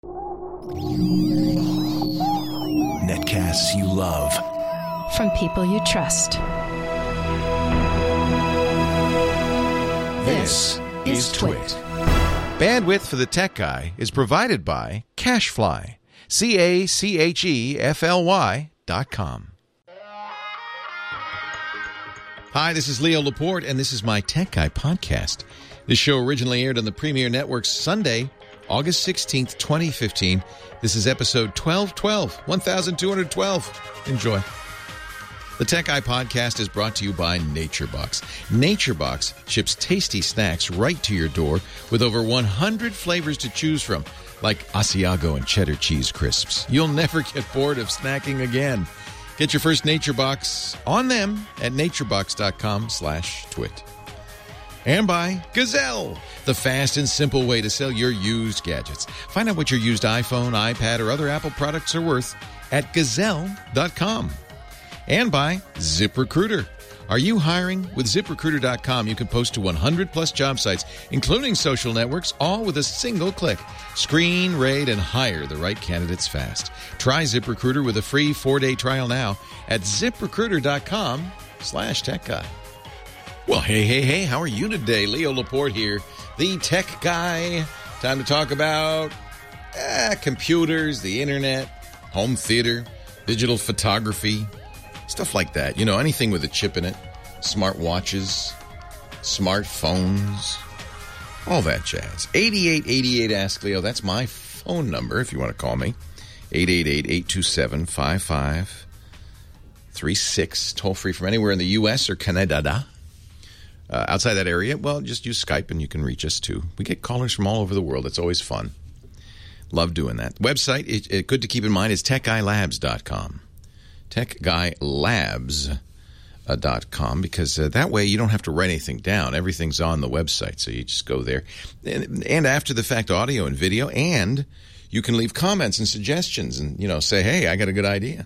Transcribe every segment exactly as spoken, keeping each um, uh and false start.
Netcasts you love. From people you trust. This is Twit. Bandwidth for the Tech Guy is provided by CacheFly. C A C H E F L Y dot com. Hi, this is Leo Laporte, and this is my Tech Guy podcast. This show originally aired on the Premier Network Sunday, August sixteenth, twenty fifteen. This is episode twelve twelve, one thousand two hundred twelve. Enjoy. The Tech Guy podcast is brought to you by NatureBox. NatureBox ships tasty snacks right to your door with over one hundred flavors to choose from, like Asiago and cheddar cheese crisps. You'll never get bored of snacking again. Get your first NatureBox on them at naturebox.com slash twit. And by Gazelle, the fast and simple way to sell your used gadgets. Find out what your used iPhone, iPad, or other Apple products are worth at gazelle dot com. And by ZipRecruiter. Are you hiring? With zip recruiter dot com, you can post to one hundred plus job sites, including social networks, all with a single click. Screen, rate, and hire the right candidates fast. Try ZipRecruiter with a free four-day trial now at zip recruiter dot com slash tech guy. Well, hey, hey, hey, how are you today? Leo Laporte here, the Tech Guy. Time to talk about eh, computers, the internet, home theater, digital photography, stuff like that. You know, anything with a chip in it. Smart watches, smartphones, all that jazz. eighty-eight eighty-eight Ask Leo. That's my phone number if you want to call me. eight eight eight, eight two seven, five five three six. Toll free from anywhere in the U S or Canada. Uh, outside that area, well, just use Skype and you can reach us too. We get callers from all over the world. It's always fun. Love doing that. Website, it, it, good to keep in mind, is tech guy labs dot com. tech guy labs dot com, because uh, that way you don't have to write anything down. Everything's on the website, so you just go there. And, and after the fact, audio and video, and you can leave comments and suggestions and, you know, say, hey, I got a good idea.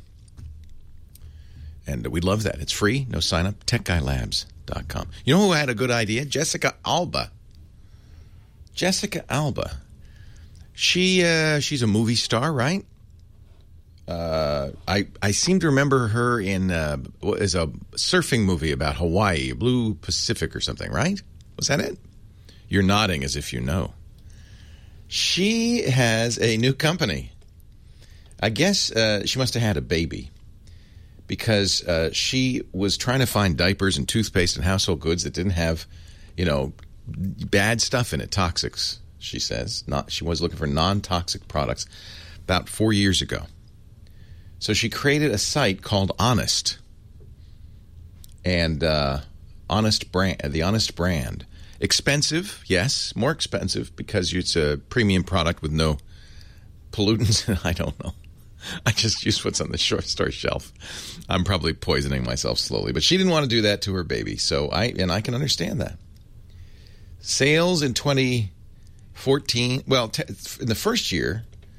And we love that. It's free, no sign up, tech guy labs dot com. You know who had a good idea? Jessica Alba. Jessica Alba. She uh, she's a movie star, right? Uh, I I seem to remember her in uh, what is a surfing movie about Hawaii, Blue Pacific or something, right? Was that it? You're nodding as if you know. She has a new company. I guess uh, she must have had a baby, because uh, she was trying to find diapers and toothpaste and household goods that didn't have, you know, bad stuff in it, toxics, she says. Not, she was looking for non-toxic products about four years ago. So she created a site called Honest. And uh, Honest brand, the Honest brand. Expensive, yes, more expensive because it's a premium product with no pollutants. I don't know. I just use what's on the short store shelf. I'm probably poisoning myself slowly, but she didn't want to do that to her baby. So I and I can understand that. Sales in twenty fourteen, well, t- in the first year,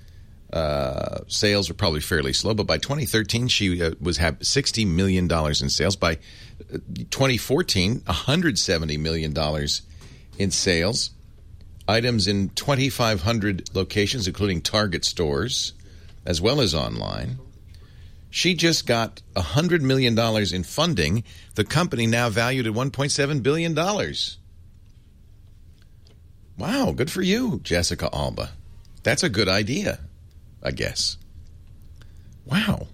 uh, sales were probably fairly slow, but by twenty thirteen, she uh, was have sixty million dollars in sales. By uh, twenty fourteen, one hundred seventy million dollars in sales. Items in twenty-five hundred locations, including Target stores, as well as online. She just got one hundred million dollars in funding. The company now valued at one point seven billion dollars. Wow, good for you, Jessica Alba. That's a good idea, I guess. Wow.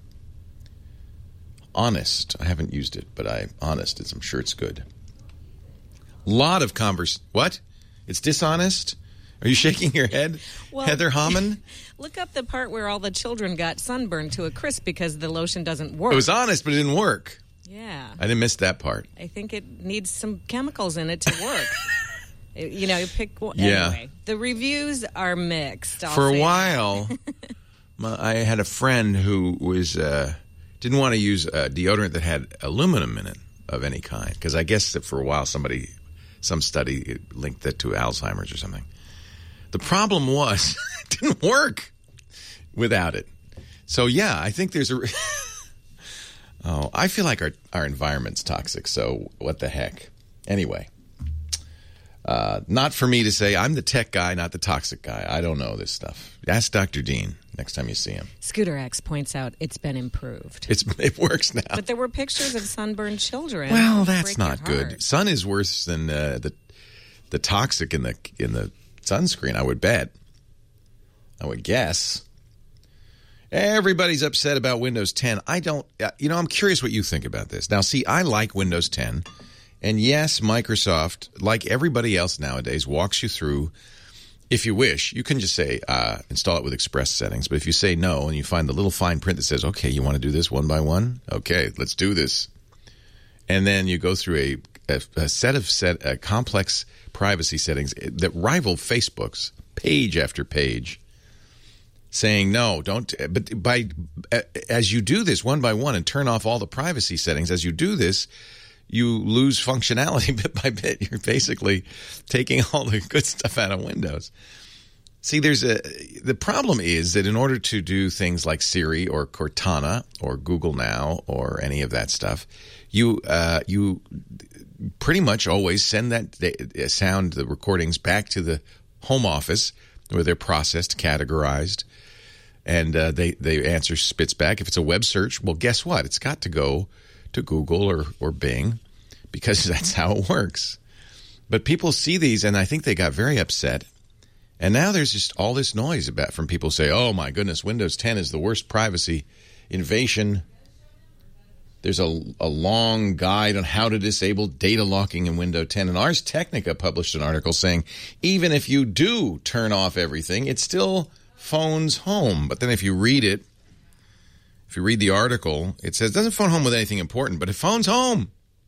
Honest. I haven't used it, but I honest. It's, I'm sure it's good. Lot of converse. What? It's dishonest? Are you shaking your head, well, Heather Hammond? Look up the part where all the children got sunburned to a crisp because the lotion doesn't work. It was honest, but it didn't work. Yeah. I didn't miss that part. I think it needs some chemicals in it to work. You know, pick one. Yeah. Anyway, the reviews are mixed. I'll For a say while, my, I had a friend who was uh, didn't want to use a deodorant that had aluminum in it of any kind, because I guess that for a while somebody, some study linked that to Alzheimer's or something. The problem was it didn't work without it. So, yeah, I think there's a... oh, I feel like our, our environment's toxic, so what the heck. Anyway, Uh, not for me to say. I'm the tech guy, not the toxic guy. I don't know this stuff. Ask Doctor Dean next time you see him. Scooter X points out it's been improved. It's It works now. But there were pictures of sunburned children. Well, that's Break not your good. heart. Sun is worse than uh, the the toxic in the in the sunscreen, I would bet. I would guess. Everybody's upset about Windows ten. I don't, uh, you know, I'm curious what you think about this. Now, see, I like Windows ten. And yes, Microsoft, like everybody else nowadays, walks you through. If you wish, you can just say, uh, install it with Express settings. But if you say no and you find the little fine print that says, okay, you want to do this one by one? Okay, let's do this. And then you go through a, a, a set of set uh, complex privacy settings that rival Facebook's page after page, saying no, don't. But by uh, as you do this one by one and turn off all the privacy settings, as you do this, you lose functionality bit by bit. You're basically taking all the good stuff out of Windows. See, there's a the problem is that in order to do things like Siri or Cortana or Google Now or any of that stuff, you uh, you pretty much always send that sound, the recordings, back to the home office where they're processed, categorized, and uh, they they answer spits back. If it's a web search, well, guess what? It's got to go to Google or, or Bing, because that's how it works. But people see these, and I think they got very upset. And now there's just all this noise about from people say, oh, my goodness, Windows ten is the worst privacy invasion. There's a, a long guide on how to disable data locking in Windows ten. And Ars Technica published an article saying, even if you do turn off everything, it still phones home. But then if you read it, if you read the article, it says, doesn't phone home with anything important, but it phones home.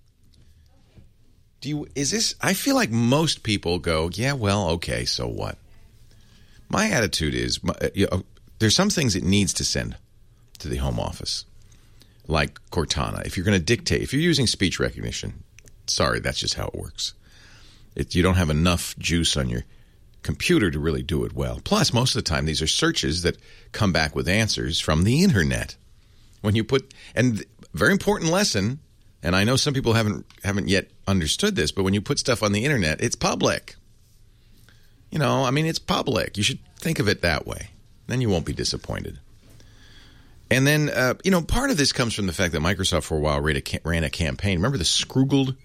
Do you, is this, I feel like most people go, yeah, well, okay, so what? My attitude is, you know, there's some things it needs to send to the home office, like Cortana. If you're going to dictate, if you're using speech recognition, sorry, that's just how it works. It, you don't have enough juice on your computer to really do it well. Plus, most of the time, these are searches that come back with answers from the internet. When you put, and very important lesson, and I know some people haven't haven't yet understood this, but when you put stuff on the internet, it's public. You know, I mean, it's public. You should think of it that way. Then you won't be disappointed. And then, uh, you know, part of this comes from the fact that Microsoft for a while ran a, ran a campaign. Remember the Scroogled?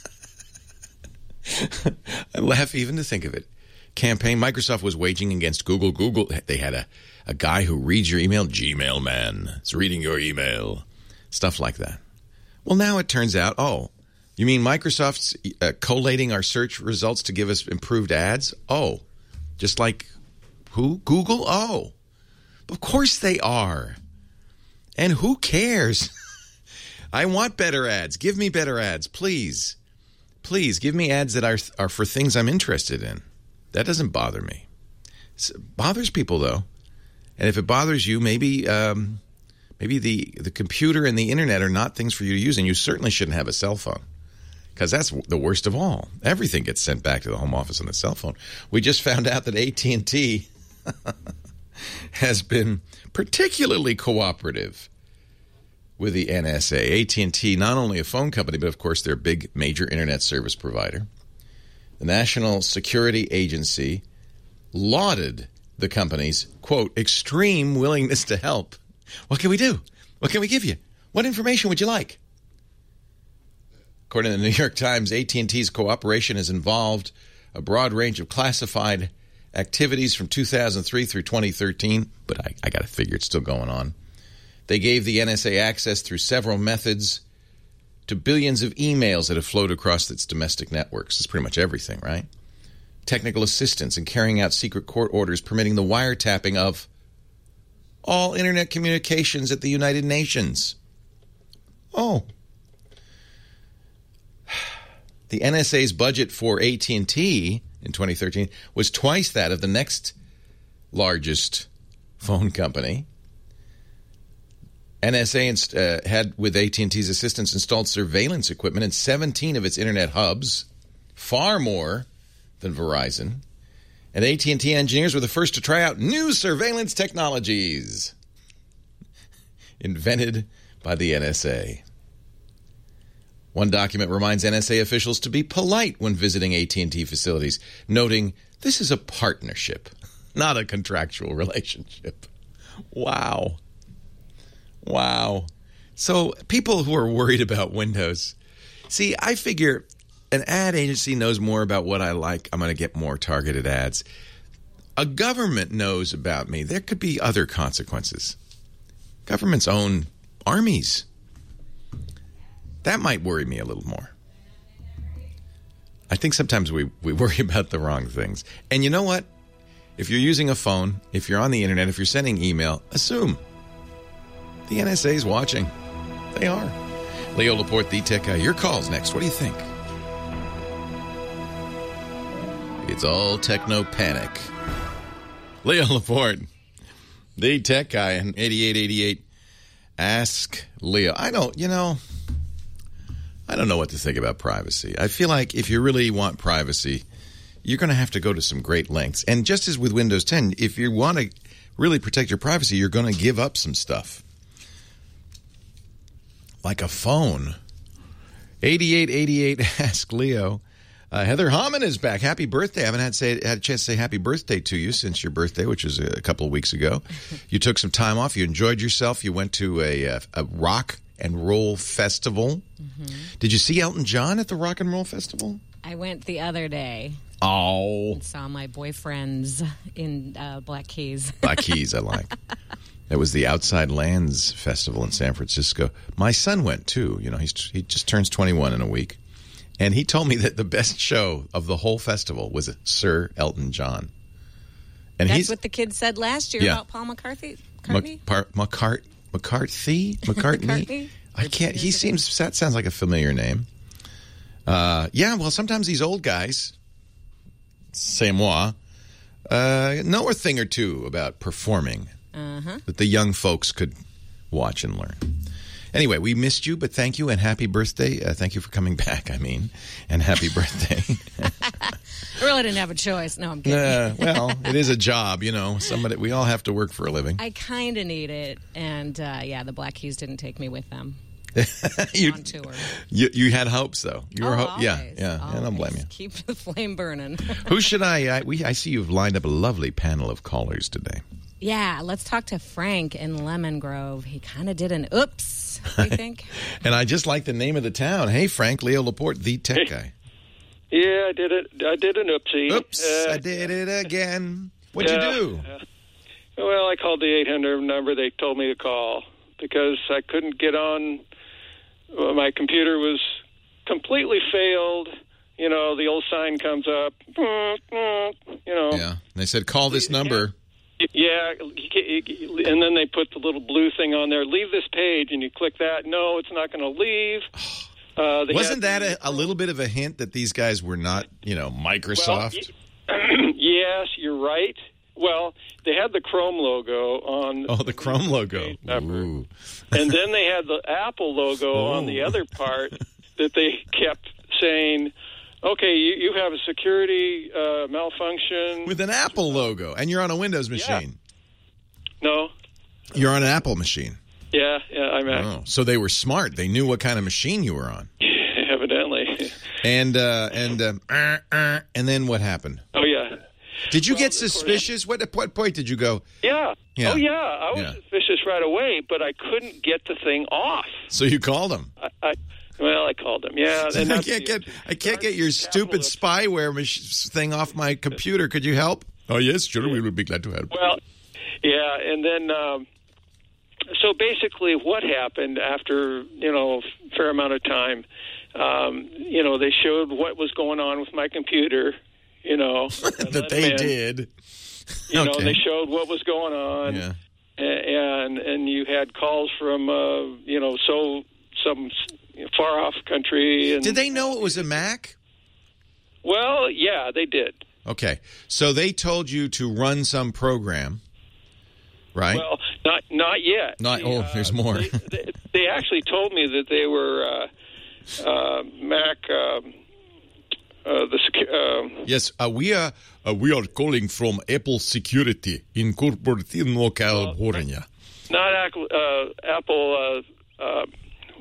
I laugh even to think of it. Campaign Microsoft was waging against Google. Google, they had a, a guy who reads your email, Gmail man. It's reading your email. Stuff like that. Well, now it turns out, oh, you mean Microsoft's uh, collating our search results to give us improved ads? Oh, just like who? Google? Oh, of course they are. And who cares? I want better ads. Give me better ads, please. Please give me ads that are are for things I'm interested in. That doesn't bother me. It bothers people, though. And if it bothers you, maybe um, maybe the, the computer and the internet are not things for you to use, and you certainly shouldn't have a cell phone, because that's the worst of all. Everything gets sent back to the home office on the cell phone. We just found out that A T and T has been particularly cooperative with the N S A. A T and T, not only a phone company, but of course they're a big major internet service provider. The National Security Agency lauded the company's, quote, extreme willingness to help. What can we do? What can we give you? What information would you like? According to the New York Times, A T and T's cooperation has involved a broad range of classified activities from two thousand three through twenty thirteen, but I, I got to figure it's still going on. They gave the N S A access through several methods to billions of emails that have flowed across its domestic networks. It's pretty much everything, right? Technical assistance in carrying out secret court orders permitting the wiretapping of all internet communications at the United Nations. Oh. The N S A's budget for A T and T in twenty thirteen was twice that of the next largest phone company. N S A inst- uh, had, with A T and T's assistance, installed surveillance equipment in seventeen of its internet hubs, far more than Verizon. And A T and T engineers were the first to try out new surveillance technologies invented by the N S A. One document reminds N S A officials to be polite when visiting A T and T facilities, noting this is a partnership, not a contractual relationship. Wow. Wow. So people who are worried about Windows, see, I figure an ad agency knows more about what I like. I'm going to get more targeted ads. A government knows about me. There could be other consequences. Governments own armies. That might worry me a little more. I think sometimes we, we worry about the wrong things. And you know what? If you're using a phone, if you're on the internet, if you're sending email, assume the N S A is watching. They are. Leo Laporte, the tech guy. Your call's next. What do you think? It's all techno panic. Leo Laporte, the tech guy, in eighty-eight eighty-eight. Ask Leo. I don't, you know, I don't know what to think about privacy. I feel like if you really want privacy, you're going to have to go to some great lengths. And just as with Windows ten, if you want to really protect your privacy, you're going to give up some stuff. Like a phone. eighty-eight eighty-eight, ask Leo. Uh, Heather Hammond is back. Happy birthday. I haven't had, say, had a chance to say happy birthday to you since your birthday, which was a couple of weeks ago. You took some time off. You enjoyed yourself. You went to a, a, a rock and roll festival. Mm-hmm. Did you see Elton John at the Rock and Roll Festival? I went the other day. Oh. And saw my boyfriends in uh, Black Keys. Black Keys, I like. That was the Outside Lands Festival in San Francisco. My son went, too. You know, he's he just turns twenty-one in a week. And he told me that the best show of the whole festival was Sir Elton John. And That's he's, what the kids said last year yeah. about Paul McCarthy. McCartney? McCart- McCart- McCarthy? McCartney? McCartney? I can't. He seems, that sounds like a familiar name. Uh, yeah, well, sometimes these old guys, c'est moi, uh, know a thing or two about performing uh-huh. that the young folks could watch and learn. Anyway, we missed you, but thank you and happy birthday. Uh, thank you for coming back, I mean, and happy birthday. I really didn't have a choice. No, I'm kidding. Uh, well, it is a job, you know. Somebody, we all have to work for a living. I kind of need it. And, uh, yeah, the Black Keys didn't take me with them you, on tour. You, you had hopes, though. You were oh, ho- Yeah, yeah. Always. I don't blame you. Keep the flame burning. Who should I, I, we, I see you've lined up a lovely panel of callers today. Yeah, let's talk to Frank in Lemon Grove. He kind of did an oops, I think. And I just like the name of the town. Hey, Frank, Leo Laporte, the tech hey. guy. Yeah, I did it. I did an oopsie. Oops, Uh, I did it again. What'd yeah, you do? uh, well, I called the eight hundred number they told me to call because I couldn't get on. Well, my computer was completely failed. You know, the old sign comes up. You know. Yeah, they said call this number. Yeah, and then they put the little blue thing on there. Leave this page, and you click that. No, it's not going to leave. Uh, Wasn't that a, a little bit of a hint that these guys were not, you know, Microsoft? Well, yes, you're right. Well, they had the Chrome logo on. Oh, the Chrome logo. And then they had the Apple logo oh. on the other part that they kept saying, okay, you, you have a security uh, malfunction. With an Apple logo, and you're on a Windows machine. Yeah. No. You're on an Apple machine. Yeah, yeah, I'm Mac. Oh, so they were smart. They knew what kind of machine you were on. Evidently. And uh, and uh, uh, uh, and then what happened? Oh, yeah. Did you well, get suspicious? What, at what point did you go? Yeah. yeah. Oh, yeah. I was yeah. suspicious right away, but I couldn't get the thing off. So you called them? I, I Well, I called them. Yeah. And I can't get I can't get your stupid spyware mach- thing off my computer. Could you help? Oh, yes, sure. We would be glad to help. Well, yeah. And then, um, so basically what happened after, you know, a fair amount of time, um, you know, they showed what was going on with my computer, you know. that they did. You okay. know, they showed what was going on. Yeah. And, and you had calls from, uh, you know, so some far off country. And, did they know it was a Mac? Well, yeah, they did. Okay. So they told you to run some program, right? Well, not not yet. Not. Oh, uh, there's more. they, they, they actually told me that they were uh, uh, Mac. Um, uh, the uh, yes, uh, we are. Uh, we are calling from Apple Security Incorporated in California. not Apple. Uh, Apple uh, uh,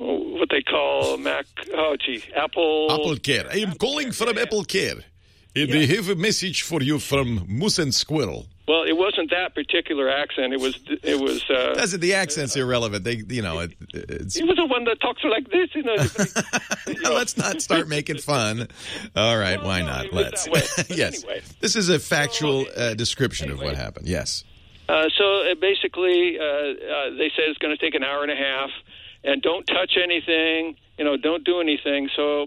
what they call Mac, oh, gee, Apple. Apple Care. I am calling from Apple Care. And they have a message for you from Moose and Squirrel. Well, it wasn't that particular accent. It was, it was. Uh, That's it. The accent's uh, irrelevant. They, you know, it, it's. He was the one that talks like this, you know. You know. Let's not start making fun. All right, well, why no, not? Let's. Yes, anyway. This is a factual uh, description anyway. of what happened. Yes. Uh, so uh, basically, uh, uh, they said it's going to take an hour and a half, and don't touch anything. You know, don't do anything. So.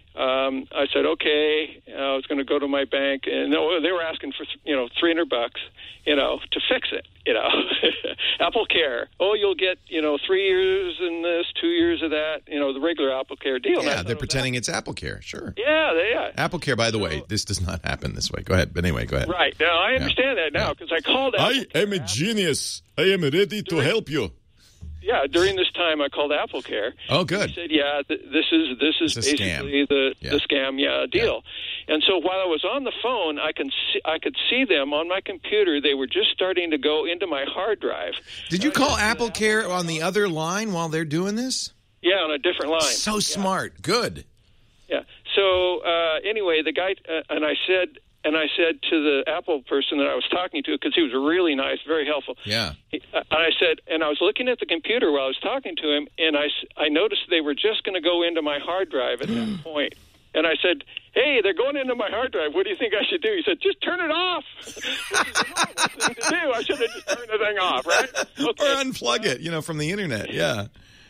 Um, I said, okay. Uh, I was going to go to my bank, and they were asking for, you know, three hundred bucks, you know, to fix it, you know. Apple Care. Oh, you'll get, you know, three years in this, two years of that, you know, the regular Apple Care deal. Yeah, they're pretending it's Apple Care, sure. Yeah, they are. Apple Care, by the so, way, this does not happen this way. Go ahead. But anyway, go ahead. Right. Now, I understand yeah. that now, because I called Apple I am a Care. genius. I am ready to help you. Yeah, during this time, I called Apple Care. Oh, good. He said, "Yeah, th- this is this is it's basically the yeah. the scam, yeah, deal." Yeah. And so while I was on the phone, I can see, I could see them on my computer. They were just starting to go into my hard drive. Did you call Apple Care on the other line while they're doing this? Yeah, on a different line. So yeah. smart. Good. Yeah. So uh, anyway, the guy uh, and I said. And I said to the Apple person that I was talking to, because he was really nice, very helpful. Yeah. He, uh, and I said, and I was looking at the computer while I was talking to him, and I, I noticed they were just going to go into my hard drive at that point. And I said, hey, they're going into my hard drive. What do you think I should do? He said, just turn it off. This is the normal thing to do. I should have just turned the thing off, right? Okay. Or unplug it, you know, from the internet. Yeah.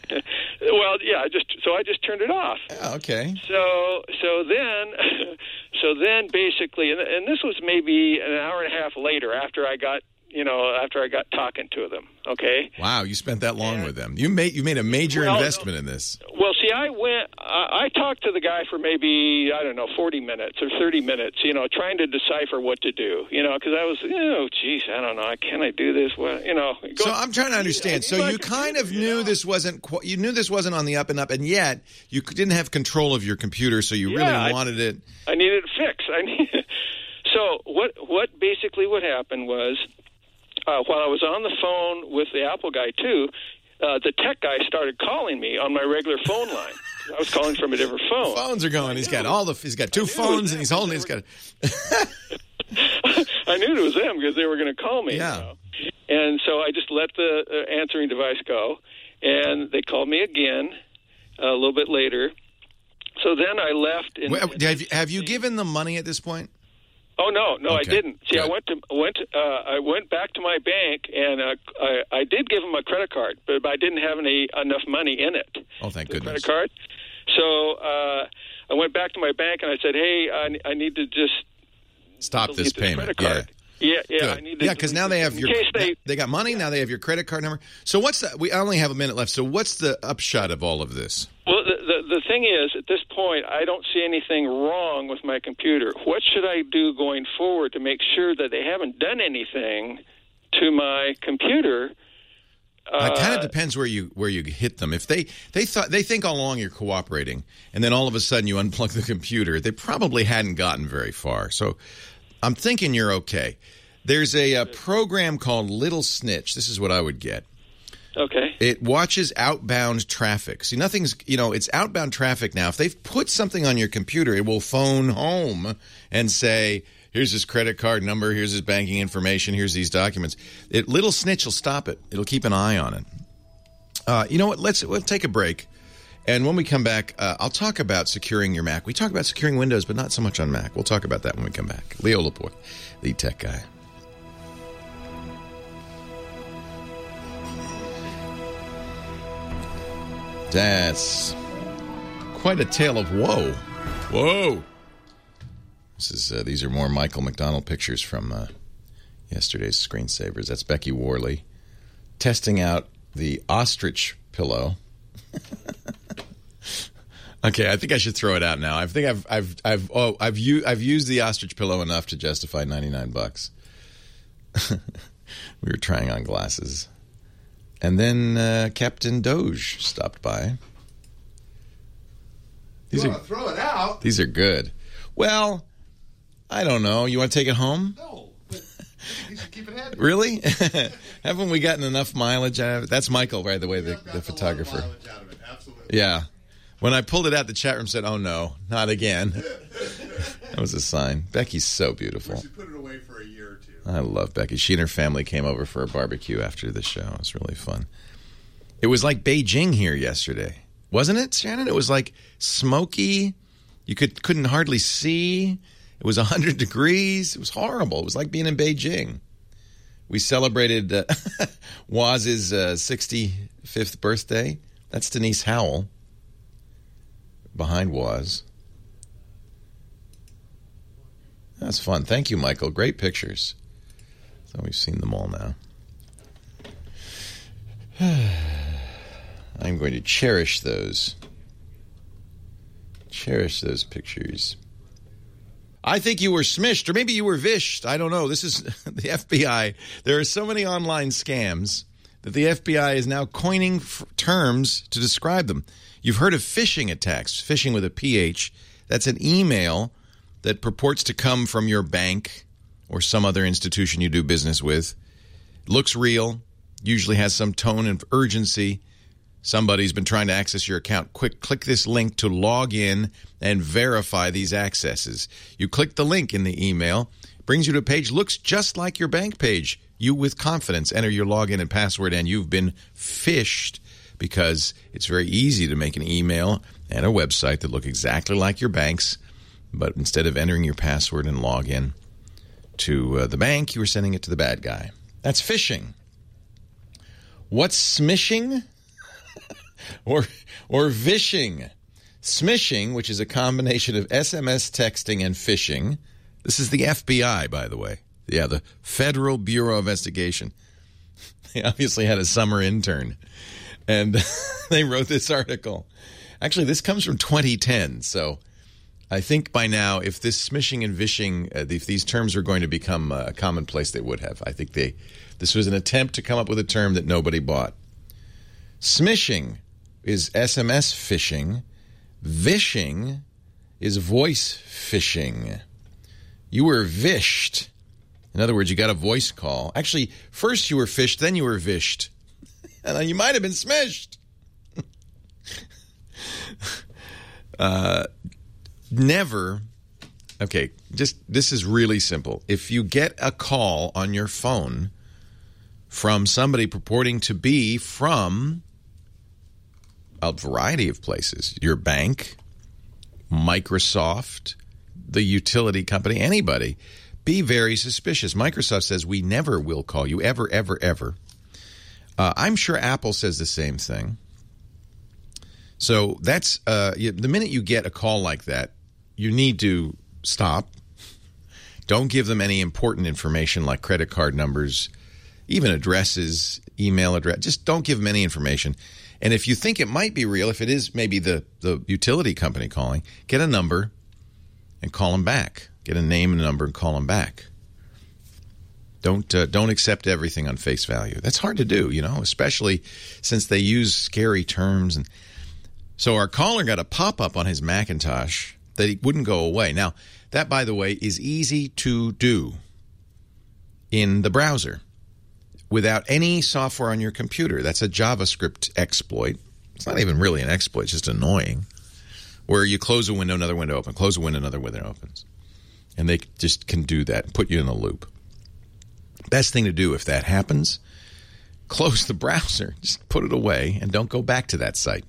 Well, yeah, I just so I just turned it off. Yeah, okay. So so then so then basically, and, and this was maybe an hour and a half later after I got you know after I got talking to them. Okay. Wow, you spent that long and, with them. You made you made a major well, investment in this. Well, see, I went. I, I talked to the guy for maybe I don't know forty minutes or thirty minutes. You know, trying to decipher what to do. You know, because I was, you know, geez, I don't know. Can I do this? Well, you know. Go, so I'm trying to understand. So you kind of knew know. this wasn't. You knew this wasn't on the up and up, and yet you didn't have control of your computer, so you yeah, really wanted I, it. I needed it fixed. I needed. So what? What basically what happened was. Uh, while I was on the phone with the Apple guy, too, uh, the tech guy started calling me on my regular phone line. I was calling from a different phone. Phones are going. He's got all the. He's got two phones, and he's holding. He's got. I knew it was them because they were going to call me. Yeah. You know? And so I just let the uh, answering device go, and they called me again uh, a little bit later. So then I left. In, well, have you, have you given them money at this point? Oh no, no, okay. I didn't. See, Good. I went to went. Uh, I went back to my bank, and uh, I, I did give them a credit card, but I didn't have any enough money in it. Oh, thank the goodness. Credit card. So uh, I went back to my bank, and I said, "Hey, I, I need to just stop this payment." Yeah. Yeah, yeah, Good. I need to. Yeah, because now they have your. They, they got money. Now they have your credit card number. So what's the? We only have a minute left. So what's the upshot of all of this? Well, the, the the thing is, at this point, I don't see anything wrong with my computer. What should I do going forward to make sure that they haven't done anything to my computer? Uh, it kind of Uh, depends where you where you hit them. If they they thought they think all along you're cooperating, and then all of a sudden you unplug the computer, they probably hadn't gotten very far. So I'm thinking you're okay. There's a, a program called Little Snitch. This is what I would get. Okay. It watches outbound traffic. See, nothing's, you know, it's outbound traffic now. If they've put something on your computer, it will phone home and say, here's his credit card number, here's his banking information, here's these documents. It, Little Snitch will stop it. It'll keep an eye on it. Uh, you know what? Let's we'll take a break. And when we come back, uh, I'll talk about securing your Mac. We talk about securing Windows, but not so much on Mac. We'll talk about that when we come back. Leo Laporte, the tech guy. That's quite a tale of woe. Whoa. This is uh, these are more Michael McDonald pictures from uh, yesterday's Screensavers. That's Becky Worley testing out the ostrich pillow. Okay, I think I should throw it out now. I think I've I've I've oh I've u- I've used the ostrich pillow enough to justify ninety-nine bucks. We were trying on glasses. And then uh, Captain Doge stopped by. These you are want to throw it out? These are good. Well, I don't know. You want to take it home? No. You should keep it handy. Really? Haven't we gotten enough mileage out of it? That's Michael, by the way, the, Yep, the that's a lot of photographer. mileage out of it. Absolutely. Yeah. When I pulled it out, the chat room said, "Oh no, not again." That was a sign. Becky's so beautiful. We should put it away for a year or two. I love Becky. She and her family came over for a barbecue after the show. It was really fun. It was like Beijing here yesterday, wasn't it, Shannon? It was like smoky. You could couldn't hardly see. It was one hundred degrees. It was horrible. It was like being in Beijing. We celebrated uh, Waz's uh, sixty-fifth birthday. That's Denise Howell behind Waz. That's fun. Thank you, Michael. Great pictures. So we've seen them all now. I'm going to cherish those. Cherish those pictures. I think you were smished, or maybe you were vished. I don't know. This is the F B I. There are so many online scams that the F B I is now coining f- terms to describe them. You've heard of phishing attacks, phishing with a P H. That's an email that purports to come from your bank or some other institution you do business with. Looks real, usually has some tone of urgency. Somebody's been trying to access your account. Quick, click this link to log in and verify these accesses. You click the link in the email, brings you to a page, looks just like your bank page. You, with confidence, enter your login and password, and you've been phished, because it's very easy to make an email and a website that look exactly like your bank's, but instead of entering your password and log in to uh, the bank, you were sending it to the bad guy. That's phishing. What's smishing? or or vishing? Smishing, which is a combination of S M S texting and phishing. This is the F B I, by the way. Yeah, the Federal Bureau of Investigation. They obviously had a summer intern, and they wrote this article. Actually, this comes from twenty ten, so I think by now, if this smishing and vishing, uh, if these terms are going to become uh, commonplace, they would have. I think they. This was an attempt to come up with a term that nobody bought. Smishing is S M S phishing. Vishing is voice phishing. You were vished. In other words, you got a voice call. Actually, first you were fished, then you were vished. And then you might have been smished. uh, never, okay, just this is really simple. If you get a call on your phone from somebody purporting to be from a variety of places, your bank, Microsoft, the utility company, anybody, be very suspicious. Microsoft says we never will call you, ever, ever, ever. Uh, I'm sure Apple says the same thing. So that's uh, you, the minute you get a call like that, you need to stop. Don't give them any important information like credit card numbers, even addresses, email address. Just don't give them any information. And if you think it might be real, if it is maybe the, the utility company calling, get a number and call them back. Get a name and a number and call them back. Don't uh, don't accept everything on face value. That's hard to do, you know, especially since they use scary terms. And so our caller got a pop-up on his Macintosh that he wouldn't go away. Now, that, by the way, is easy to do in the browser without any software on your computer. That's a JavaScript exploit. It's not even really an exploit. It's just annoying. Where you close a window, another window opens. Close a window, another window opens. And they just can do that and put you in a loop. Best thing to do if that happens, close the browser. Just put it away and don't go back to that site.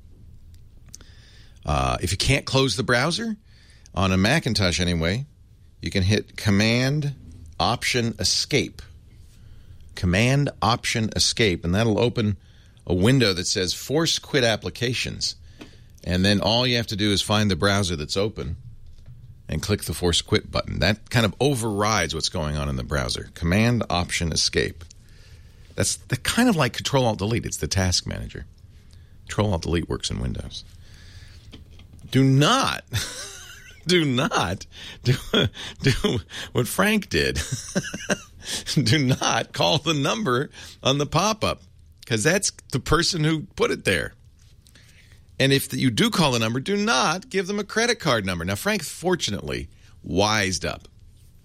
Uh, if you can't close the browser, on a Macintosh anyway, you can hit Command Option Escape. Command Option Escape, and that'll open a window that says Force Quit Applications. And then all you have to do is find the browser that's open and click the Force Quit button. That kind of overrides what's going on in the browser. Command Option Escape. That's the kind of like Control Alt Delete. It's the task manager. Control Alt Delete works in Windows. Do not, do not do, do what Frank did. Do not call the number on the pop-up, because that's the person who put it there. And if you do call the number, do not give them a credit card number. Now, Frank, fortunately, wised up.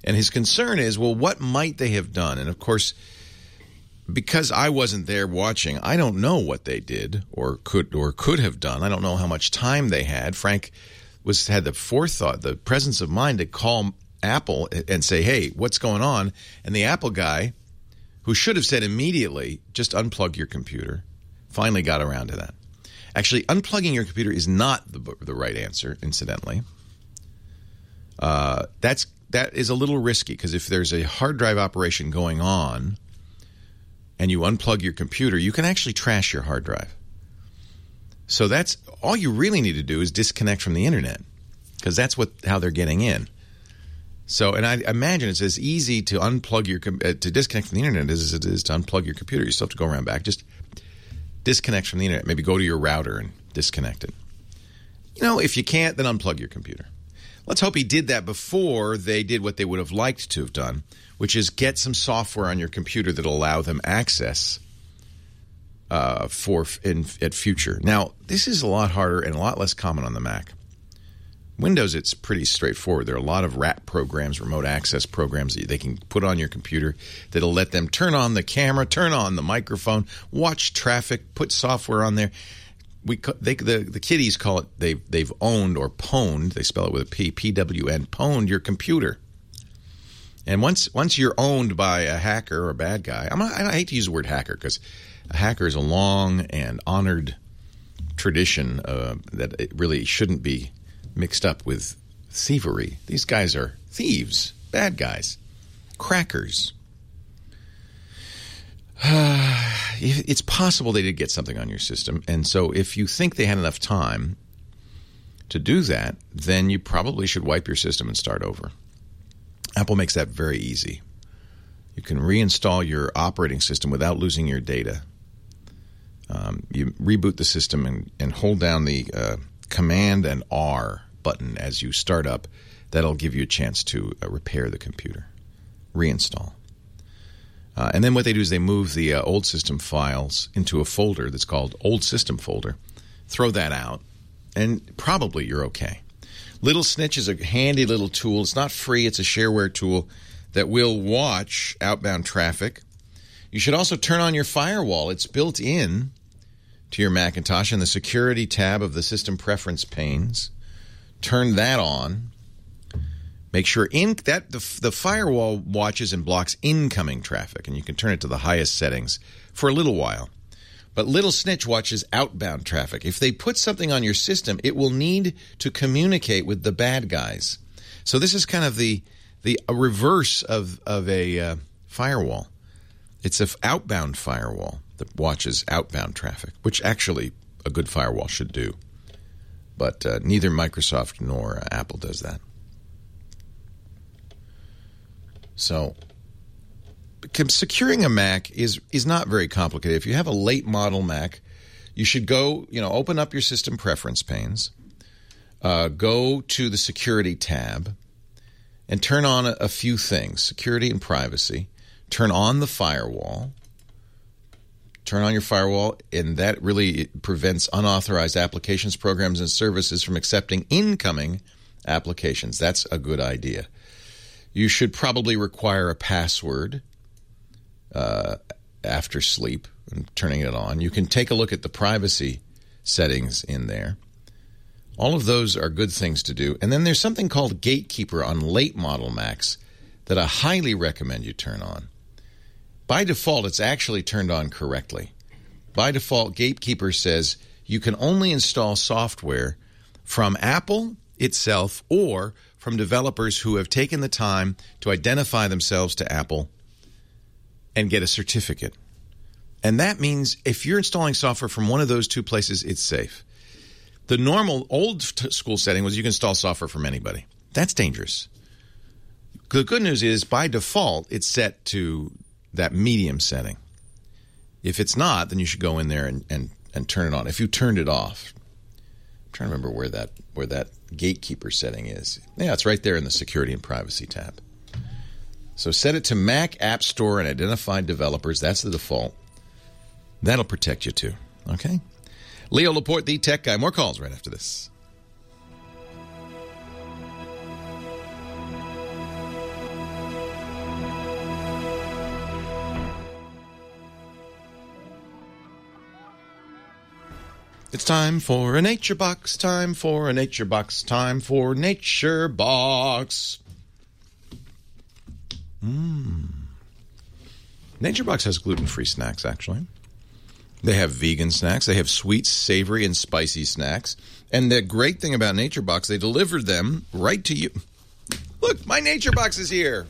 And his concern is, well, what might they have done? And, of course, because I wasn't there watching, I don't know what they did or could or could have done. I don't know how much time they had. Frank was had the forethought, the presence of mind to call Apple and say, hey, what's going on? And the Apple guy, who should have said immediately, just unplug your computer, finally got around to that. Actually, unplugging your computer is not the, the right answer, incidentally. Uh, that's that is a little risky, because if there's a hard drive operation going on and you unplug your computer, you can actually trash your hard drive. So that's all you really need to do is disconnect from the internet, because that's what how they're getting in. So, and I imagine it's as easy to unplug your uh, to disconnect from the internet as it is to unplug your computer. You still have to go around back. Just disconnect from the internet. Maybe go to your router and disconnect it. You know, if you can't, then unplug your computer. Let's hope he did that before they did what they would have liked to have done, which is get some software on your computer that will allow them access uh, for in at future. Now, this is a lot harder and a lot less common on the Mac. Windows, it's pretty straightforward. There are a lot of R A T programs, remote access programs that they can put on your computer that'll let them turn on the camera, turn on the microphone, watch traffic, put software on there. We they, the the kiddies call it they they've owned or pwned. They spell it with a P, P W N, pwned your computer. And once once you're owned by a hacker or a bad guy, I'm not, I hate to use the word hacker because a hacker is a long and honored tradition uh, that it really shouldn't be mixed up with thievery. These guys are thieves, bad guys, crackers. It's possible they did get something on your system, and so if you think they had enough time to do that, then you probably should wipe your system and start over. Apple makes that very easy. You can reinstall your operating system without losing your data. Um, you reboot the system and, and hold down the uh, Command and R button as you start up. That'll give you a chance to uh, repair the computer, reinstall. Uh, and then what they do is they move the uh, old system files into a folder that's called Old System Folder. Throw that out, and probably you're okay. Little Snitch is a handy little tool. It's not free. It's a shareware tool that will watch outbound traffic. You should also turn on your firewall. It's built in to your Macintosh in the Security tab of the System Preference panes. Turn that on. Make sure in that the, the firewall watches and blocks incoming traffic, and you can turn it to the highest settings for a little while. But Little Snitch watches outbound traffic. If they put something on your system, it will need to communicate with the bad guys. So this is kind of the the reverse of of a uh, firewall. It's an outbound firewall that watches outbound traffic, which actually a good firewall should do. But uh, neither Microsoft nor uh, Apple does that. So securing a Mac is is not very complicated. If you have a late model Mac, you should go, you know, open up your system preference panes, uh, go to the Security tab, and turn on a, a few things, security and privacy. Turn on the firewall. Turn on your firewall, and that really prevents unauthorized applications, programs, and services from accepting incoming applications. That's a good idea. You should probably require a password uh, after sleep and turning it on. You can take a look at the privacy settings in there. All of those are good things to do. And then there's something called Gatekeeper on late model Macs that I highly recommend you turn on. By default, it's actually turned on correctly. By default, Gatekeeper says you can only install software from Apple itself or from developers who have taken the time to identify themselves to Apple and get a certificate. And that means if you're installing software from one of those two places, it's safe. The normal old school setting was you can install software from anybody. That's dangerous. The good news is, by default, it's set to that medium setting. If it's not, then you should go in there and, and, and turn it on. If you turned it off, I'm trying to remember where that where that Gatekeeper setting is. Yeah, it's right there in the Security and Privacy tab. So set it to Mac App Store and Identified Developers. That's the default. That'll protect you too. Okay? Leo Laporte, the Tech Guy. More calls right after this. It's time for a Nature Box, time for a Nature Box, time for Nature Box. Mmm. Nature Box has gluten-free snacks, actually. They have vegan snacks. They have sweet, savory, and spicy snacks. And the great thing about Nature Box, they deliver them right to you. Look, my Nature Box is here.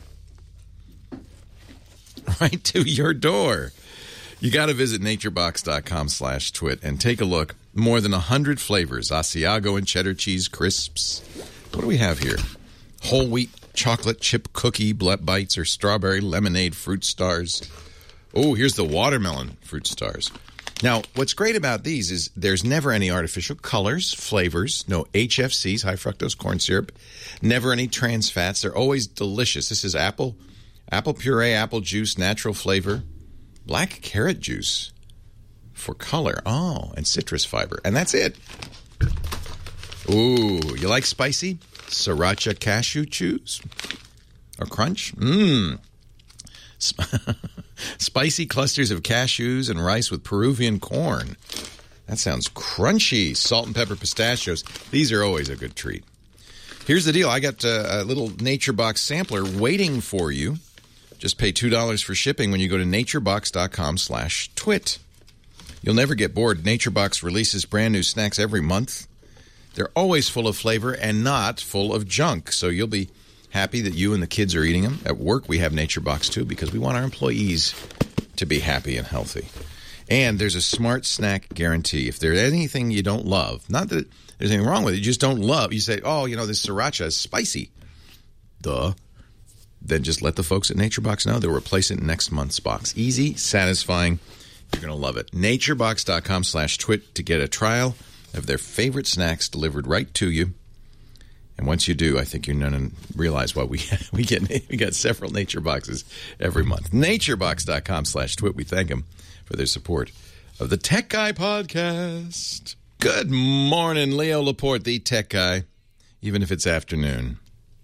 Right to your door. You got to visit naturebox.com slash twit and take a look. More than one hundred flavors. Asiago and cheddar cheese crisps. What do we have here? Whole wheat chocolate chip cookie bites or strawberry lemonade fruit stars. Oh, here's the watermelon fruit stars. Now, what's great about these is there's never any artificial colors, flavors, no H F Cs, high fructose corn syrup, never any trans fats. They're always delicious. This is apple, apple puree, apple juice, natural flavor. Black carrot juice for color. Oh, and citrus fiber. And that's it. Ooh, you like spicy? Sriracha cashew chews? Or crunch? Mmm. Sp- Spicy clusters of cashews and rice with Peruvian corn. That sounds crunchy. Salt and pepper pistachios. These are always a good treat. Here's the deal. I got a, a little Nature Box sampler waiting for you. Just pay two dollars for shipping when you go to naturebox.com slash twit. You'll never get bored. NatureBox releases brand new snacks every month. They're always full of flavor and not full of junk. So you'll be happy that you and the kids are eating them. At work, we have NatureBox too because we want our employees to be happy and healthy. And there's a smart snack guarantee. If there's anything you don't love, not that there's anything wrong with it, you just don't love, you say, oh, you know, this sriracha is spicy. Duh. Then just let the folks at NatureBox know. They'll replace it in next month's box. Easy, satisfying. You're going to love it. naturebox.com slash twit to get a trial of their favorite snacks delivered right to you. And once you do, I think you're going to realize why we we get we got several Nature Boxes every month. naturebox.com slash twit. We thank them for their support of the Tech Guy podcast. Good morning, Leo Laporte, the Tech Guy, even if it's afternoon.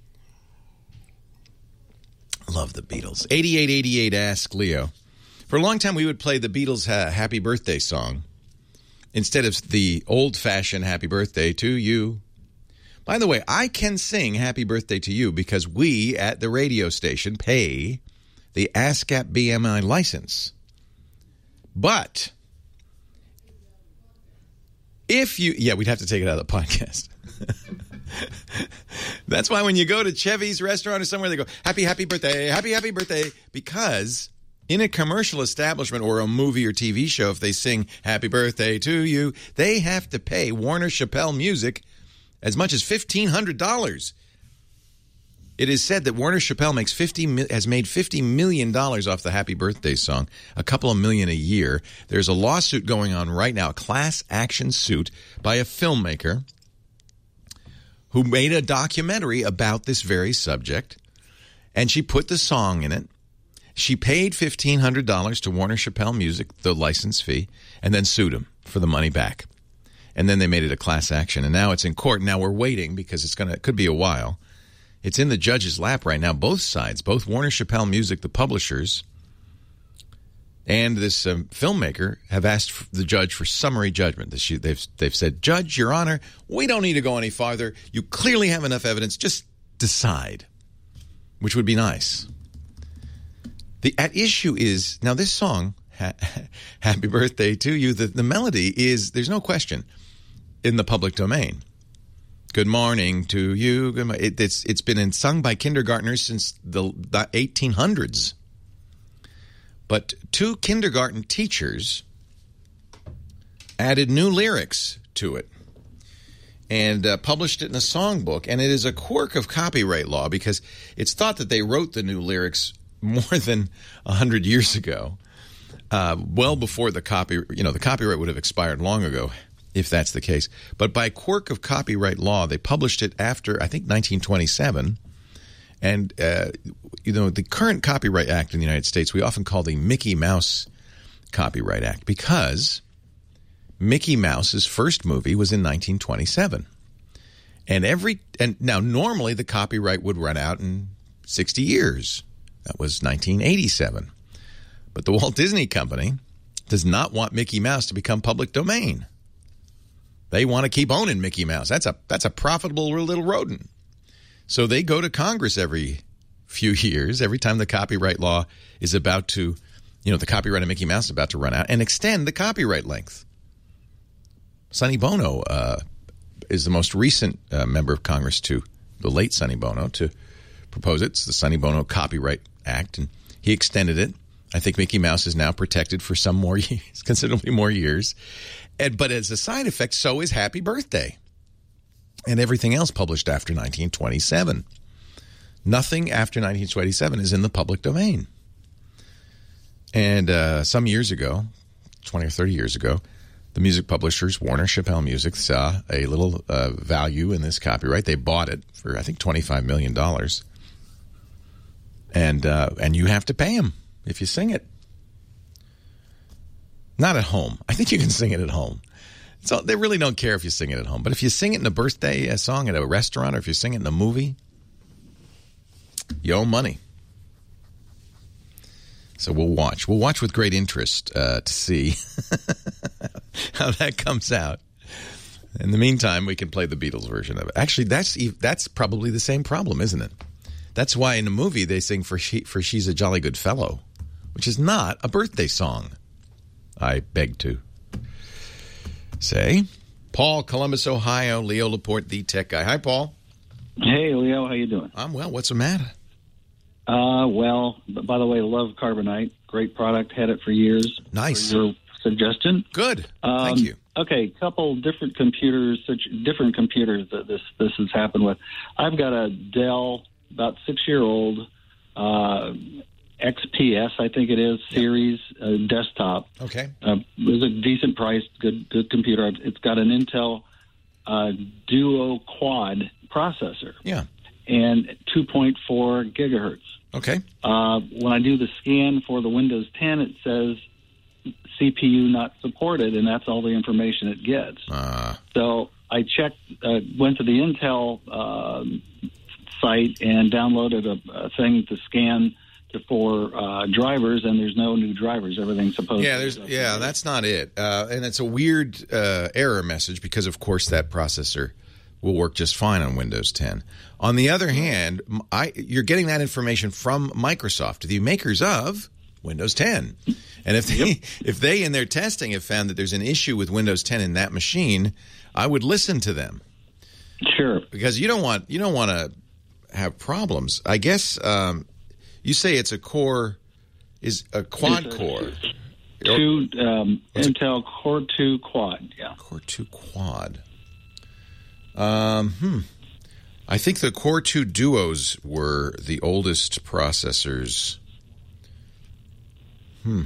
Love the Beatles. eighty-eight eighty-eight, Ask Leo. For a long time, we would play the Beatles' ha- Happy Birthday song instead of the old-fashioned Happy Birthday to You. By the way, I can sing Happy Birthday to You because we at the radio station pay the ASCAP B M I license. But if you... Yeah, we'd have to take it out of the podcast. That's why when you go to Chevy's restaurant or somewhere, they go, happy, happy birthday, happy, happy birthday. Because in a commercial establishment or a movie or T V show, if they sing happy birthday to you, they have to pay Warner Chappell Music as much as fifteen hundred dollars. It is said that Warner Chappell makes fifty has made fifty million dollars off the Happy Birthday song, a couple of million a year. There's a lawsuit going on right now, a class action suit by a filmmaker who made a documentary about this very subject, and she put the song in it. She paid fifteen hundred dollars to Warner Chappell Music, the license fee, and then sued him for the money back. And then they made it a class action, and now it's in court. Now we're waiting because it's gonna it could be a while. It's in the judge's lap right now, both sides, both Warner Chappell Music, the publishers, and this um, filmmaker have asked the judge for summary judgment. They've, they've said, Judge, Your Honor, we don't need to go any farther. You clearly have enough evidence. Just decide, which would be nice. The at issue is, now this song, ha- Happy Birthday to You, the, the melody is, there's no question, in the public domain. Good morning to you. Good morning. It, it's, it's been in, sung by kindergartners since the, the eighteen hundreds. But two kindergarten teachers added new lyrics to it and uh, published it in a songbook. And it is a quirk of copyright law because it's thought that they wrote the new lyrics more than one hundred years ago, uh, well before the copy, you know, the copyright would have expired long ago if that's the case. But by quirk of copyright law, they published it after, I think, nineteen twenty-seven. And, uh, you know, the current Copyright Act in the United States, we often call the Mickey Mouse Copyright Act because Mickey Mouse's first movie was in nineteen twenty-seven. And every and now normally the copyright would run out in sixty years. That was nineteen eighty-seven. But the Walt Disney Company does not want Mickey Mouse to become public domain. They want to keep owning Mickey Mouse. That's a that's a profitable little rodent. So they go to Congress every few years, every time the copyright law is about to, you know, the copyright of Mickey Mouse is about to run out, and extend the copyright length. Sonny Bono uh, is the most recent uh, member of Congress to, the late Sonny Bono, to propose it. It's the Sonny Bono Copyright Act, and he extended it. I think Mickey Mouse is now protected for some more years, considerably more years. And, but as a side effect, so is Happy Birthday and everything else published after nineteen twenty-seven. Nothing after nineteen twenty-seven is in the public domain. And uh, some years ago, twenty or thirty years ago, the music publishers, Warner Chappell Music, saw a little uh, value in this copyright. They bought it for, I think, twenty-five million dollars. And, uh, and you have to pay them if you sing it. Not at home. I think you can sing it at home. So they really don't care if you sing it at home. But if you sing it in a birthday a song at a restaurant, or if you sing it in a movie, you owe money. So we'll watch. We'll watch with great interest uh, to see how that comes out. In the meantime, we can play the Beatles version of it. Actually, that's that's probably the same problem, isn't it? That's why in the movie they sing for she, for She's a Jolly Good Fellow, which is not a birthday song, I beg to say. Paul, Columbus, Ohio. Leo Laporte, the tech guy. Hi, Paul. Hey, Leo. How you doing? I'm well. What's the matter? Uh, well, by the way, love Carbonite. Great product. Had it for years. Nice. For your suggestion. Good. Um, Thank you. Okay, couple different computers, such different computers that this this has happened with. I've got a Dell, about six-year-old uh, X P S, I think it is, series uh, desktop. Okay. Uh, it was a decent price, good good computer. It's got an Intel uh, Duo Quad processor. Yeah. And two point four gigahertz. Okay. Uh, when I do the scan for the Windows ten, it says C P U not supported, and that's all the information it gets. Uh. So I checked, uh, went to the Intel uh, site and downloaded a, a thing to scan to, for uh, drivers, and there's no new drivers. Everything's supposed yeah, to there's, be yeah, that's not it. Uh, and it's a weird uh, error message because, of course, that processor will work just fine on Windows ten. On the other hand, I, you're getting that information from Microsoft, the makers of Windows ten. And if they, yep. if they in their testing have found that there's an issue with Windows ten in that machine, I would listen to them. Sure. Because you don't want you don't want to have problems. I guess um, you say it's a core, is a quad it's a, core. Two um, Intel Core two Quad. Yeah. Core two Quad. Um, hmm. I think the Core two Duos were the oldest processors. Hmm.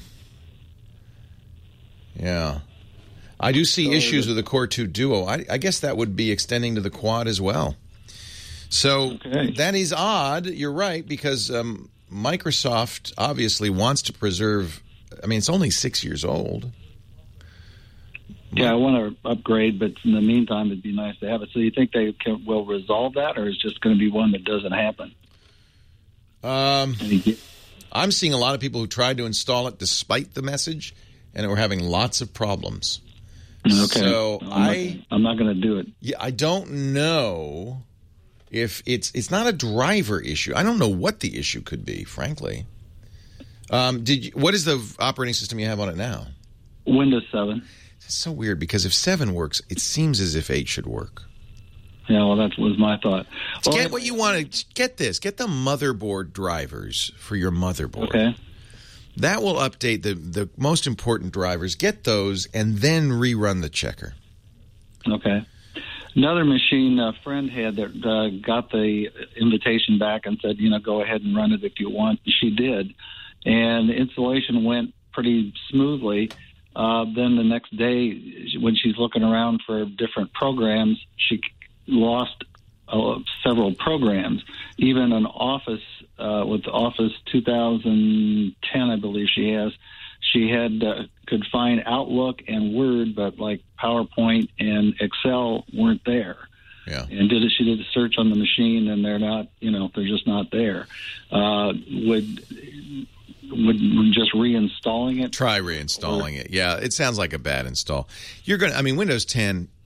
Yeah. I do see so issues with the Core two Duo. I, I guess that would be extending to the Quad as well. So okay. That is odd. You're right, because um, Microsoft obviously wants to preserve. I mean, it's only six years old. Yeah, I want to upgrade, but in the meantime, it'd be nice to have it. So you think they can, will resolve that, or is it just going to be one that doesn't happen? Um, I'm seeing a lot of people who tried to install it despite the message, and we're having lots of problems. Okay. So I'm I, not, I'm not going to do it. Yeah, I don't know if it's it's not a driver issue. I don't know what the issue could be, frankly. Um, did you, what is the operating system you have on it now? Windows seven. It's so weird because if seven works, it seems as if eight should work. Yeah, well, that was my thought. Well, get what you want to get. This get the motherboard drivers for your motherboard. Okay. That will update the the most important drivers. Get those and then rerun the checker. Okay. Another machine a friend had that uh, got the invitation back and said, you know, go ahead and run it if you want. She did, and the installation went pretty smoothly. Uh, then the next day, when she's looking around for different programs, she lost uh, several programs. Even an Office, uh, with Office two thousand ten, I believe she has, she had uh, could find Outlook and Word, but like PowerPoint and Excel weren't there. Yeah. And did it? She did a search on the machine, and they're not. You know, they're just not there. Uh, would Would just reinstalling it? Try reinstalling or, it. Yeah, it sounds like a bad install. You're going to, I mean, Windows ten,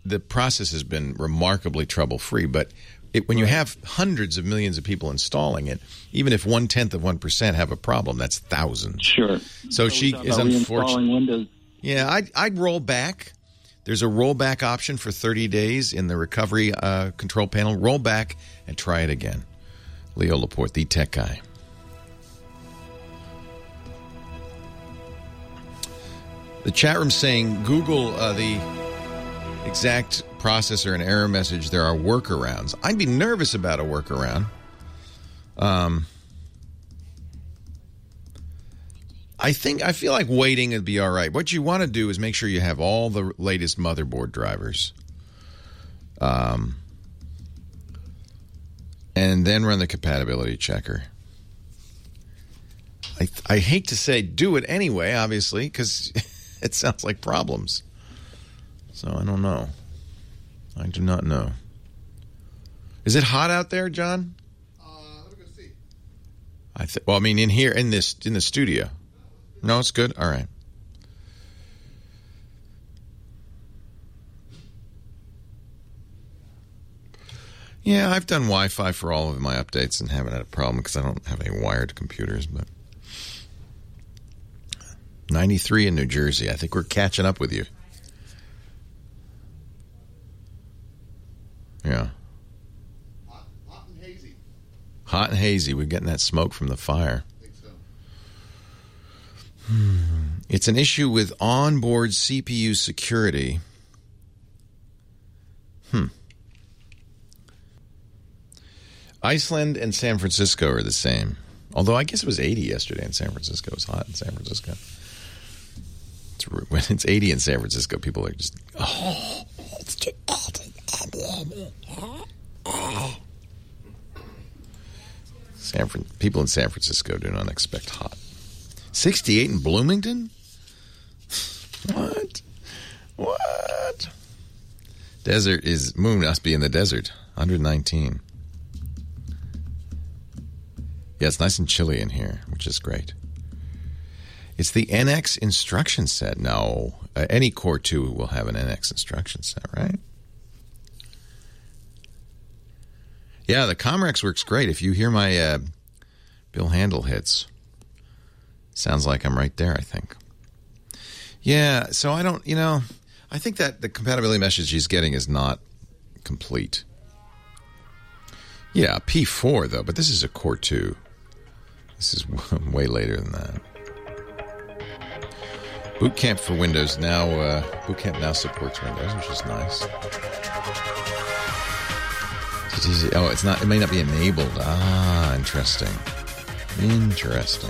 the process has been remarkably trouble-free, but it, when you have hundreds of millions of people installing it, even if one-tenth of one percent have a problem, that's thousands. Sure. So, so she is unfortunate. Windows. Yeah, I'd, I'd roll back. There's a rollback option for thirty days in the recovery uh, control panel. Roll back and try it again. Leo Laporte, the tech guy. The chat room saying Google uh, the exact processor and error message. There are workarounds. I'd be nervous about a workaround. Um, I think I feel like waiting would be all right. What you want to do is make sure you have all the latest motherboard drivers, um, and then run the compatibility checker. I I hate to say do it anyway, obviously, because it sounds like problems. So I don't know. I do not know. Is it hot out there, John? Uh, let me go see. I th- well, I mean, in here, in this, in the studio. No, it's good. All right. Yeah, I've done Wi-Fi for all of my updates and haven't had a problem because I don't have any wired computers. But ninety-three in New Jersey. I think we're catching up with you. Yeah. Hot, hot and hazy. Hot and hazy. We're getting that smoke from the fire. I think so. Hmm. It's an issue with onboard C P U security. Hmm. Iceland and San Francisco are the same. Although I guess it was eighty yesterday in San Francisco. It was hot in San Francisco. It's, when it's eighty in San Francisco, people are just, oh, it's too San Fran- people in San Francisco do not expect hot. sixty-eight in Bloomington? What? What? Desert is, moon must be in the desert. one hundred nineteen. Yeah, it's nice and chilly in here, which is great. It's the N X instruction set. No, uh, any Core two will have an N X instruction set, right? Yeah, the Comrex works great. If you hear my uh, Bill Handel hits, sounds like I'm right there, I think. Yeah, so I don't, you know, I think that the compatibility message he's getting is not complete. Yeah, P four, though, but this is a Core two. This is way later than that. Boot Camp for Windows now, uh, Boot Camp now supports Windows, which is nice. Oh, it's not, it may not be enabled. Ah, interesting. Interesting.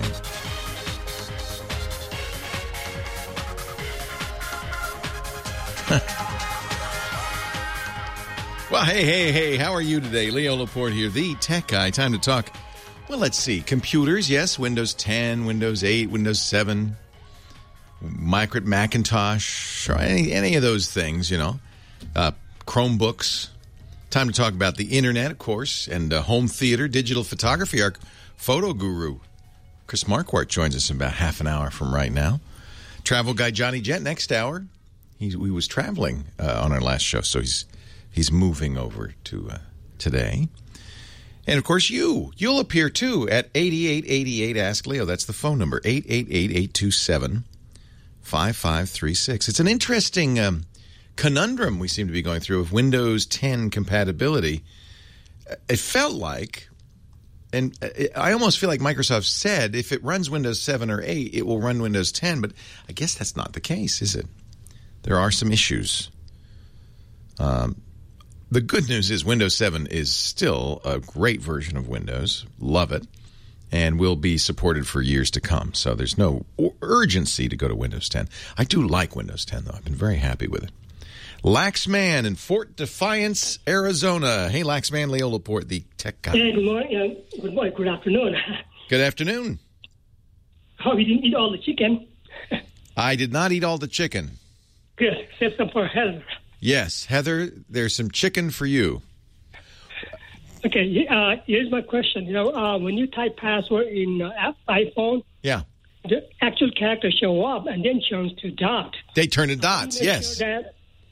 Well, hey, hey, hey, how are you today? Leo Laporte here, the tech guy. Time to talk. Well, let's see. Computers, yes. Windows ten, Windows eight, Windows seven, Micro Macintosh, or any, any of those things, you know. Uh, Chromebooks. Time to talk about the internet, of course, and uh, home theater, digital photography. Our photo guru, Chris Marquardt, joins us in about half an hour from right now. Travel guy Johnny Jet next hour. He, he was traveling uh, on our last show, so he's he's moving over to uh, today. And, of course, you. You'll appear, too, at eighty-eight eighty-eight Ask Leo. That's the phone number, eight eight eight, eight two seven, five five three six. It's an interesting um, conundrum we seem to be going through with Windows ten compatibility. It felt like, and I almost feel like Microsoft said, if it runs Windows seven or eight, it will run Windows ten. But I guess that's not the case, is it? There are some issues. Um, the good news is Windows seven is still a great version of Windows. Love it. And will be supported for years to come. So there's no urgency to go to Windows ten. I do like Windows ten, though. I've been very happy with it. Laxman in Fort Defiance, Arizona. Hey, Laxman, Leo Laporte, the tech guy. Hey, good morning. Uh, good morning. Good afternoon. Good afternoon. Oh, you didn't eat all the chicken? I did not eat all the chicken. Good. Save some for Heather. Yes, Heather, there's some chicken for you. Okay, uh, here's my question. You know, uh, when you type password in uh, iPhone, yeah, the actual characters show up and then turns to dot. They turn to dots, yes. Sure that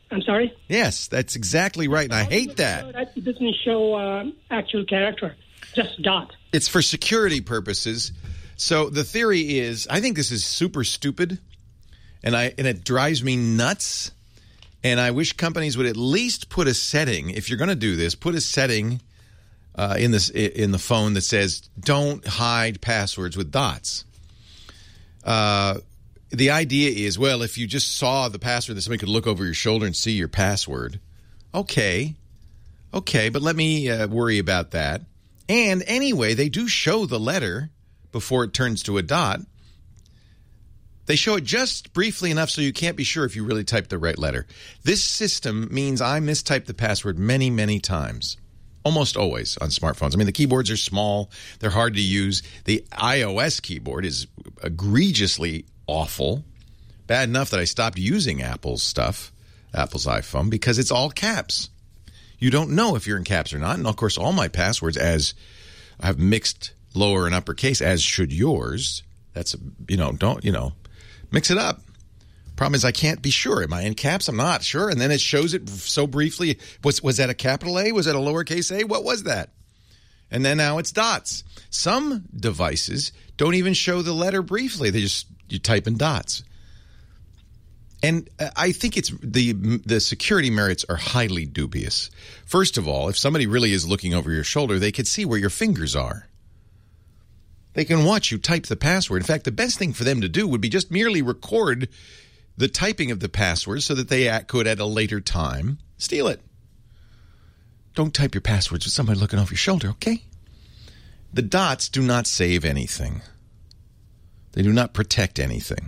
I'm sorry? Yes, that's exactly right, and I hate that. It doesn't show uh, actual character, just dot. It's for security purposes. So the theory is, I think this is super stupid, and I and it drives me nuts. And I wish companies would at least put a setting, if you're going to do this, put a setting uh, in this in the phone that says don't hide passwords with dots. Uh, the idea is, well, if you just saw the password that somebody could look over your shoulder and see your password, okay, okay, but let me uh, worry about that. And anyway, they do show the letter before it turns to a dot. They show it just briefly enough so you can't be sure if you really typed the right letter. This system means I mistyped the password many, many times. Almost always on smartphones. I mean, the keyboards are small. They're hard to use. The iOS keyboard is egregiously awful. Bad enough that I stopped using Apple's stuff, Apple's iPhone, because it's all caps. You don't know if you're in caps or not. And, of course, all my passwords, as I have mixed lower and uppercase, as should yours. That's, you know, don't, you know. Mix it up. Problem is I can't be sure. Am I in caps? I'm not sure. And then it shows it so briefly. Was was that a capital A? Was that a lowercase a? What was that? And then now it's dots. Some devices don't even show the letter briefly. They just, you type in dots. And I think it's the the security merits are highly dubious. First of all, if somebody really is looking over your shoulder, they could see where your fingers are. They can watch you type the password. In fact, the best thing for them to do would be just merely record the typing of the password so that they could, at a later time, steal it. Don't type your passwords with somebody looking over your shoulder, okay? The dots do not save anything. They do not protect anything.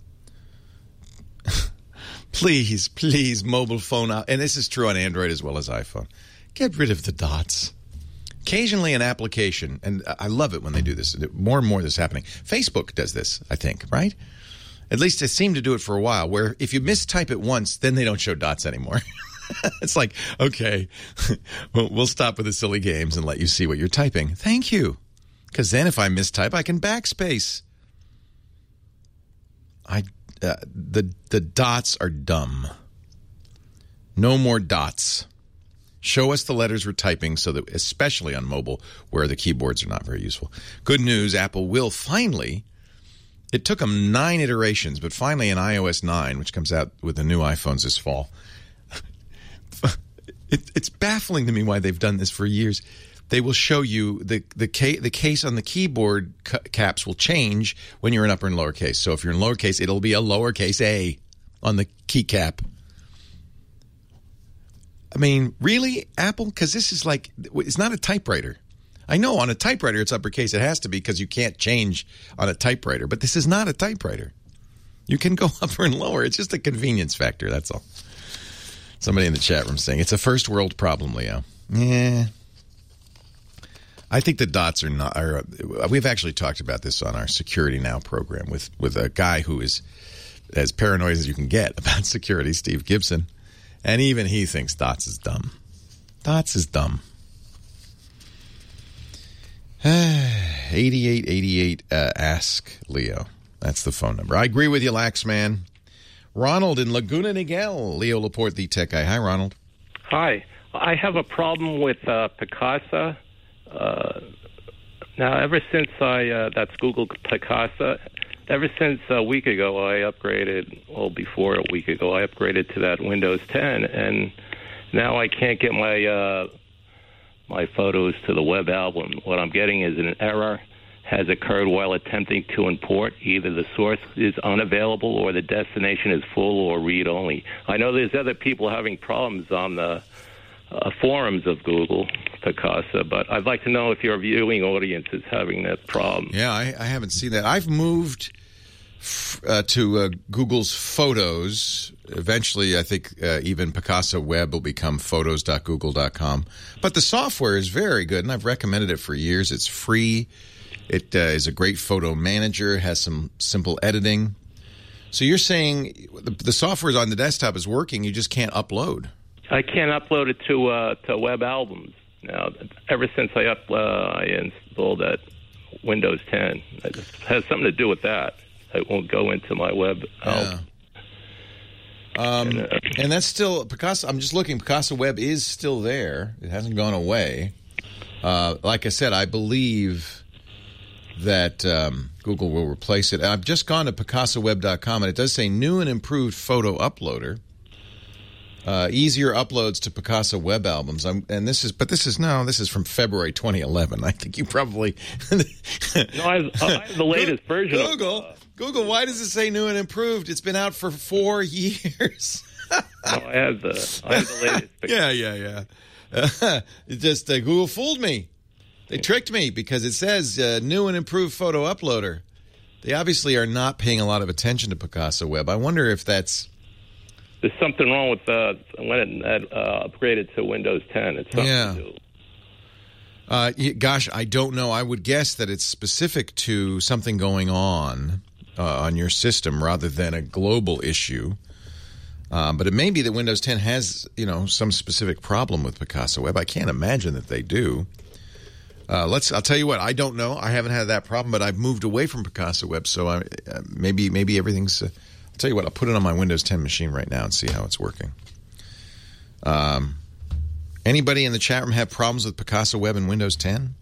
Please, please, mobile phone out. And this is true on Android as well as iPhone. Get rid of the dots. Occasionally an application, and I love it when they do this. More and more this is happening. Facebook does this, I think, right? At least it seemed to do it for a while, where if you mistype it once, then they don't show dots anymore. It's like, okay, we'll stop with the silly games and let you see what you're typing. Thank you. Because then if I mistype, I can backspace. I uh, the the dots are dumb. No more dots. Show us the letters we're typing, so that, especially on mobile, where the keyboards are not very useful. Good news, Apple will finally, it took them nine iterations, but finally in iOS nine, which comes out with the new iPhones this fall, it, it's baffling to me why they've done this for years. They will show you the the, ca- the case on the keyboard ca- caps will change when you're in upper and lowercase. So if you're in lowercase, it'll be a lowercase a on the keycap. I mean, really, Apple? Because this is like, it's not a typewriter. I know on a typewriter it's uppercase. It has to be because you can't change on a typewriter. But this is not a typewriter. You can go upper and lower. It's just a convenience factor, that's all. Somebody in the chat room saying, it's a first world problem, Leo. Yeah. I think the dots are not, are, we've actually talked about this on our Security Now program with, with a guy who is as paranoid as you can get about security, Steve Gibson. And even he thinks dots is dumb. Dots is dumb. eighty-eight eighty-eight, uh, ask Leo. That's the phone number. I agree with you, Laxman. Ronald in Laguna Niguel. Leo Laporte, the tech guy. Hi, Ronald. Hi. I have a problem with uh, Picasa. Uh, now, ever since I, uh, that's Google Picasa, ever since a week ago, I upgraded, well, before a week ago, I upgraded to that Windows ten, and now I can't get my uh, my photos to the web album. What I'm getting is an error has occurred while attempting to import. Either the source is unavailable or the destination is full or read-only. I know there's other people having problems on the uh, forums of Google Picasa, but I'd like to know if your viewing audience is having that problem. Yeah, I, I haven't seen that. I've moved f- uh, to uh, Google's Photos. Eventually, I think uh, even Picasa Web will become photos dot google dot com. But the software is very good, and I've recommended it for years. It's free. It uh, is a great photo manager, has some simple editing. So you're saying the, the software on the desktop is working, you just can't upload. I can't upload it to uh, to web albums. Now, ever since I up uh, I installed that Windows ten, it has something to do with that. It won't go into my web album. Yeah. Um, and, uh, and that's still Picasa. I'm just looking. Picasa Web is still there. It hasn't gone away. Uh, like I said, I believe that um, Google will replace it. I've just gone to picasa web dot com, and it does say new and improved photo uploader. Uh, easier uploads to Picasa web albums. I'm, and this is, but this is no, this is from February twenty eleven. I think you probably. no, I have, I have the latest version. Google, of, uh, Google. Why does it say new and improved? It's been out for four years. no, I have the, I have the latest. Picture. Yeah, yeah, yeah. Uh, it just uh, Google fooled me. They tricked me because it says uh, new and improved photo uploader. They obviously are not paying a lot of attention to Picasa Web. I wonder if that's. There's something wrong with uh, when it uh, upgraded to Windows ten. It's something Yeah. to do. Uh, gosh, I don't know. I would guess that it's specific to something going on uh, on your system rather than a global issue. Uh, but it may be that Windows ten has, you know, some specific problem with Picasa Web. I can't imagine that they do. Uh, let's. I'll tell you what. I don't know. I haven't had that problem, but I've moved away from Picasa Web, so I, uh, maybe maybe everything's. Uh, I'll tell you what. I'll put it on my Windows ten machine right now and see how it's working. Um, anybody in the chat room have problems with Picasa Web and Windows ten?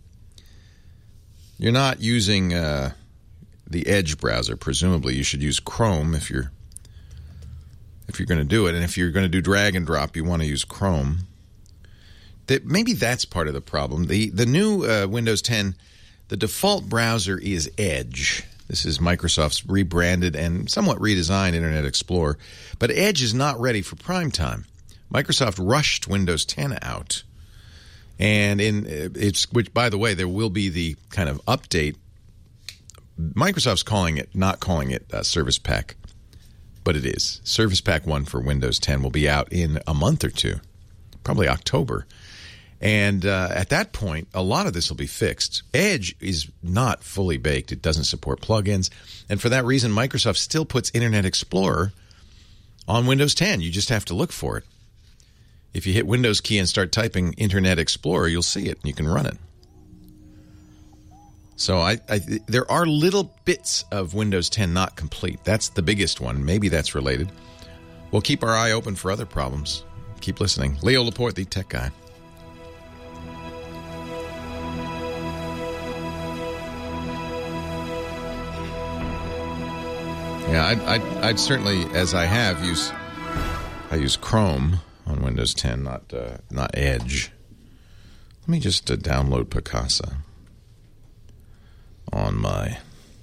You're not using uh, the Edge browser. Presumably, you should use Chrome if you're if you're going to do it, and if you're going to do drag and drop, you want to use Chrome. That maybe that's part of the problem. The the new uh, Windows ten, the default browser is Edge. This is Microsoft's rebranded and somewhat redesigned Internet Explorer. But Edge is not ready for prime time. Microsoft rushed Windows ten out. And in it's which, by the way, there will be the kind of update. Microsoft's calling it, not calling it uh, Service Pack, but it is. Service Pack one for Windows ten will be out in a month or two, probably October. And uh, at that point, a lot of this will be fixed. Edge is not fully baked. It doesn't support plugins. And for that reason, Microsoft still puts Internet Explorer on Windows ten. You just have to look for it. If you hit Windows key and start typing Internet Explorer, you'll see it and you can run it. So I, I, there are little bits of Windows ten not complete. That's the biggest one. Maybe that's related. We'll keep our eye open for other problems. Keep listening. Leo Laporte, the Tech Guy. Yeah, I'd, I'd, I'd certainly, as I have, use I use Chrome on Windows ten, not uh, not Edge. Let me just uh, download Picasa on my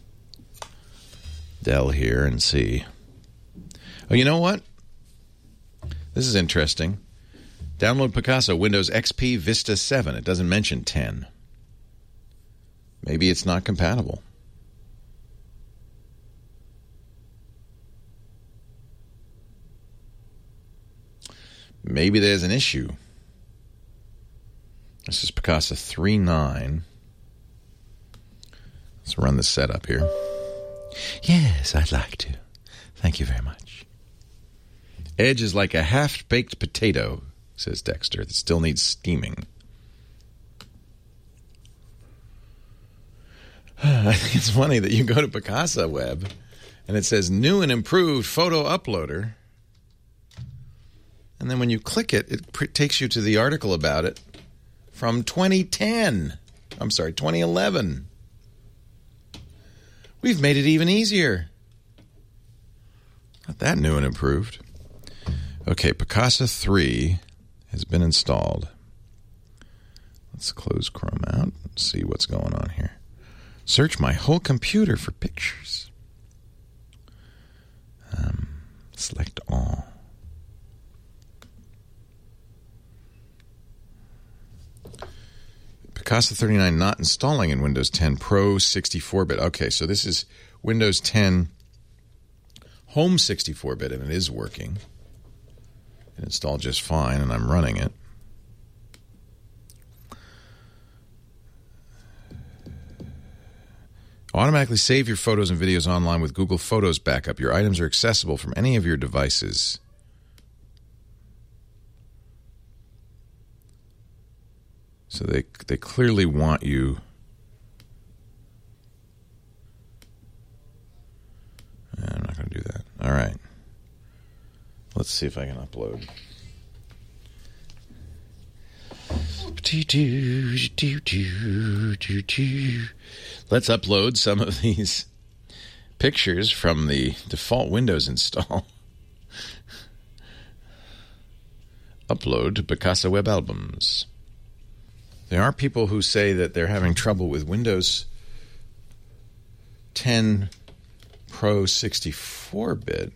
Dell here and see. Oh, you know what? This is interesting. Download Picasa, Windows X P Vista seven. It doesn't mention ten. Maybe it's not compatible. Maybe there's an issue. This is Picasa three point nine. Let's run the setup here. Yes, I'd like to. Thank you very much. Edge is like a half-baked potato, says Dexter, that still needs steaming. I think it's funny that you go to Picasa Web and it says new and improved photo uploader. And then when you click it, it pr- takes you to the article about it from twenty ten. I'm sorry, twenty eleven. We've made it even easier. Not that new and improved. Okay, Picasa three has been installed. Let's close Chrome out and see what's going on here. Search my whole computer for pictures. Um, select all. Picasa thirty-nine not installing in Windows ten Pro sixty-four bit. Okay, so this is Windows ten Home sixty-four bit, and it is working. It installed just fine, and I'm running it. Automatically save your photos and videos online with Google Photos Backup. Your items are accessible from any of your devices. So they they clearly want you. I'm not going to do that. All right. Let's see if I can upload. Let's upload some of these pictures from the default Windows install. Upload to Picasa Web Albums. There are people who say that they're having trouble with Windows ten Pro sixty-four bit.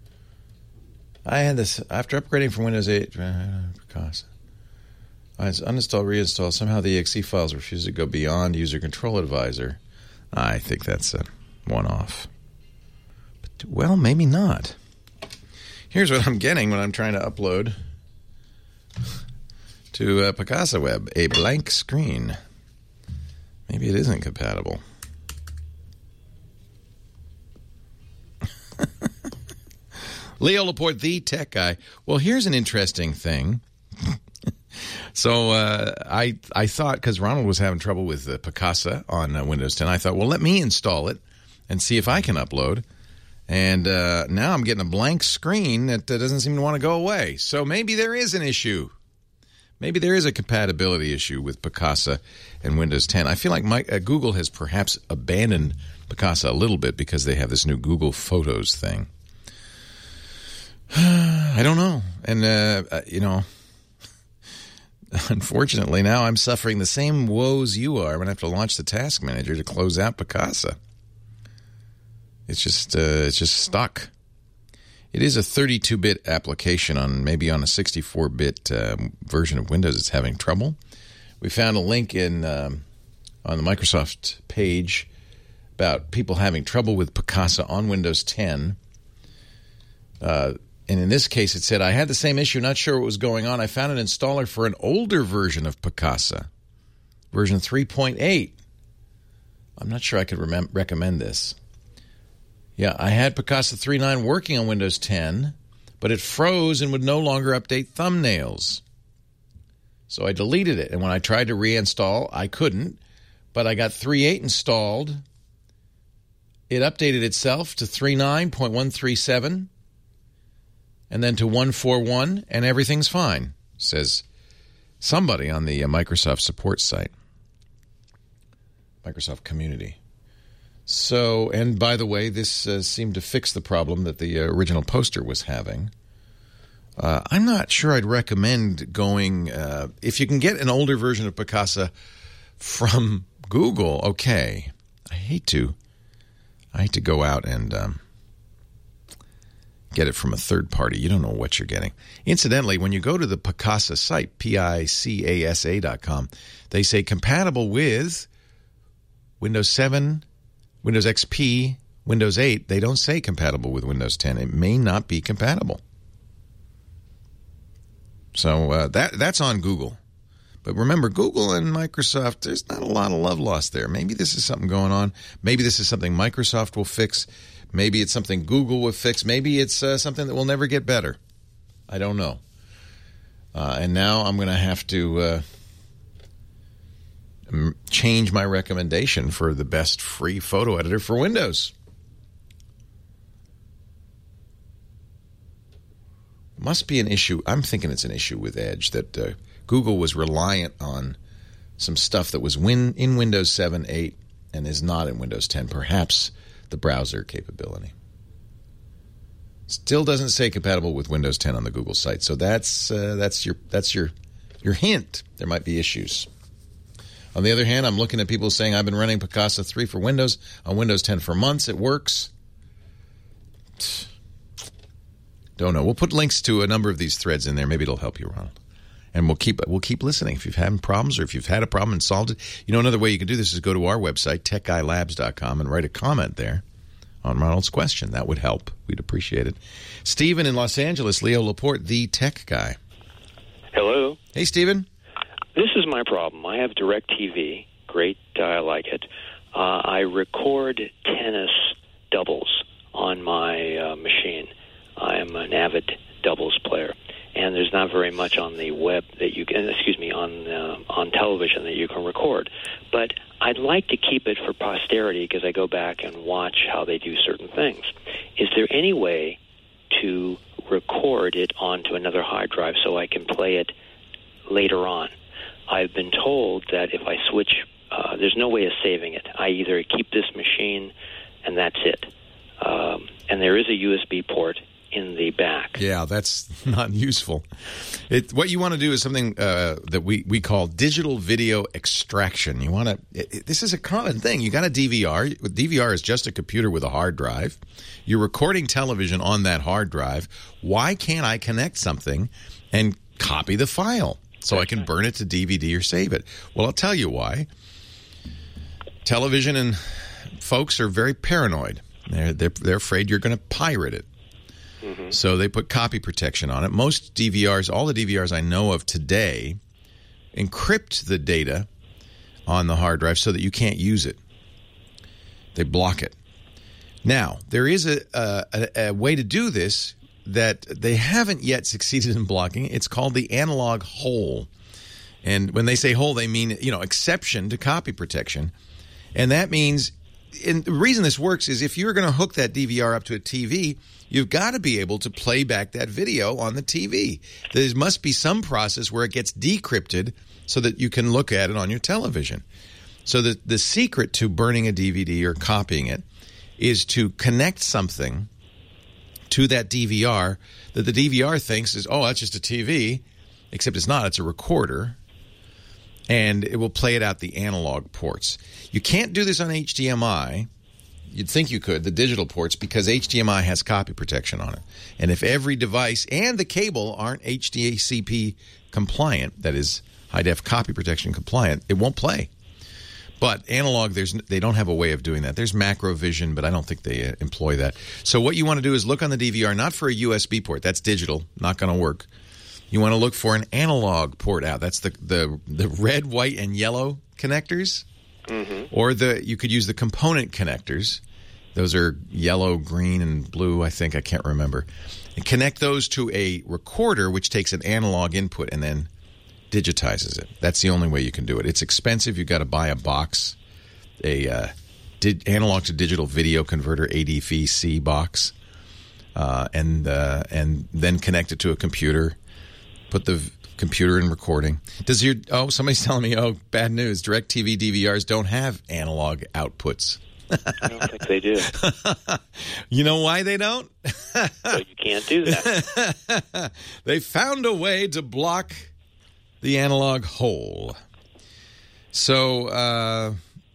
I had this after upgrading from Windows eight. Uh, Picasa. I uninstall, reinstall. Somehow the E X E files refuse to go beyond User Control Advisor. I think that's a one-off. But, well, maybe not. Here's what I'm getting when I'm trying to upload to uh, Picasa Web. A blank screen. Maybe it isn't compatible. Leo Laporte, the tech guy. Well, here's an interesting thing. So uh, I I thought, because Ronald was having trouble with uh, Picasa on uh, Windows ten, I thought, well, let me install it and see if I can upload. And uh, now I'm getting a blank screen that uh, doesn't seem to want to go away. So maybe there is an issue. Maybe there is a compatibility issue with Picasa and Windows ten. I feel like my, uh, Google has perhaps abandoned Picasa a little bit because they have this new Google Photos thing. I don't know. And, uh, you know, unfortunately, now I'm suffering the same woes you are. I'm going to have to launch the Task Manager to close out Picasa. It's just, uh, it's just stuck. It is a thirty-two bit application on maybe on a sixty-four bit uh, version of Windows. It's having trouble. We found a link in um, on the Microsoft page about people having trouble with Picasa on Windows ten. Uh, and in this case, it said, I had the same issue, not sure what was going on. I found an installer for an older version of Picasa, version three point eight. I'm not sure I could remem- recommend this. Yeah, I had Picasa three point nine working on Windows ten, but it froze and would no longer update thumbnails. So I deleted it, and when I tried to reinstall, I couldn't, but I got three point eight installed. It updated itself to three point nine point one three seven, and then to one forty-one, and everything's fine, says somebody on the uh, Microsoft support site, Microsoft community. So, and by the way, this uh, seemed to fix the problem that the uh, original poster was having. Uh, I'm not sure I'd recommend going, uh, if you can get an older version of Picasa from Google, okay. I hate to, I hate to go out and um, get it from a third party. You don't know what you're getting. Incidentally, when you go to the Picasa site, P I C A S A dot com, they say compatible with Windows seven, Windows X P, Windows eight. They don't say compatible with Windows ten. It may not be compatible. So uh, that that's on Google. But remember, Google and Microsoft, there's not a lot of love lost there. Maybe this is something going on. Maybe this is something Microsoft will fix. Maybe it's something Google will fix. Maybe it's uh, something that will never get better. I don't know. Uh, and now I'm going to have to uh, change my recommendation for the best free photo editor for Windows. Must be an issue. I'm thinking it's an issue with Edge that uh, Google was reliant on some stuff that was win- in Windows seven, eight, and is not in Windows ten. Perhaps the browser capability. Still doesn't say compatible with Windows ten on the Google site. So that's uh, that's your that's your your hint. There might be issues. On the other hand, I'm looking at people saying I've been running Picasa three for Windows on Windows ten for months. It works. Don't know. We'll put links to a number of these threads in there. Maybe it'll help you, Ronald. And we'll keep we'll keep listening. If you've had problems or if you've had a problem and solved it, you know, another way you can do this is go to our website, tech guy labs dot com, and write a comment there on Ronald's question. That would help. We'd appreciate it. Stephen in Los Angeles, Leo Laporte, the tech guy. Hello. Hey, Stephen. This is my problem. I have DirecTV. Great. Uh, I like it. Uh, I record tennis doubles on my uh, machine. I am an avid doubles player. And there's not very much on the web that you can, excuse me, on uh, on television that you can record. But I'd like to keep it for posterity because I go back and watch how they do certain things. Is there any way to record it onto another hard drive so I can play it later on. I've been told that if I switch, uh, there's no way of saving it. I either keep this machine and that's it. Um, and there is a U S B port in the back. Yeah, that's not useful. It, what you want to do is something uh, that we, we call digital video extraction. You want to. This is a common thing. You got a D V R. D V R is just a computer with a hard drive. You're recording television on that hard drive. Why can't I connect something and copy the file so that's I can right. burn it to D V D or save it? Well, I'll tell you why. Television and folks are very paranoid. They're they're, they're afraid you're going to pirate it. Mm-hmm. So they put copy protection on it. Most D V Rs, all the D V Rs I know of today, encrypt the data on the hard drive so that you can't use it. They block it. Now, there is a, a, a way to do this that they haven't yet succeeded in blocking. It's called the analog hole. And when they say hole, they mean, you know, exception to copy protection. And that means, and the reason this works is if you're going to hook that D V R up to a T V, you've got to be able to play back that video on the T V. There must be some process where it gets decrypted so that you can look at it on your television. So the, the secret to burning a D V D or copying it is to connect something to that D V R that the D V R thinks is, oh, that's just a T V, except it's not. It's a recorder. And it will play it out the analog ports. You can't do this on H D M I. You'd think you could, the digital ports, because H D M I has copy protection on it. And if every device and the cable aren't H D C P compliant, that is high-def copy protection compliant, it won't play. But analog, there's they don't have a way of doing that. There's Macrovision, but I don't think they uh, employ that. So what you want to do is look on the D V R, not for a U S B port. That's digital, not going to work. You want to look for an analog port out. That's the the, the red, white, and yellow connectors. Mm-hmm. Or the you could use the component connectors. Those are yellow, green, and blue, I think. I can't remember. And connect those to a recorder, which takes an analog input and then digitizes it. That's the only way you can do it. It's expensive. You've got to buy a box, a uh, di- analog to digital video converter, A D V C box, uh, and uh, and then connect it to a computer. Put the v- computer in recording. Does your oh somebody's telling me oh bad news. DirecTV D V Rs don't have analog outputs. I don't think they do. You know why they don't? So you can't do that. They found a way to block the analog hole. So uh,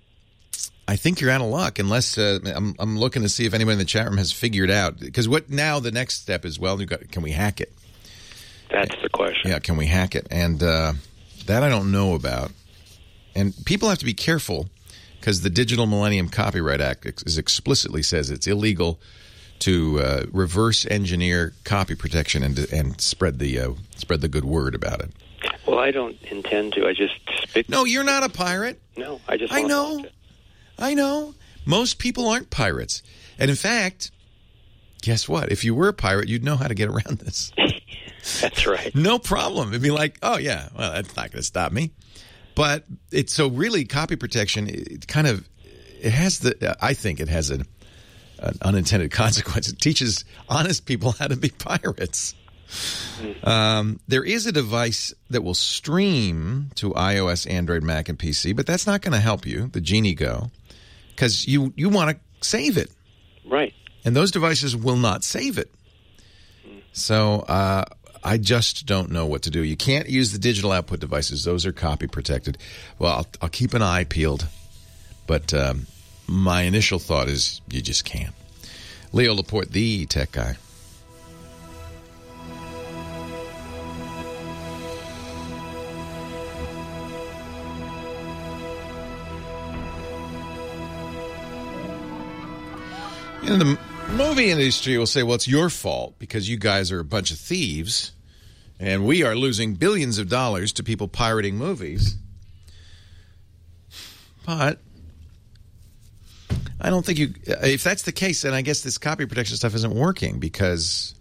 I think you're out of luck unless uh, I'm, I'm looking to see if anybody in the chat room has figured out. Because what now the next step is, well, you got, can we hack it? That's the question. Yeah, can we hack it? And uh, that I don't know about. And people have to be careful because the Digital Millennium Copyright Act ex- explicitly says it's illegal to uh, reverse engineer copy protection and and spread the uh, spread the good word about it. Well, I don't intend to. I just speak. No, you're not a pirate. No, I just. I know. I know. Most people aren't pirates, and in fact, guess what? If you were a pirate, you'd know how to get around this. That's right. No problem. It'd be like, oh, yeah, well, that's not going to stop me. But it's so really copy protection, it kind of, it has the, I think it has an, an unintended consequence. It teaches honest people how to be pirates. Mm-hmm. Um, there is a device that will stream to iOS, Android, Mac, and P C, but that's not going to help you, the Genie Go, because you, you want to save it. Right. And those devices will not save it. So, uh, I just don't know what to do. You can't use the digital output devices. Those are copy protected. Well, I'll, I'll keep an eye peeled. But um, my initial thought is you just can't. Leo Laporte, the tech guy. In the movie industry will say, well, it's your fault because you guys are a bunch of thieves and we are losing billions of dollars to people pirating movies. But I don't think you, if that's the case, then I guess this copy protection stuff isn't working because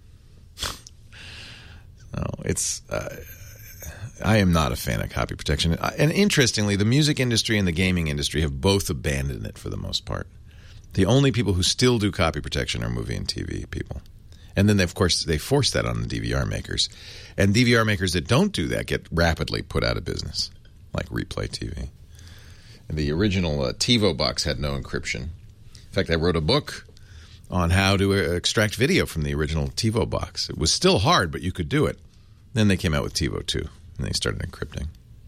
no, it's, uh, I am not a fan of copy protection. And interestingly, the music industry and the gaming industry have both abandoned it for the most part. The only people who still do copy protection are movie and T V people. And then, they, of course, they force that on the D V R makers. And D V R makers that don't do that get rapidly put out of business, like Replay T V. And the original uh, TiVo box had no encryption. In fact, I wrote a book on how to uh, extract video from the original TiVo box. It was still hard, but you could do it. Then they came out with TiVo two, and they started encrypting.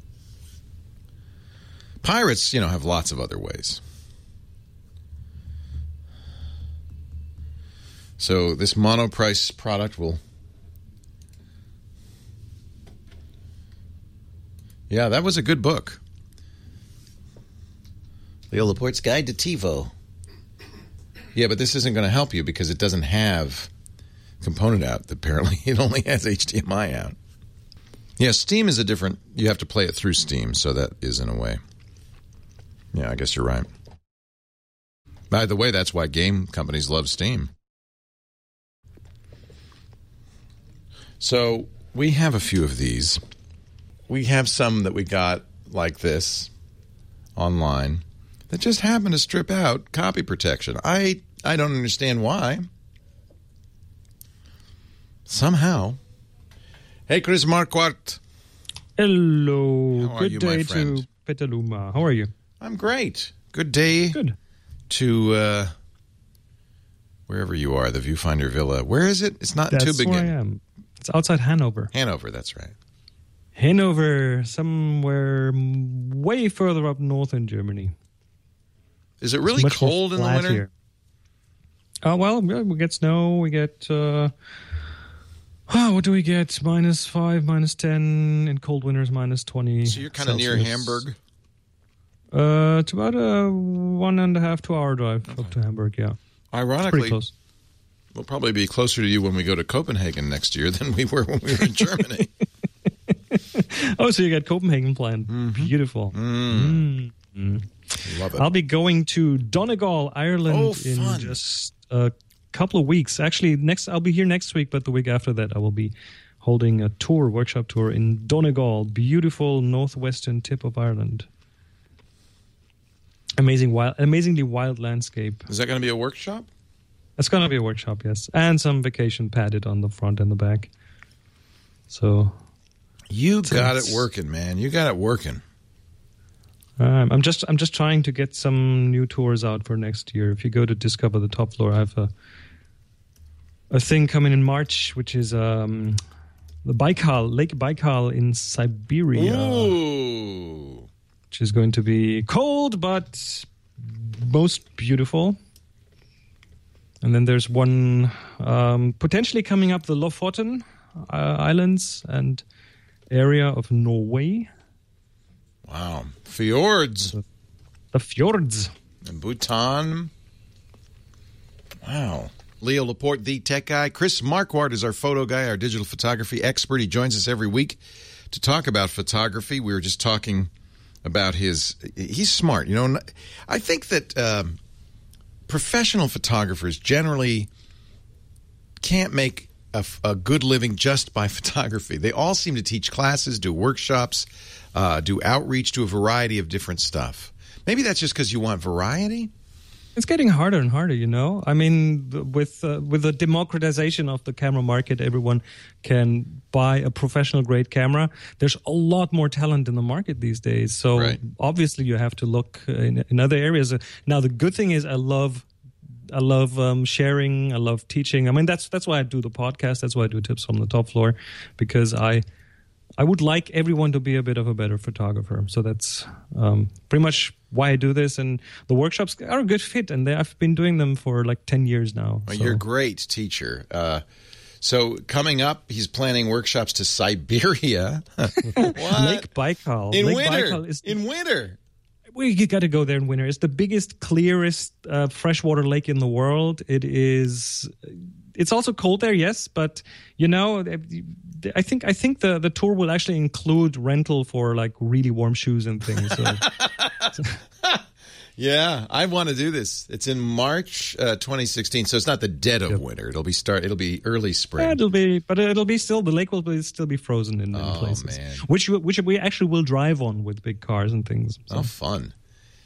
Pirates, you know, have lots of other ways. So this monoprice product will... Yeah, that was a good book. Leo Laporte's Guide to TiVo. Yeah, but this isn't going to help you because it doesn't have component out. Apparently, it only has H D M I out. Yeah, Steam is a different... You have to play it through Steam, so that is in a way. Yeah, I guess you're right. By the way, that's why game companies love Steam. So we have a few of these. We have some that we got like this online that just happen to strip out copy protection. I I don't understand why. Somehow. Hey, Chris Marquardt. Hello. How are Good you, day my friend? to Petaluma. How are you? I'm great. Good day. Good. To uh, wherever you are, the Viewfinder Villa. Where is it? It's not That's in Tübingen. where I am. It's outside Hanover. Hanover, that's right. Hanover, somewhere way further up north in Germany. Is it really It's much more cold in the flat winter? here. Oh, well, we get snow. We get, uh, oh, what do we get? Minus five, minus ten. In cold winters, minus twenty. So you're kind of near Hamburg? Uh, it's about a one and a half, two hour drive okay. up to Hamburg, yeah. Ironically, it's pretty close. We'll probably be closer to you when we go to Copenhagen next year than we were when we were in Germany. Oh, so you got Copenhagen planned. Mm-hmm. Beautiful. Mm. Mm. Love it. I'll be going to Donegal, Ireland oh, in fun. just a couple of weeks. Actually, next I'll be here next week, but the week after that I will be holding a tour, workshop tour in Donegal, beautiful northwestern tip of Ireland. Amazing, wild, amazingly wild landscape. Is that going to be a workshop? It's going to be a workshop, yes. And some vacation padded on the front and the back. So... You got it working, man. You got it working. Um, I'm just I'm just trying to get some new tours out for next year. If you go to Discover the Top Floor, I have a a thing coming in March, which is um, the Baikal, Lake Baikal in Siberia. Ooh. Which is going to be cold, but most beautiful. And then there's one um, potentially coming up, the Lofoten uh, Islands and area of Norway. Wow. Fjords. The, the fjords. And Bhutan. Wow. Leo Laporte, the tech guy. Chris Marquardt is our photo guy, our digital photography expert. He joins us every week to talk about photography. We were just talking about his... He's smart. You know, I think that um, professional photographers generally can't make A, a good living just by photography. They all seem to teach classes, do workshops, uh, do outreach, do a variety of different stuff. Maybe that's just because you want variety? It's getting harder and harder, you know. I mean, with uh, with the democratization of the camera market, everyone can buy a professional-grade camera. There's a lot more talent in the market these days. So right. obviously you have to look in, in other areas. Now, the good thing is I love... I love um, sharing. I love teaching. I mean, that's that's why I do the podcast. That's why I do Tips from the Top Floor, because I I would like everyone to be a bit of a better photographer. So that's um, pretty much why I do this. And the workshops are a good fit, and they, I've been doing them for like ten years now. Well, so. You're a great teacher. Uh, so coming up, he's planning workshops to Siberia. Lake Baikal. In Lake winter. Baikal is in winter. Well, you got to go there in winter. It's the biggest, clearest uh, freshwater lake in the world. It is. It's also cold there, yes, but you know, I think I think the, the tour will actually include rental for like really warm shoes and things. So. so. Yeah, I want to do this. It's in March uh, twenty sixteen, so it's not the dead of yep. winter. It'll be start. It'll be early spring. Yeah, it'll be, but it'll be still. The lake will be, still be frozen in many oh, places, man. which which we actually will drive on with big cars and things. So. Oh, fun!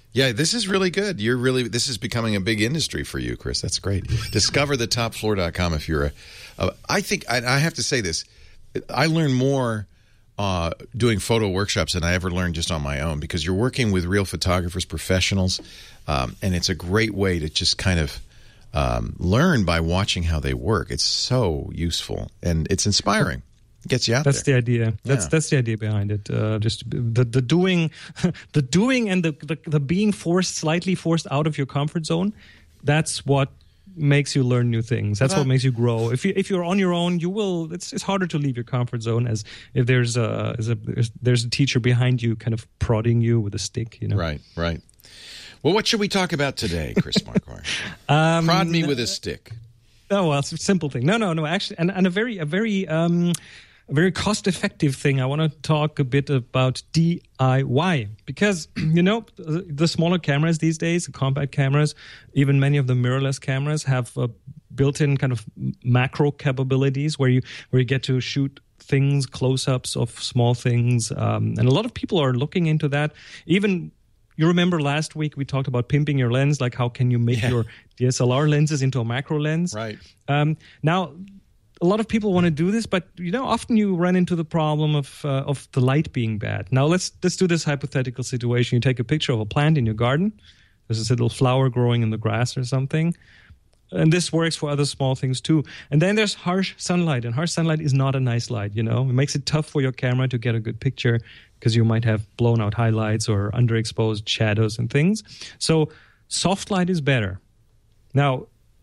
Yeah, this is really good. You're really this is becoming a big industry for you, Chris. That's great. discover the top floor dot com if you're a, a I think I, I have to say this. I learn more uh, doing photo workshops than I ever learned just on my own, because you're working with real photographers, professionals, um, and it's a great way to just kind of um, learn by watching how they work. It's so useful and it's inspiring. Gets you out that's there. the idea. That's Yeah. that's the idea behind it. Uh, just the the doing, the doing, and the, the the being forced, slightly forced out of your comfort zone. That's what makes you learn new things. That's Well, what makes you grow. If you if you're on your own, you will. It's it's harder to leave your comfort zone as if there's a, as a there's, there's a teacher behind you, kind of prodding you with a stick. You know. Right. Right. Well, what should we talk about today, Chris Marquardt? Um, Prod me with a stick. Oh well, it's a simple thing. No, no, no. Actually, and, and a very, a very, um, a very cost-effective thing. I want to talk a bit about D I Y, because you know the smaller cameras these days, the compact cameras, even many of the mirrorless cameras have uh, built-in kind of macro capabilities where you where you get to shoot things, close-ups of small things, um, and a lot of people are looking into that. Even you remember last week we talked about pimping your lens, like how can you make Yeah. your D S L R lenses into a macro lens? Right. Um, now, a lot of people want to do this, but you know, often you run into the problem of uh, of the light being bad. Now, let's let's do this hypothetical situation. You take a picture of a plant in your garden. There's this little flower growing in the grass or something. And this works for other small things too. And then there's harsh sunlight, and harsh sunlight is not a nice light, you know. It makes it tough for your camera to get a good picture because you might have blown out highlights or underexposed shadows and things. So soft light is better. Now,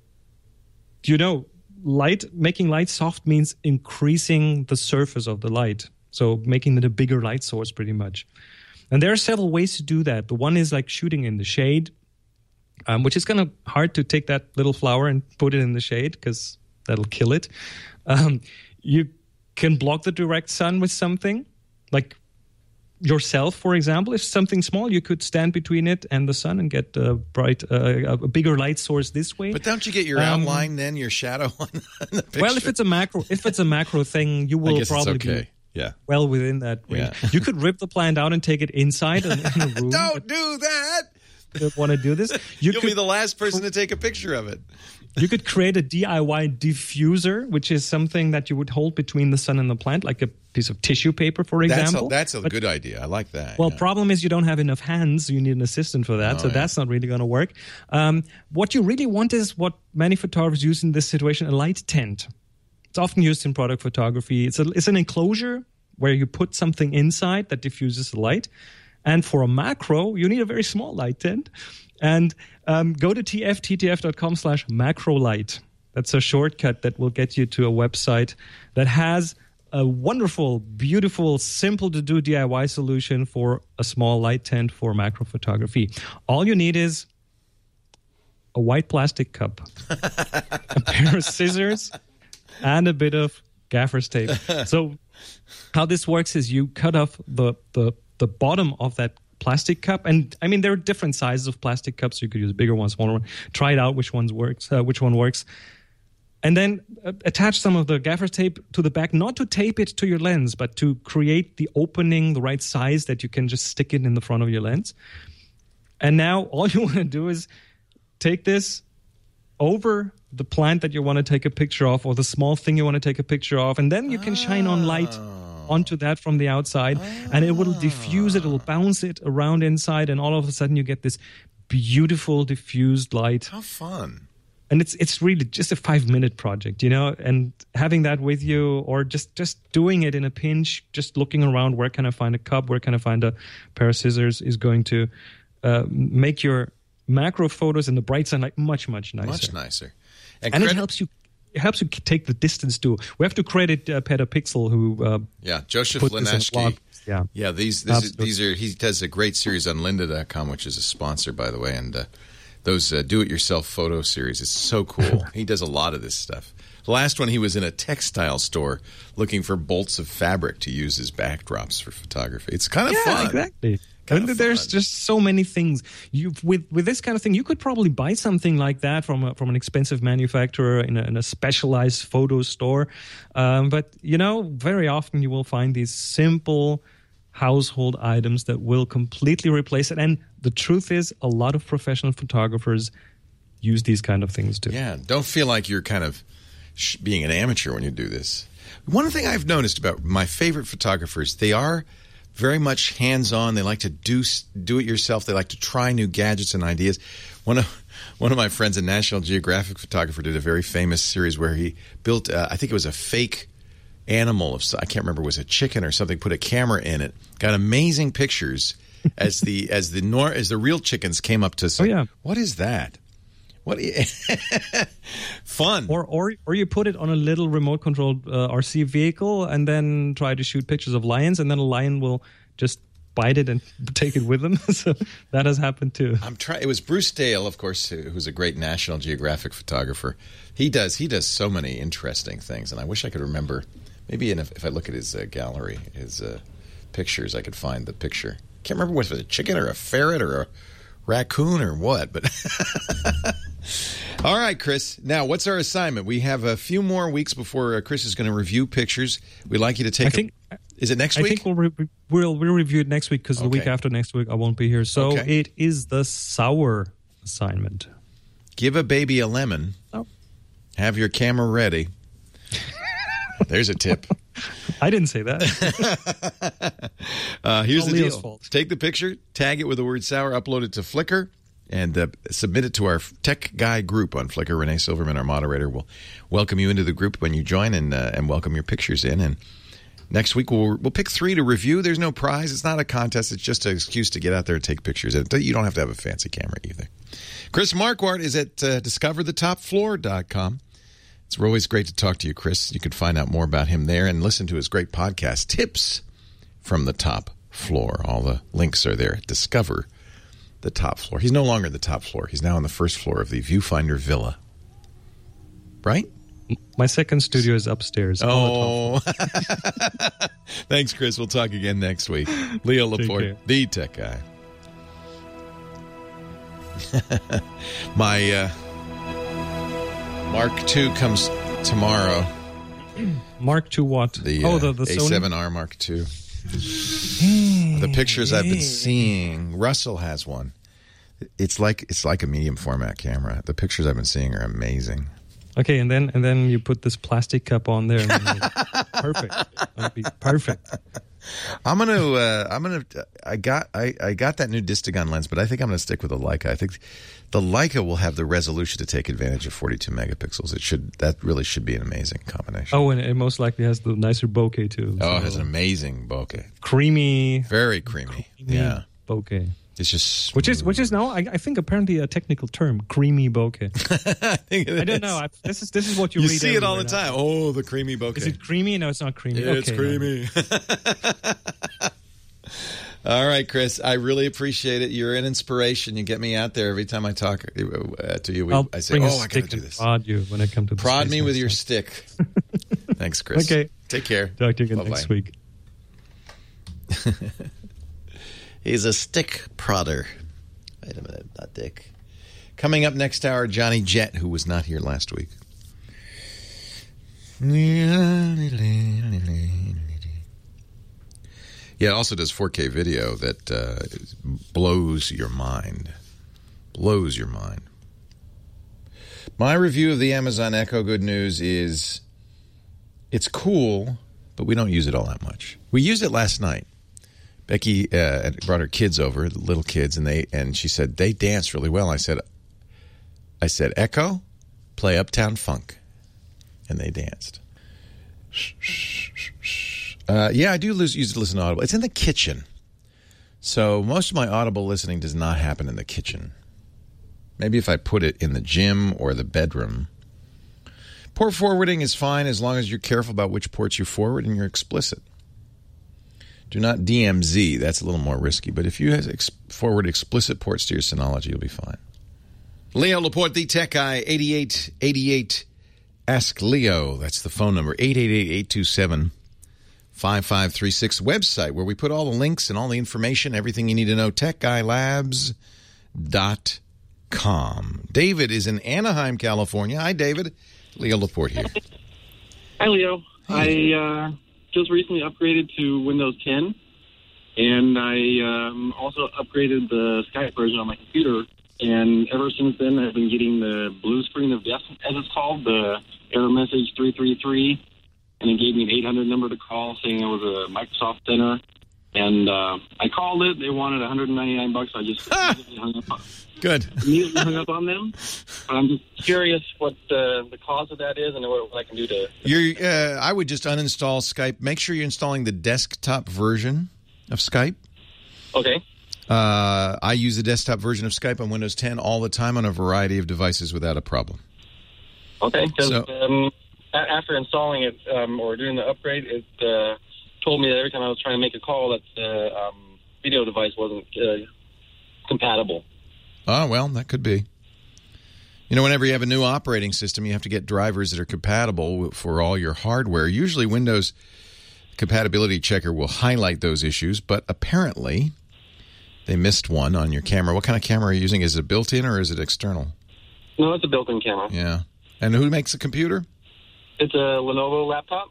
you know, light making light soft means increasing the surface of the light. So making it a bigger light source pretty much. And there are several ways to do that. The one is like shooting in the shade. Um, which is kind of hard to take that little flower and put it in the shade because that'll kill it. Um, you can block the direct sun with something, like yourself, for example. If something small, you could stand between it and the sun and get a bright, uh, a bigger light source this way. But don't you get your Um, outline then, your shadow on the picture? Well, if it's a macro, if it's a macro thing, you will I guess probably it's okay. be Yeah. well within that range. Yeah. You could rip the plant out and take it inside in, in a room. Don't do that. You don't want to do this. You You'll could be the last person to take a picture of it. You could create a D I Y diffuser, which is something that you would hold between the sun and the plant, like a piece of tissue paper, for example. That's a, that's a But- good idea. I like that. Well, yeah. problem is you don't have enough hands. You need an assistant for that, Oh, so yeah. that's not really going to work. Um, what you really want is what many photographers use in this situation, a light tent. It's often used in product photography. It's, a, it's an enclosure where you put something inside that diffuses the light. And for a macro, you need a very small light tent. And um, go to tfttf.com slash macro light. That's a shortcut that will get you to a website that has a wonderful, beautiful, simple to do D I Y solution for a small light tent for macro photography. All you need is a white plastic cup, a pair of scissors, and a bit of gaffer's tape. So how this works is you cut off the, the, the bottom of that plastic cup, and I mean there are different sizes of plastic cups. You could use a bigger one, smaller one. Try it out, which one's works, uh, which one works, and then uh, attach some of the gaffer tape to the back, not to tape it to your lens, but to create the opening, the right size that you can just stick it in the front of your lens. And now all you want to do is take this over the plant that you want to take a picture of, or the small thing you want to take a picture of, and then you can shine on light onto that from the outside, and it will diffuse it, it will bounce it around inside, and all of a sudden you get this beautiful diffused light. How fun. And it's it's really just a five minute project, you know, and having that with you, or just just doing it in a pinch, just looking around, where can I find a cup, where can I find a pair of scissors, is going to uh, make your macro photos in the bright sunlight much much nicer. Much nicer. And, credit- it helps you it helps you take the distance too. We have to credit uh, Petapixel, who uh, Yeah, Joseph put this in the blog. Linashki. Yeah, Yeah, these this is, Absolutely. these are he does a great series on lynda dot com, which is a sponsor, by the way, and uh, those uh, do-it-yourself photo series. It's so cool. He does a lot of this stuff. The last one, he was in a textile store looking for bolts of fabric to use as backdrops for photography. It's kind of yeah, fun. exactly. Kinda And there's fun. just so many things. You with with this kind of thing, you could probably buy something like that from a, from an expensive manufacturer in a, in a specialized photo store. Um, but you know, very often you will find these simple, household items that will completely replace it. And the truth is, a lot of professional photographers use these kind of things too. Yeah, don't feel like you're kind of sh- being an amateur when you do this. One thing I've noticed about my favorite photographers, they are very much hands-on. They like to do do it yourself. They like to try new gadgets and ideas. One of one of my friends, a National Geographic photographer, did a very famous series where he built, uh, I think it was a fake animal of, I can't remember, was a chicken or something, put a camera in it, got amazing pictures as the as the nor, as the real chickens came up to say, oh, yeah. What is that? What fun. Or or or you put it on a little remote controlled uh, R C vehicle and then try to shoot pictures of lions, and then a lion will just bite it and take it with them. So that has happened too. I'm trying. It was Bruce Dale, of course, who's a great National Geographic photographer. He does he does so many interesting things, and I wish I could remember. Maybe in a, if I look at his uh, gallery, his uh, pictures, I could find the picture. Can't remember whether it was a chicken or a ferret or a raccoon or what, but all right, Chris. Now, what's our assignment? We have a few more weeks before uh, Chris is going to review pictures. We'd like you to take. I think. A, is it next I week? I think we'll re- we'll we'll review it next week because okay. the week after next week I won't be here. So okay. It is the sour assignment. Give a baby a lemon. Oh. Have your camera ready. There's a tip. I didn't say that. uh, here's All the Leo's deal. fault. Take the picture, tag it with the word sour, upload it to Flickr, and uh, submit it to our Tech Guy group on Flickr. Renee Silverman, our moderator, will welcome you into the group when you join and uh, and welcome your pictures in. And next week, we'll we'll pick three to review. There's no prize. It's not a contest. It's just an excuse to get out there and take pictures. And you don't have to have a fancy camera either. Chris Marquardt is at uh, discover the top floor dot com. It's always great to talk to you, Chris. You can find out more about him there and listen to his great podcast, Tips from the Top Floor. All the links are there. Discover the Top Floor. He's no longer the top floor. He's now on the first floor of the Viewfinder Villa. Right? My second studio is upstairs. Oh. Thanks, Chris. We'll talk again next week. Leo Laporte, the tech guy. My... Uh, Mark two comes tomorrow. Mark two what? The, oh, uh, the, the A seven R Mark two. The pictures I've been seeing, Russell has one. It's like it's like a medium format camera. The pictures I've been seeing are amazing. Okay, and then and then you put this plastic cup on there. And perfect. That'd be perfect. I'm gonna. Uh, I'm gonna. I got. I, I got that new Distagon lens, but I think I'm gonna stick with the Leica. I think the Leica will have the resolution to take advantage of forty-two megapixels. It should. That really should be an amazing combination. Oh, and it most likely has the nicer bokeh too. Oh, so it has an amazing bokeh. Creamy. Very creamy. creamy yeah. Bokeh. It's just which is which is now I, I think apparently a technical term, creamy bokeh. I think it I don't is. know. I, this is this is what you, You read. see it all the now. time. Oh, the creamy bokeh. Is it creamy? No, it's not creamy. It's okay, creamy. All right, Chris. I really appreciate it. You're an inspiration. You get me out there every time I talk uh, to you. We, I'll I say, bring "Oh, a I got to stick do and this." prod you when I come to the Prod space me with next your time. stick. Thanks, Chris. Okay. Take care. Talk to you again Bye-bye. next week. He's a stick prodder. Wait a minute, not Dick. Coming up next hour, Johnny Jett, who was not here last week. Yeah, it also does four K video that uh, blows your mind. Blows your mind. My review of the Amazon Echo, good news is it's cool, but we don't use it all that much. We used it last night. Becky uh, brought her kids over, the little kids, and they and she said they danced really well. I said, I said, Echo, play Uptown Funk, and they danced. Uh, yeah, I do lose, use it to listen to Audible. It's in the kitchen, so most of my Audible listening does not happen in the kitchen. Maybe if I put it in the gym or the bedroom. Port forwarding is fine as long as you're careful about which ports you forward and you're explicit. Do not D M Z. That's a little more risky. But if you ex- forward explicit ports to your Synology, you'll be fine. Leo Laporte, the tech guy, eighty-eight eighty-eight. Ask Leo. That's the phone number, eight eight eight, eight two seven, five five three six. Website where we put all the links and all the information, everything you need to know, tech guy labs dot com. David is in Anaheim, California. Hi, David. Leo Laporte here. Hi, Leo. Hey. I... Uh... just recently upgraded to Windows ten, And I um, also upgraded the Skype version on my computer. And ever since then, I've been getting the blue screen of death, as it's called, the error message three three three. And it gave me an eight hundred number to call saying it was a Microsoft Center. And uh, I called it. They wanted one hundred ninety-nine bucks. I just immediately hung up on, Good. immediately hung up on them. But I'm just curious what uh, the cause of that is and what, what I can do to... You're, uh, I would just uninstall Skype. Make sure you're installing the desktop version of Skype. Okay. Uh, I use the desktop version of Skype on Windows ten all the time on a variety of devices without a problem. Okay. Because So- um, a- after installing it um, or doing the upgrade, it uh, told me that every time I was trying to make a call that the um, video device wasn't uh, compatible. Oh, well, that could be. You know, whenever you have a new operating system, you have to get drivers that are compatible for all your hardware. Usually Windows Compatibility Checker will highlight those issues, but apparently they missed one on your camera. What kind of camera are you using? Is it built-in or is it external? No, it's a built-in camera. Yeah. And who makes the computer? It's a Lenovo laptop.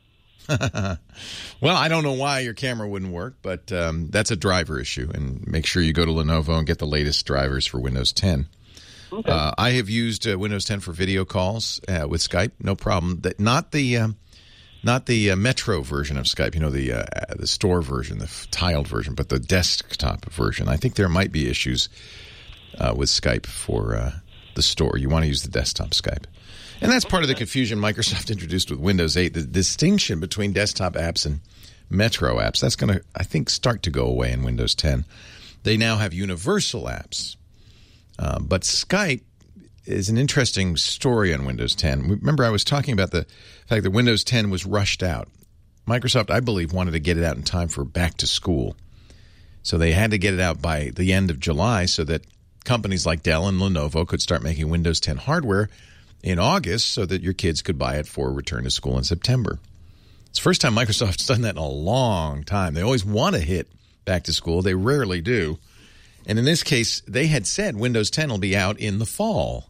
Well, I don't know why your camera wouldn't work, but um, that's a driver issue. And make sure you go to Lenovo and get the latest drivers for Windows ten. Okay. Uh, I have used uh, Windows ten for video calls uh, with Skype, no problem. That not the um, not the uh, Metro version of Skype, you know, the uh, the store version, the f- tiled version, but the desktop version. I think there might be issues uh, with Skype for uh, the store. You want to use the desktop Skype. And that's part of the confusion Microsoft introduced with Windows eight, the distinction between desktop apps and Metro apps. That's going to, I think, start to go away in Windows ten. They now have universal apps. Uh, but Skype is an interesting story on Windows ten. Remember, I was talking about the fact that Windows ten was rushed out. Microsoft, I believe, wanted to get it out in time for back to school. So they had to get it out by the end of July so that companies like Dell and Lenovo could start making Windows ten hardware in August so that your kids could buy it for return to school in September. It's the first time Microsoft's done that in a long time. They always want to hit back to school. They rarely do. And in this case, they had said Windows ten will be out in the fall.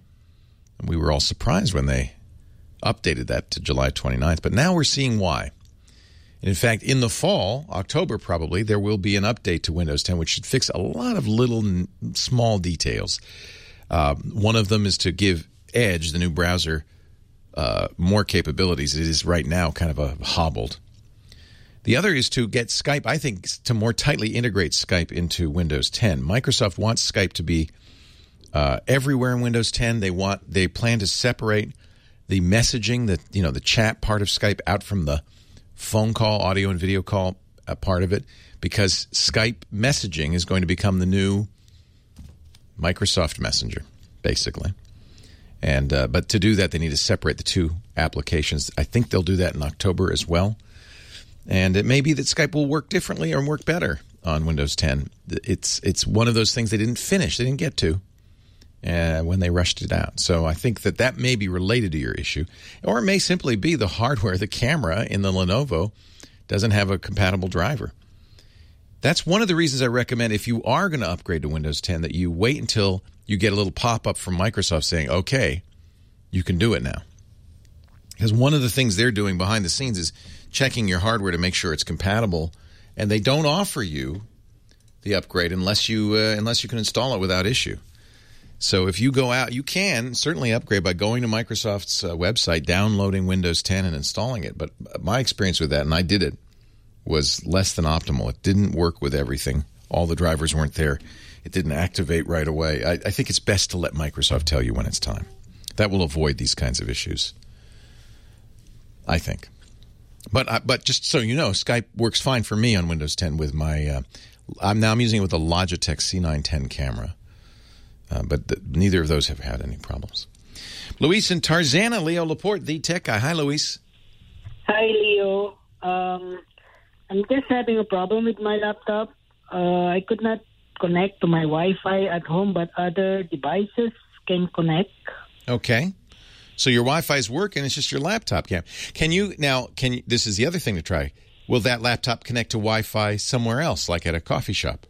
And we were all surprised when they updated that to July twenty-ninth. But now we're seeing why. And in fact, in the fall, October probably, there will be an update to Windows ten, which should fix a lot of little small details. Uh, one of them is to give Edge, the new browser, uh, more capabilities. It is right now kind of a hobbled. The other is to get Skype, I think, to more tightly integrate Skype into Windows ten. Microsoft wants Skype to be uh, everywhere in Windows ten. They want, they plan to separate the messaging, the you know, the chat part of Skype out from the phone call, audio and video call uh, part of it, because Skype messaging is going to become the new Microsoft Messenger, basically. And uh, but to do that, they need to separate the two applications. I think they'll do that in October as well. And it may be that Skype will work differently or work better on Windows ten. It's it's one of those things they didn't finish, they didn't get to uh, when they rushed it out. So I think that that may be related to your issue. Or it may simply be the hardware, the camera in the Lenovo doesn't have a compatible driver. That's one of the reasons I recommend, if you are going to upgrade to Windows ten, that you wait until you get a little pop-up from Microsoft saying, okay, you can do it now. Because one of the things they're doing behind the scenes is checking your hardware to make sure it's compatible, and they don't offer you the upgrade unless you uh, unless you can install it without issue. So if you go out, you can certainly upgrade by going to Microsoft's uh, website, downloading Windows ten, and installing it. But my experience with that, and I did it, was less than optimal. It didn't work with everything. All the drivers weren't there. It didn't activate right away. I, I think it's best to let Microsoft tell you when it's time. That will avoid these kinds of issues, I think. But uh, but just so you know, Skype works fine for me on Windows ten with my. Uh, I'm now I'm using it with a Logitech C nine ten camera, uh, but the, neither of those have had any problems. Luis and Tarzana, Leo Laporte, the tech guy. Hi, Luis. Hi, Leo. Um, I'm just having a problem with my laptop. Uh, I could not connect to my Wi-Fi at home, but other devices can connect. Okay. So your Wi-Fi is working. It's just your laptop can't. Can you now? Can you, this is the other thing to try. Will that laptop connect to Wi-Fi somewhere else, like at a coffee shop?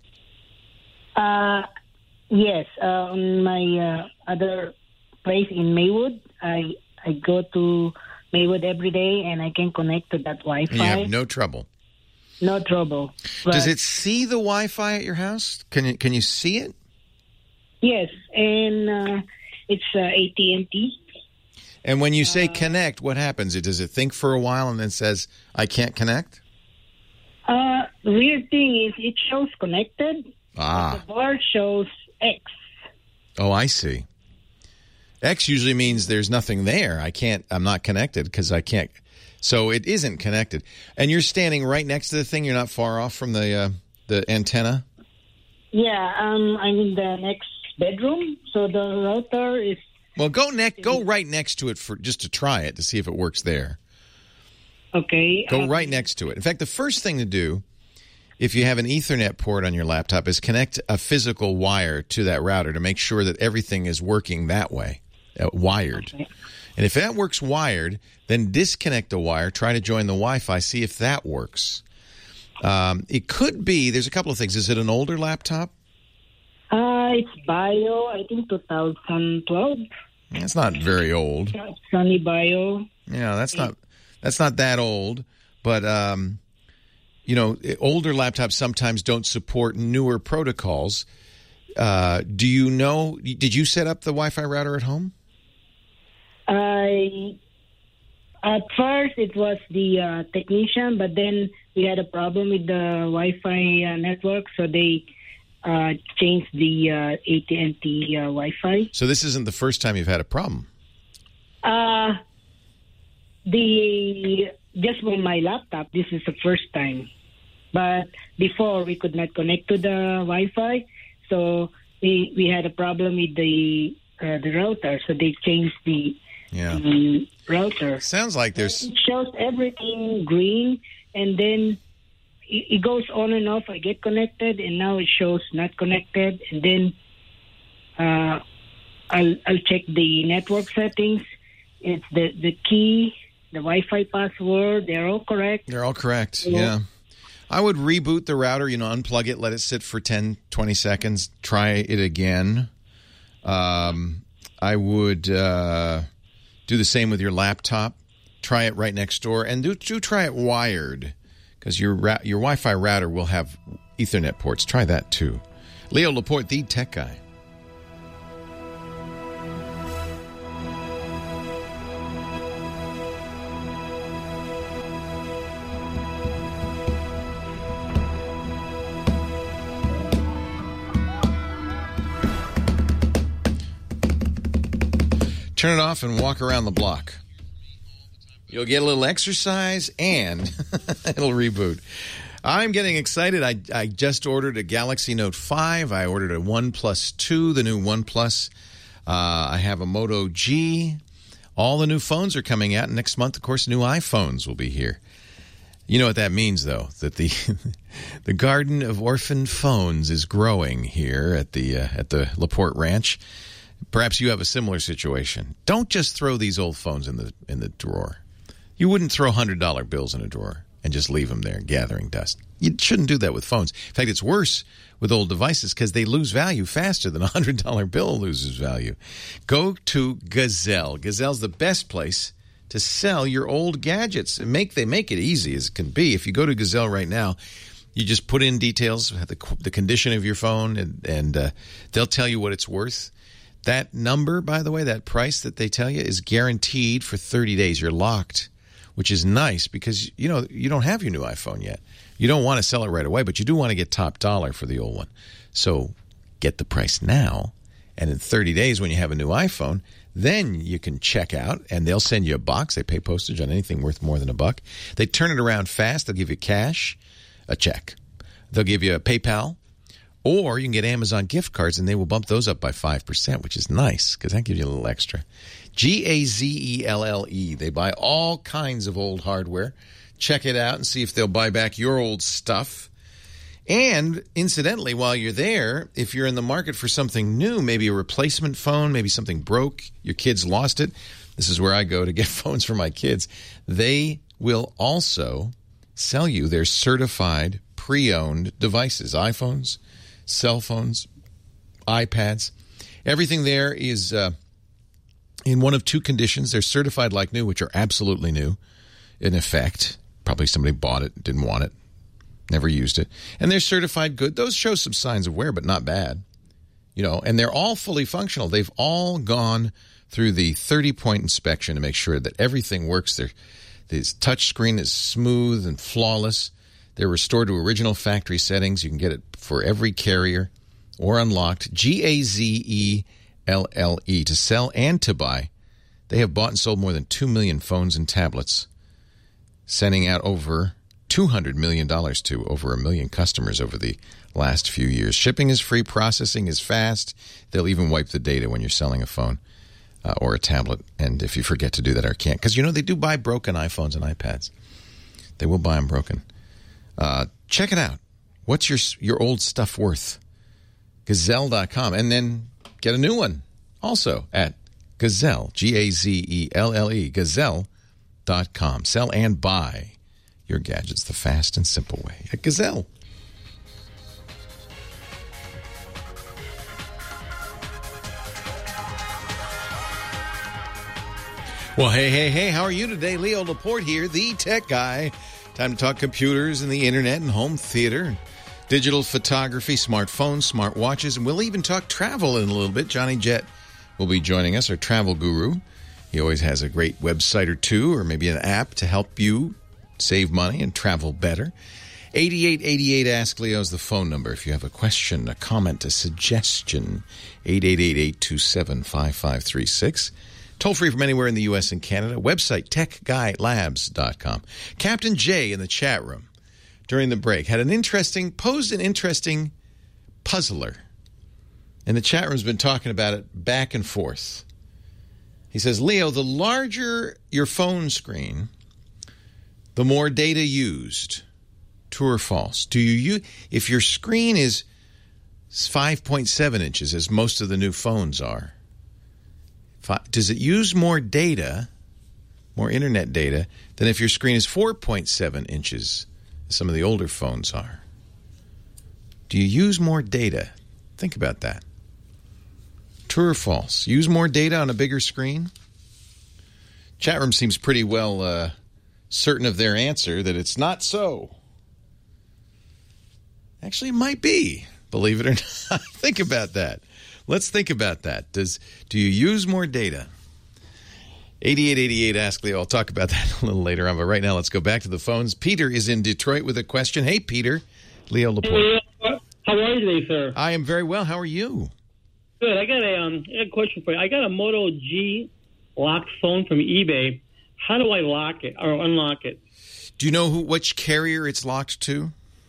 Uh, yes. Uh, on my uh, other place in Maywood, I I go to Maywood every day, and I can connect to that Wi-Fi. And you have no trouble. no trouble. Does But- it see the Wi-Fi at your house? Can you, can you see it? Yes, and uh, it's uh, A T and T. And when you say connect, what happens? It Does it think for a while and then says, I can't connect? Uh, the weird thing is it shows connected. Ah. The bar shows X. Oh, I see. X usually means there's nothing there. I can't, I'm not connected because I can't. So it isn't connected. And you're standing right next to the thing. You're not far off from the uh, the antenna. Yeah, um, I'm in the next bedroom, so the router is. Well, go next. Go right next to it for just to try it to see if it works there. Okay. Go uh, right next to it. In fact, the first thing to do, if you have an Ethernet port on your laptop, is connect a physical wire to that router to make sure that everything is working that way, uh, wired. Okay. And if that works wired, then disconnect the wire, try to join the Wi-Fi, see if that works. Um, it could be, there's a couple of things. Is it an older laptop? Uh, it's Bio, I think twenty twelve. It's not very old. Sunny Bio. Yeah, that's not that's not that old. But, um, you know, older laptops sometimes don't support newer protocols. Uh, do you know, did you set up the Wi-Fi router at home? I at first it was the uh, technician, but then we had a problem with the Wi-Fi uh, network, so they uh, changed the uh, A T and T uh, Wi-Fi. So this isn't the first time you've had a problem. Uh, the just on my laptop, this is the first time. But before we could not connect to the Wi-Fi, so we we had a problem with the uh, the router, so they changed the Yeah. um, router. Sounds like there's. It shows everything green, and then it, it goes on and off. I get connected, and now it shows not connected, and then uh, I'll I'll check the network settings. It's the the key, the Wi-Fi password. They're all correct. They're all correct. Yeah. Yeah. I would reboot the router, you know, unplug it, let it sit for ten, twenty seconds, try it again. Um, I would uh, do the same with your laptop. Try it right next door, and do, do try it wired, because your ra- your Wi-Fi router will have Ethernet ports. Try that too. Leo Laporte, the tech guy. Turn it off and walk around the block. You'll get a little exercise and it'll reboot. I'm getting excited. I, I just ordered a Galaxy Note five. I ordered a OnePlus two, the new OnePlus. Uh, I have a Moto G. All the new phones are coming out. Next month, of course, new iPhones will be here. You know what that means, though, that the the garden of orphaned phones is growing here at the uh, at the Laporte Ranch. Perhaps you have a similar situation. Don't just throw these old phones in the in the drawer. You wouldn't throw one hundred dollar bills in a drawer and just leave them there gathering dust. You shouldn't do that with phones. In fact, it's worse with old devices because they lose value faster than a one hundred dollar bill loses value. Go to Gazelle. Gazelle's the best place to sell your old gadgets. And make They make it easy as it can be. If you go to Gazelle right now, you just put in details, the, the condition of your phone, and, and uh, they'll tell you what it's worth. That number, by the way, that price that they tell you is guaranteed for thirty days. You're locked, which is nice because, you know, you don't have your new iPhone yet. You don't want to sell it right away, but you do want to get top dollar for the old one. So get the price now, and in thirty days when you have a new iPhone, then you can check out, and they'll send you a box. They pay postage on anything worth more than a buck. They turn it around fast. They'll give you cash, a check. They'll give you a PayPal. Or you can get Amazon gift cards, and they will bump those up by five percent, which is nice because that gives you a little extra. G A Z E L L E. They buy all kinds of old hardware. Check it out and see if they'll buy back your old stuff. And incidentally, while you're there, if you're in the market for something new, maybe a replacement phone, maybe something broke, your kids lost it. This is where I go to get phones for my kids. They will also sell you their certified pre-owned devices, iPhones, cell phones, iPads. Everything there is uh, in one of two conditions. They're certified like new, which are absolutely new in effect. Probably somebody bought it, didn't want it, Never used it. And they're certified good. Those show some signs of wear, but not bad. You know, and they're all fully functional. They've all gone through the thirty-point inspection to make sure that everything works. Their this touch screen is smooth and flawless. They're restored to original factory settings. You can get it for every carrier or unlocked. G A Z E L L E, to sell and to buy. They have bought and sold more than two million phones and tablets, sending out over two hundred million dollars to over a million customers over the last few years. Shipping is free. Processing is fast. They'll even wipe the data when you're selling a phone uh, or a tablet. And if you forget to do that or can't, because, you know, they do buy broken iPhones and iPads. They will buy them broken. Uh, check it out. What's your your old stuff worth? Gazelle dot com. And then get a new one also at Gazelle, G A Z E L L E, Gazelle dot com. Sell and buy your gadgets the fast and simple way at Gazelle. Well, hey, hey, hey, how are you today? Leo Laporte here, the tech guy. Time to talk computers and the internet and home theater, digital photography, smartphones, smart watches, and we'll even talk travel in a little bit. Johnny Jett will be joining us, our travel guru. He always has a great website or two, or maybe an app to help you save money and travel better. eighty-eight eighty-eight Ask Leo is the phone number. If you have a question, a comment, a suggestion, eight eight eight, eight two seven, five five three six. Toll free from anywhere in the U S and Canada. Website, tech guy labs dot com. Captain Jay in the chat room during the break had an interesting, posed an interesting puzzler. And the chat room's been talking about it back and forth. He says, Leo, the larger your phone screen, the more data used. True or false? Do you use, if your screen is five point seven inches, as most of the new phones are, does it use more data, more internet data, than if your screen is four point seven inches, as some of the older phones are? Do you use more data? Think about that. True or false? Use more data on a bigger screen? Chat room seems pretty well uh, certain of their answer that it's not so. Actually, it might be, believe it or not. Think about that. Let's think about that. Does do you use more data? eighty-eight eighty-eight Ask Leo. I'll talk about that a little later on. But right now, let's go back to the phones. Peter is in Detroit with a question. Hey, Peter. Leo Laporte. Hey, how are you today, sir? I am very well. How are you? Good. I got a, um, I got a question for you. I got a Moto G locked phone from eBay. How do I lock it or unlock it? Do you know who which carrier it's locked to?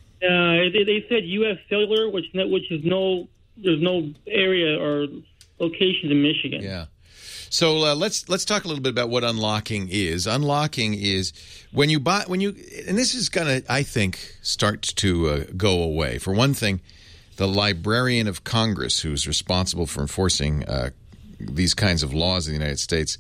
Uh, they, they said U S Cellular, which which is no. There's no area or locations in Michigan. Yeah. So uh, let's let's talk a little bit about what unlocking is. Unlocking is when you buy when you and this is going to, I think, start to uh, go away. For one thing, the Librarian of Congress, who's responsible for enforcing uh, these kinds of laws in the United States,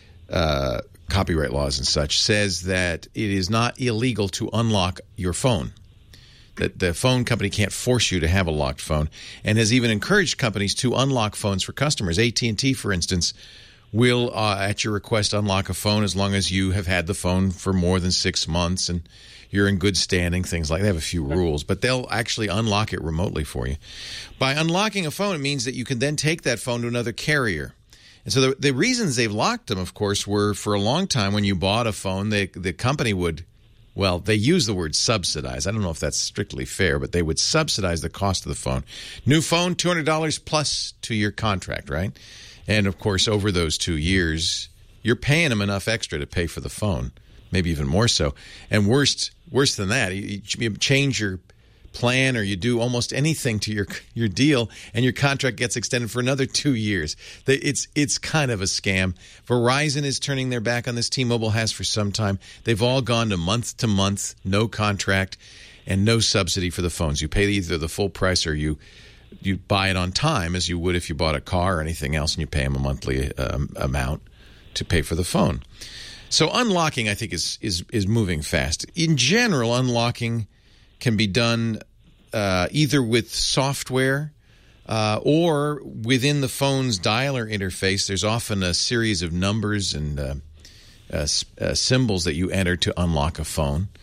uh, copyright laws and such, says that it is not illegal to unlock your phone. That the phone company can't force you to have a locked phone, and has even encouraged companies to unlock phones for customers. A T and T, for instance, will, uh, at your request, unlock a phone as long as you have had the phone for more than six months and you're in good standing, things like that. They have a few rules, but they'll actually unlock it remotely for you. By unlocking a phone, it means that you can then take that phone to another carrier. And so the, the reasons they've locked them, of course, were for a long time when you bought a phone, they, the company would... Well, they use the word subsidize. I don't know if that's strictly fair, but they would subsidize the cost of the phone. New phone, two hundred dollars plus to your contract, right? And, of course, over those two years, you're paying them enough extra to pay for the phone, maybe even more so. And worse, worse than that, you, you change your plan or you do almost anything to your your deal, and your contract gets extended for another two years. It's it's kind of a scam. Verizon is turning their back on this. T-Mobile has for some time. They've all gone to month to month, no contract, and no subsidy for the phones. You pay either the full price or you you buy it on time, as you would if you bought a car or anything else, and you pay them a monthly um, amount to pay for the phone. So unlocking, I think, is is is moving fast. In general, unlocking can be done uh, either with software uh, or within the phone's dialer interface. There's often a series of numbers and uh, uh, uh, symbols that you enter to unlock a phone.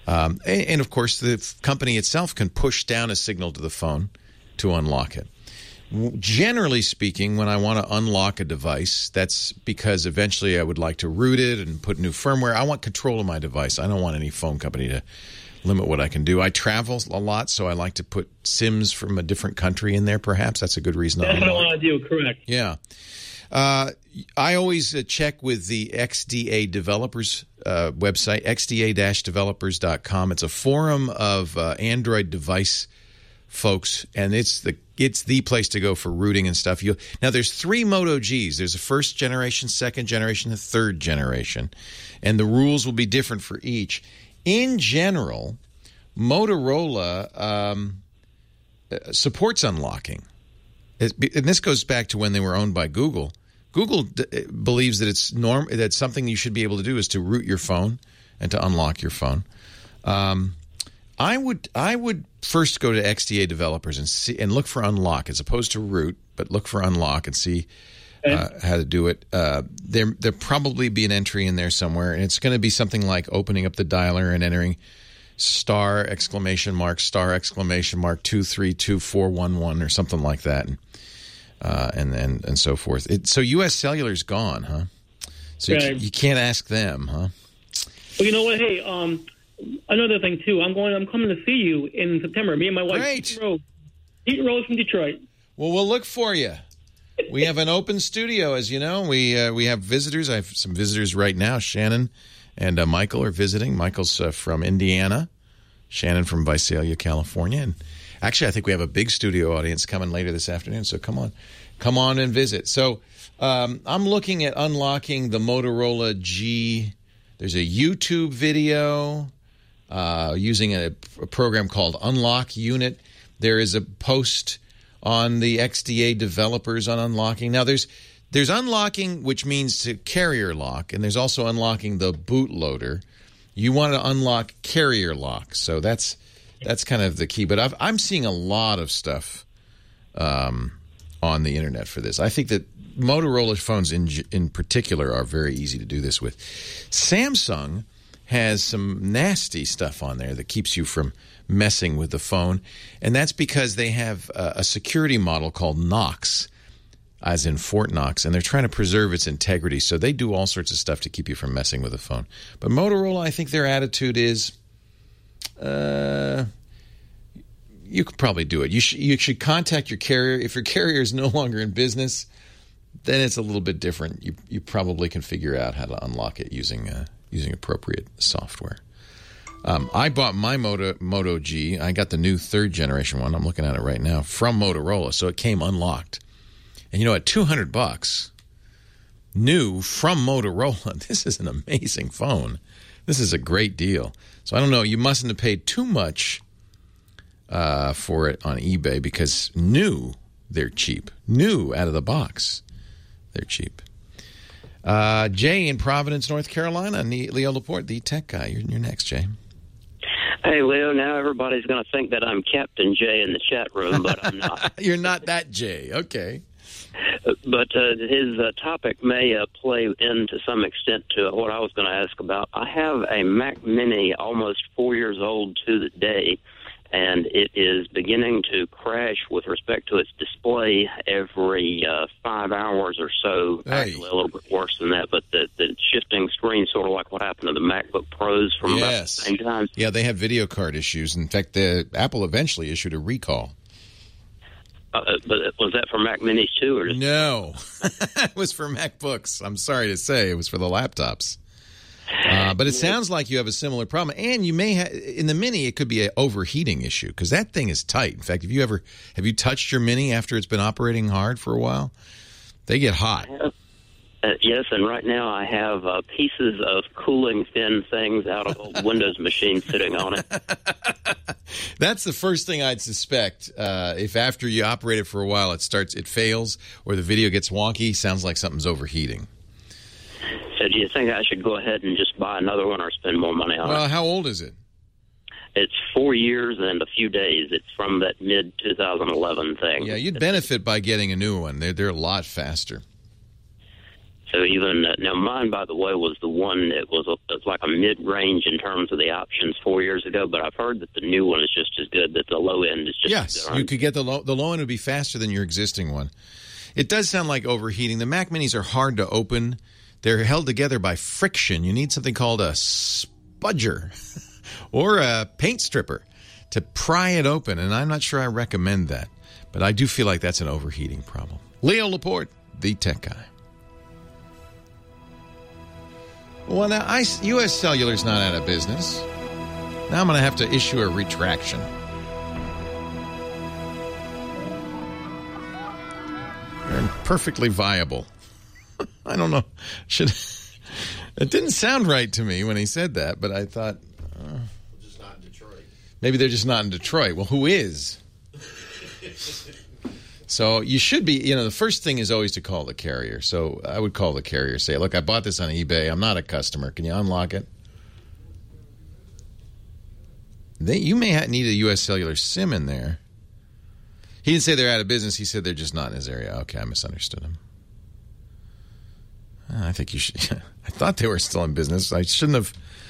Um, and, and, of course, the f- company itself can push down a signal to the phone to unlock it. W- Generally speaking, when I want to unlock a device, that's because eventually I would like to root it and put new firmware. I want control of my device. I don't want any phone company to limit what I can do. I travel a lot, so I like to put SIMs from a different country in there, perhaps. That's a good reason to That's what I unlock. want to do, correct. Yeah. Uh, I always uh, check with the X D A developers uh, website, x d a dash developers dot com. It's a forum of uh, Android device folks, and it's the it's the place to go for rooting and stuff. You now there's three Moto Gs. There's a first generation, second generation, and third generation, and the rules will be different for each. In general, Motorola um, supports unlocking. It, and this goes back to when they were owned by Google. Google d- believes that it's norm that something you should be able to do is to root your phone and to unlock your phone. Um, I would I would first go to X D A developers and see and look for unlock as opposed to root, but look for unlock and see uh, how to do it. Uh, there there'll probably be an entry in there somewhere, and it's going to be something like opening up the dialer and entering star exclamation mark star exclamation mark two three two four one one or something like that, and uh, and, and and so forth. It, so U S Cellular's gone, huh? So Okay. you, you can't ask them, huh? Well, you know what? Hey, um, another thing too. I'm going. I'm coming to see you in September. Me and my wife. Great. Pete Rose, Pete Rose from Detroit. Well, we'll look for you. We have an open studio, as you know. We uh, we have visitors. I have some visitors right now. Shannon and uh, Michael are visiting. Michael's uh, from Indiana. Shannon from Visalia, California. And actually, I think we have a big studio audience coming later this afternoon. So come on. Come on and visit. So um, I'm looking at unlocking the Motorola G. There's a YouTube video uh, using a, a program called Unlock Unit. There is a post on the X D A developers on unlocking. Now, there's there's unlocking, which means to carrier lock, and there's also unlocking the bootloader. You want to unlock carrier lock, so that's that's kind of the key. But I've, I'm seeing a lot of stuff um, on the internet for this. I think that Motorola phones in in particular are very easy to do this with. Samsung has some nasty stuff on there that keeps you from messing with the phone, and that's because they have a, a security model called Knox, as in Fort Knox, and they're trying to preserve its integrity, so they do all sorts of stuff to keep you from messing with the phone. But Motorola, I think their attitude is, uh, you could probably do it. You, sh- you should contact your carrier. If your carrier is no longer in business, then it's a little bit different. You you probably can figure out how to unlock it using uh, using appropriate software. Um, I bought my Moto, Moto G. I got the new third generation one. I'm looking at it right now from Motorola, so it came unlocked. And you know, at two hundred bucks, new from Motorola, this is an amazing phone. This is a great deal. So I don't know. You mustn't have paid too much uh, for it on eBay because new, they're cheap. New out of the box, they're cheap. Uh, Jay in Providence, North Carolina, Leo Laporte, the tech guy. You're, you're next, Jay. Hey, Leo, now everybody's going to think that I'm Captain Jay in the chat room, but I'm not. You're not that Jay. Okay. But uh, his uh, topic may uh, play in to some extent to what I was going to ask about. I have a Mac Mini almost four years old to the day, and it is beginning to crash with respect to its display every uh, five hours or so. Hey. Actually, a little bit worse than that, but the, the shifting screen, sort of like what happened to the MacBook Pros from about the same time. Yeah, they have video card issues. In fact, the Apple eventually issued a recall. Uh, but was that for Mac Minis too, or just No, it was for MacBooks. I'm sorry to say, it was for the laptops. Uh, but it sounds like you have a similar problem, and you may have in the Mini. It could be an overheating issue because that thing is tight. In fact, have you ever have you touched your Mini after it's been operating hard for a while? They get hot. Uh, yes, and right now I have uh, pieces of cooling fin things out of old Windows machines sitting on it. That's the first thing I'd suspect. Uh, if after you operate it for a while, it starts, it fails, or the video gets wonky, sounds like something's overheating. So do you think I should go ahead and just buy another one or spend more money on Well, it? how old is it? It's four years and a few days. It's from that mid twenty eleven thing. Yeah, you'd benefit by getting a new one. They're, they're a lot faster. So even uh, now, mine, by the way, was the one that was, a, was like a mid-range in terms of the options four years ago. But I've heard that the new one is just as good. That the low end is just yes, as good. You could get the low. The low end would be faster than your existing one. It does sound like overheating. The Mac Minis are hard to open. They're held together by friction. You need something called a spudger or a paint stripper to pry it open, and I'm not sure I recommend that. But I do feel like that's an overheating problem. Leo Laporte, the tech guy. Well, now, I, U S Cellular's not out of business. Now I'm going to have to issue a retraction. They're perfectly viable. I don't know. Should It didn't sound right to me when he said that, but I thought... Uh, just not in Detroit. Maybe they're just not in Detroit. Well, who is? So you should be, you know, the first thing is always to call the carrier. So I would call the carrier, say, look, I bought this on eBay. I'm not a customer. Can you unlock it? They, you may have, need a U S Cellular SIM in there. He didn't say they're out of business. He said they're just not in his area. Okay, I misunderstood him. I think you should. I thought they were still in business. I shouldn't have.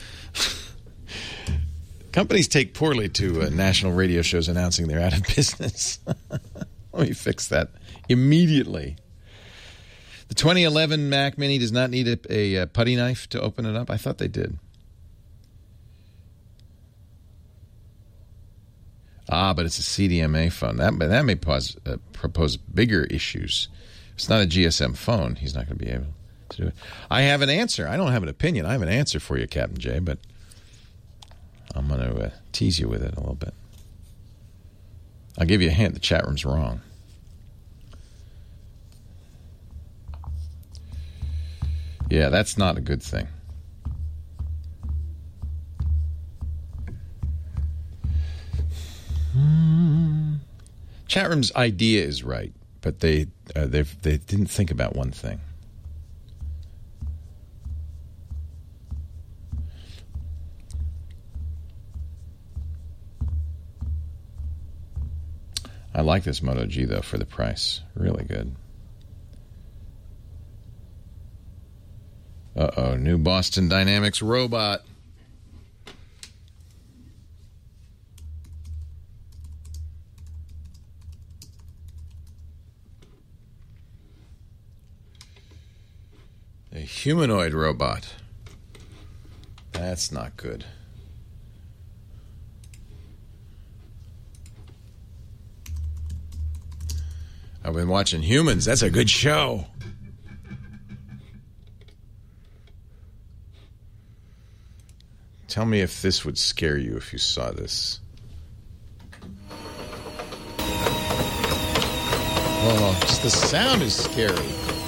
Companies take poorly to uh, national radio shows announcing they're out of business. Let me fix that immediately. The twenty eleven Mac Mini does not need a, a putty knife to open it up. I thought they did. Ah, but it's a C D M A phone. That that may pose, uh, propose bigger issues. It's not a G S M phone. He's not going to be able to do it. I have an answer. I don't have an opinion. I have an answer for you, Captain J, but I'm going to uh, tease you with it a little bit. I'll give you a hint. The chat room's wrong. Yeah, that's not a good thing. Hmm. Chat room's idea is right, but they uh, they they didn't think about one thing. I like this Moto G, though, for the price. Really good. Uh-oh, new Boston Dynamics robot. A humanoid robot. That's not good. I've been watching Humans. That's a good show. Tell me if this would scare you if you saw this. Oh, just the sound is scary.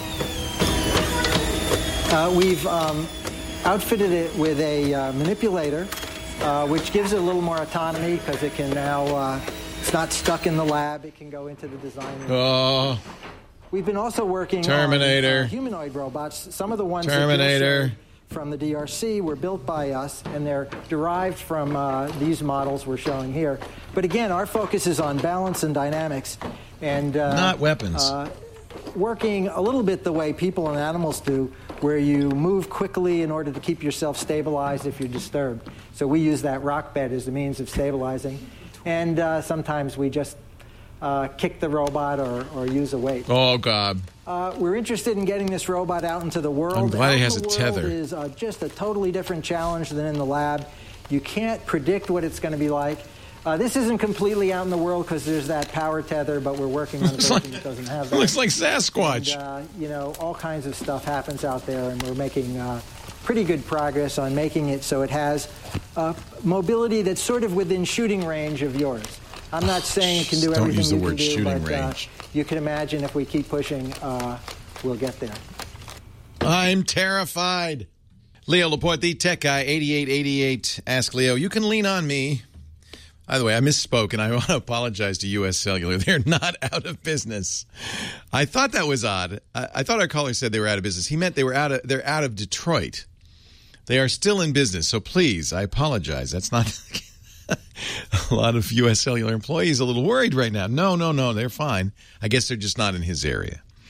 Uh, we've um, outfitted it with a uh, manipulator, uh, which gives it a little more autonomy because it can now, uh, it's not stuck in the lab. It can go into the design room. Oh. We've been also working Terminator. on uh, humanoid robots. Some of the ones Terminator. that from the D R C were built by us, and they're derived from uh, these models we're showing here. But again, our focus is on balance and dynamics. And uh, not weapons. Uh, working a little bit the way people and animals do, where you move quickly in order to keep yourself stabilized if you're disturbed. So we use that rock bed as a means of stabilizing. And uh, sometimes we just uh, kick the robot or, or use a weight. Oh, God. Uh, we're interested in getting this robot out into the world. I'm glad out it has in the a tether. World is uh, just a totally different challenge than in the lab. You can't predict what it's going to be like. Uh, this isn't completely out in the world because there's that power tether, but we're working on a version like, that doesn't have that. Looks like Sasquatch. And, uh, you know, all kinds of stuff happens out there, and we're making uh, pretty good progress on making it so it has uh, mobility that's sort of within shooting range of yours. I'm not saying it can do Don't everything use the you word can do, shooting but range. Uh, you can imagine if we keep pushing, uh, we'll get there. I'm terrified. Leo Laporte, the tech guy, eighty-eight eighty-eight. Ask Leo. You can lean on me. By the way, I misspoke, and I want to apologize to U S Cellular. They're not out of business. I thought that was odd. I, I thought our caller said they were out of business. He meant they were out of. They're out of Detroit. They are still in business. So please, I apologize. That's not. A lot of U S Cellular employees are a little worried right now. No, no, no, they're fine. I guess they're just not in his area.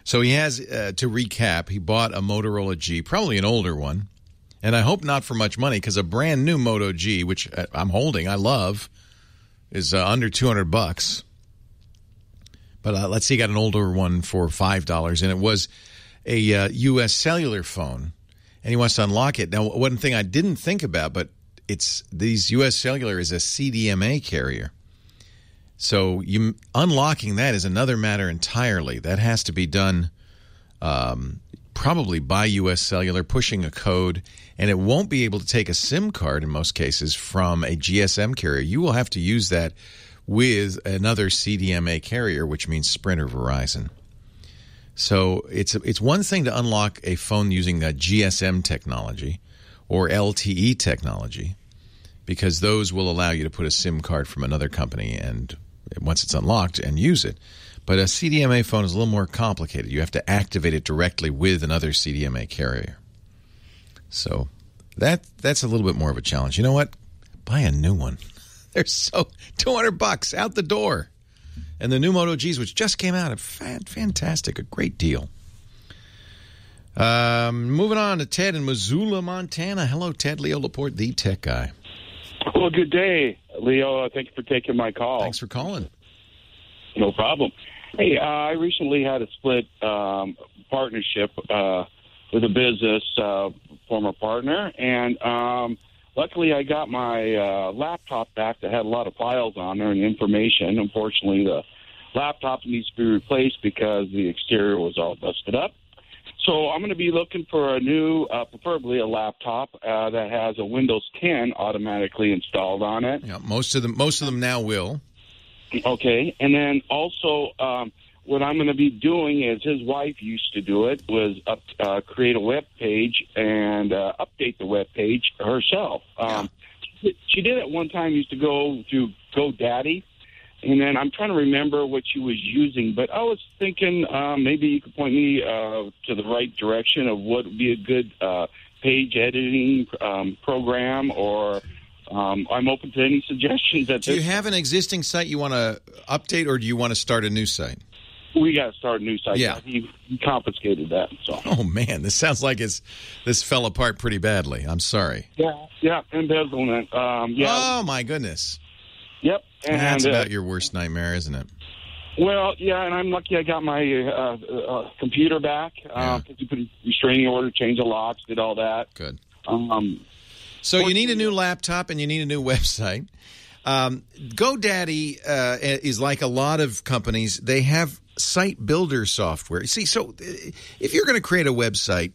So he has, uh, to recap, he bought a Motorola G, probably an older one, and I hope not for much money, because a brand new Moto G, which I'm holding, I love, is uh, under two hundred bucks. But uh, let's see, he got an older one for five dollars, and it was a uh, U S cellular phone, and he wants to unlock it. Now, one thing I didn't think about, but it's these U S cellular is a C D M A carrier. So you unlocking that is another matter entirely. That has to be done um, probably by U S Cellular, pushing a code, and it won't be able to take a SIM card in most cases from a G S M carrier. You will have to use that with another C D M A carrier, which means Sprint or Verizon. So it's it's one thing to unlock a phone using that G S M technology or L T E technology, because those will allow you to put a SIM card from another company and once it's unlocked and use it. But a C D M A phone is a little more complicated. You have to activate it directly with another C D M A carrier. So that that's a little bit more of a challenge. You know what? Buy a new one. They're so two hundred bucks out the door. And the new Moto Gs, which just came out, are fantastic, a great deal. Um, moving on to Ted in Missoula, Montana. Hello, Ted. Leo Laporte, the tech guy. Well, good day, Leo. Uh, thank you for taking my call. Thanks for calling. No problem. Hey, uh, I recently had a split um, partnership uh, with a business uh, former partner, and um, luckily I got my uh, laptop back that had a lot of files on there and information. Unfortunately, the laptop needs to be replaced because the exterior was all busted up. So I'm going to be looking for a new, uh, preferably a laptop uh, that has a Windows ten automatically installed on it. Yeah, most of them, most of them now will. Okay, and then also um, what I'm going to be doing is his wife used to do it was up, uh, create a web page and uh, update the web page herself. Um, yeah. She did it one time. Used to go through GoDaddy. And then I'm trying to remember what she was using, but I was thinking uh, maybe you could point me uh, to the right direction of what would be a good uh, page editing um, program, or um, I'm open to any suggestions. At do this. you have an existing site you want to update, or do you want to start a new site? We got to start a new site. Yeah. He, he confiscated that. So. Oh, man, this sounds like it's this fell apart pretty badly. I'm sorry. Yeah, yeah, embezzlement. Um, yeah. Oh, my goodness. Yep. And, That's uh, about your worst nightmare, isn't it? Well, yeah, and I'm lucky I got my uh, uh, computer back. Uh, Yeah. You put a restraining order, changed the locks, did all that. Good. Um, so you need a new laptop and you need a new website. Um, GoDaddy uh, is like a lot of companies. They have site builder software. See, so if you're going to create a website,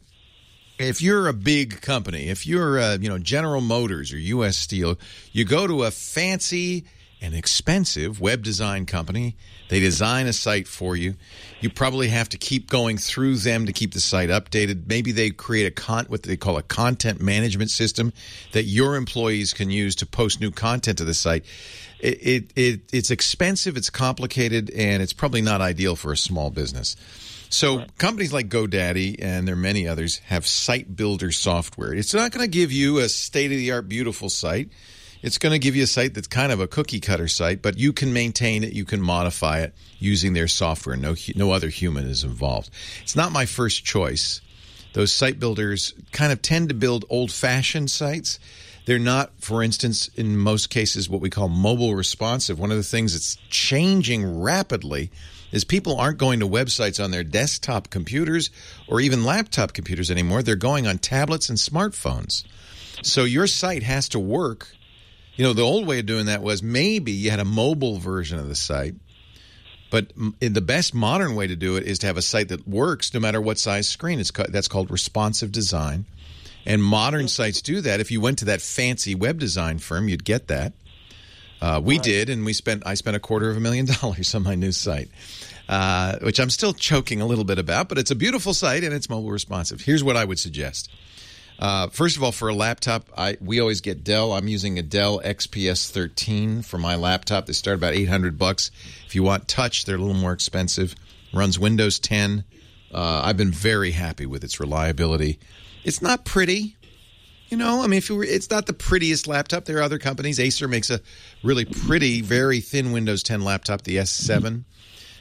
if you're a big company, if you're uh, you know General Motors or U S Steel, you go to a fancy an expensive web design company. They design a site for you. You probably have to keep going through them to keep the site updated. Maybe they create a con- what they call a content management system that your employees can use to post new content to the site. It, it, it it's expensive, it's complicated, and it's probably not ideal for a small business. So right. Companies like GoDaddy, and there are many others, have site builder software. It's not going to give you a state-of-the-art beautiful site. It's going to give you a site that's kind of a cookie-cutter site, but you can maintain it, you can modify it using their software. No, no other human is involved. It's not my first choice. Those site builders kind of tend to build old-fashioned sites. They're not, for instance, in most cases, what we call mobile responsive. One of the things that's changing rapidly is people aren't going to websites on their desktop computers or even laptop computers anymore. They're going on tablets and smartphones. So your site has to work. You know, the old way of doing that was maybe you had a mobile version of the site, but the best modern way to do it is to have a site that works no matter what size screen. It's that's called responsive design, and modern sites do that. If you went to that fancy web design firm, you'd get that. Uh, we right. did, and we spent. I spent a quarter of a million dollars on my new site, uh, which I'm still choking a little bit about, but it's a beautiful site and it's mobile responsive. Here's what I would suggest. Uh, first of all, for a laptop, I we always get Dell. I'm using a Dell X P S thirteen for my laptop. They start about eight hundred bucks. If you want touch, they're a little more expensive. Runs Windows ten. Uh, I've been very happy with its reliability. It's not pretty. You know, I mean, if you were, it's not the prettiest laptop. There are other companies. Acer makes a really pretty, very thin Windows ten laptop, the S seven.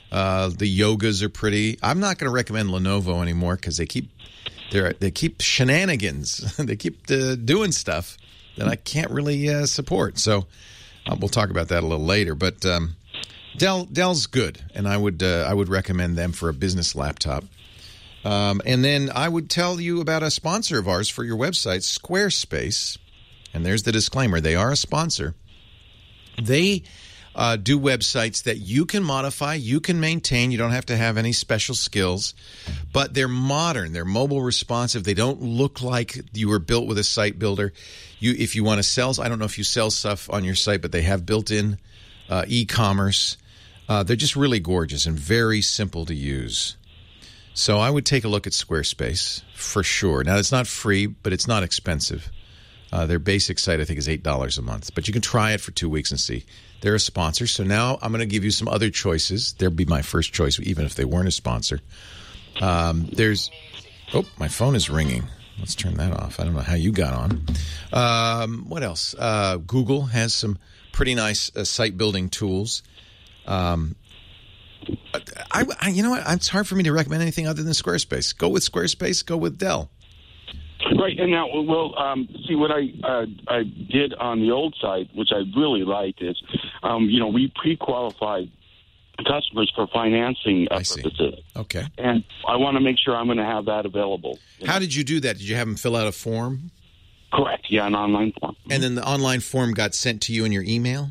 Uh, the yogas are pretty. I'm not going to recommend Lenovo anymore because they keep they they keep shenanigans. They keep uh, doing stuff that I can't really uh, support. So uh, we'll talk about that a little later. But um, Dell Dell's good, and I would uh, I would recommend them for a business laptop. Um, and then I would tell you about a sponsor of ours for your website, Squarespace. And there's the disclaimer. They are a sponsor. They uh, do websites that you can modify, you can maintain. You don't have to have any special skills. But they're modern. They're mobile responsive. They don't look like you were built with a site builder. You, if you want to sell, I don't know if you sell stuff on your site, but they have built-in uh, e-commerce. Uh, they're just really gorgeous and very simple to use. So I would take a look at Squarespace for sure. Now, it's not free, but it's not expensive. Uh, their basic site, I think, is eight dollars a month. But you can try it for two weeks and see. They're a sponsor. So now I'm going to give you some other choices. They'll be my first choice, even if they weren't a sponsor. Um, there's – oh, my phone is ringing. Let's turn that off. I don't know how you got on. Um, what else? Uh, Google has some pretty nice uh, site-building tools. Um I, I, you know what? It's hard for me to recommend anything other than Squarespace. Go with Squarespace. Go with Dell. Right, and now, well, um, see, what I uh, I did on the old site, which I really liked, is, um, you know, we pre-qualified customers for financing uh, purposes. Okay. And I want to make sure I'm going to have that available. How did you do that? Did you have them fill out a form? Correct, yeah, an online form. And then the online form got sent to you in your email?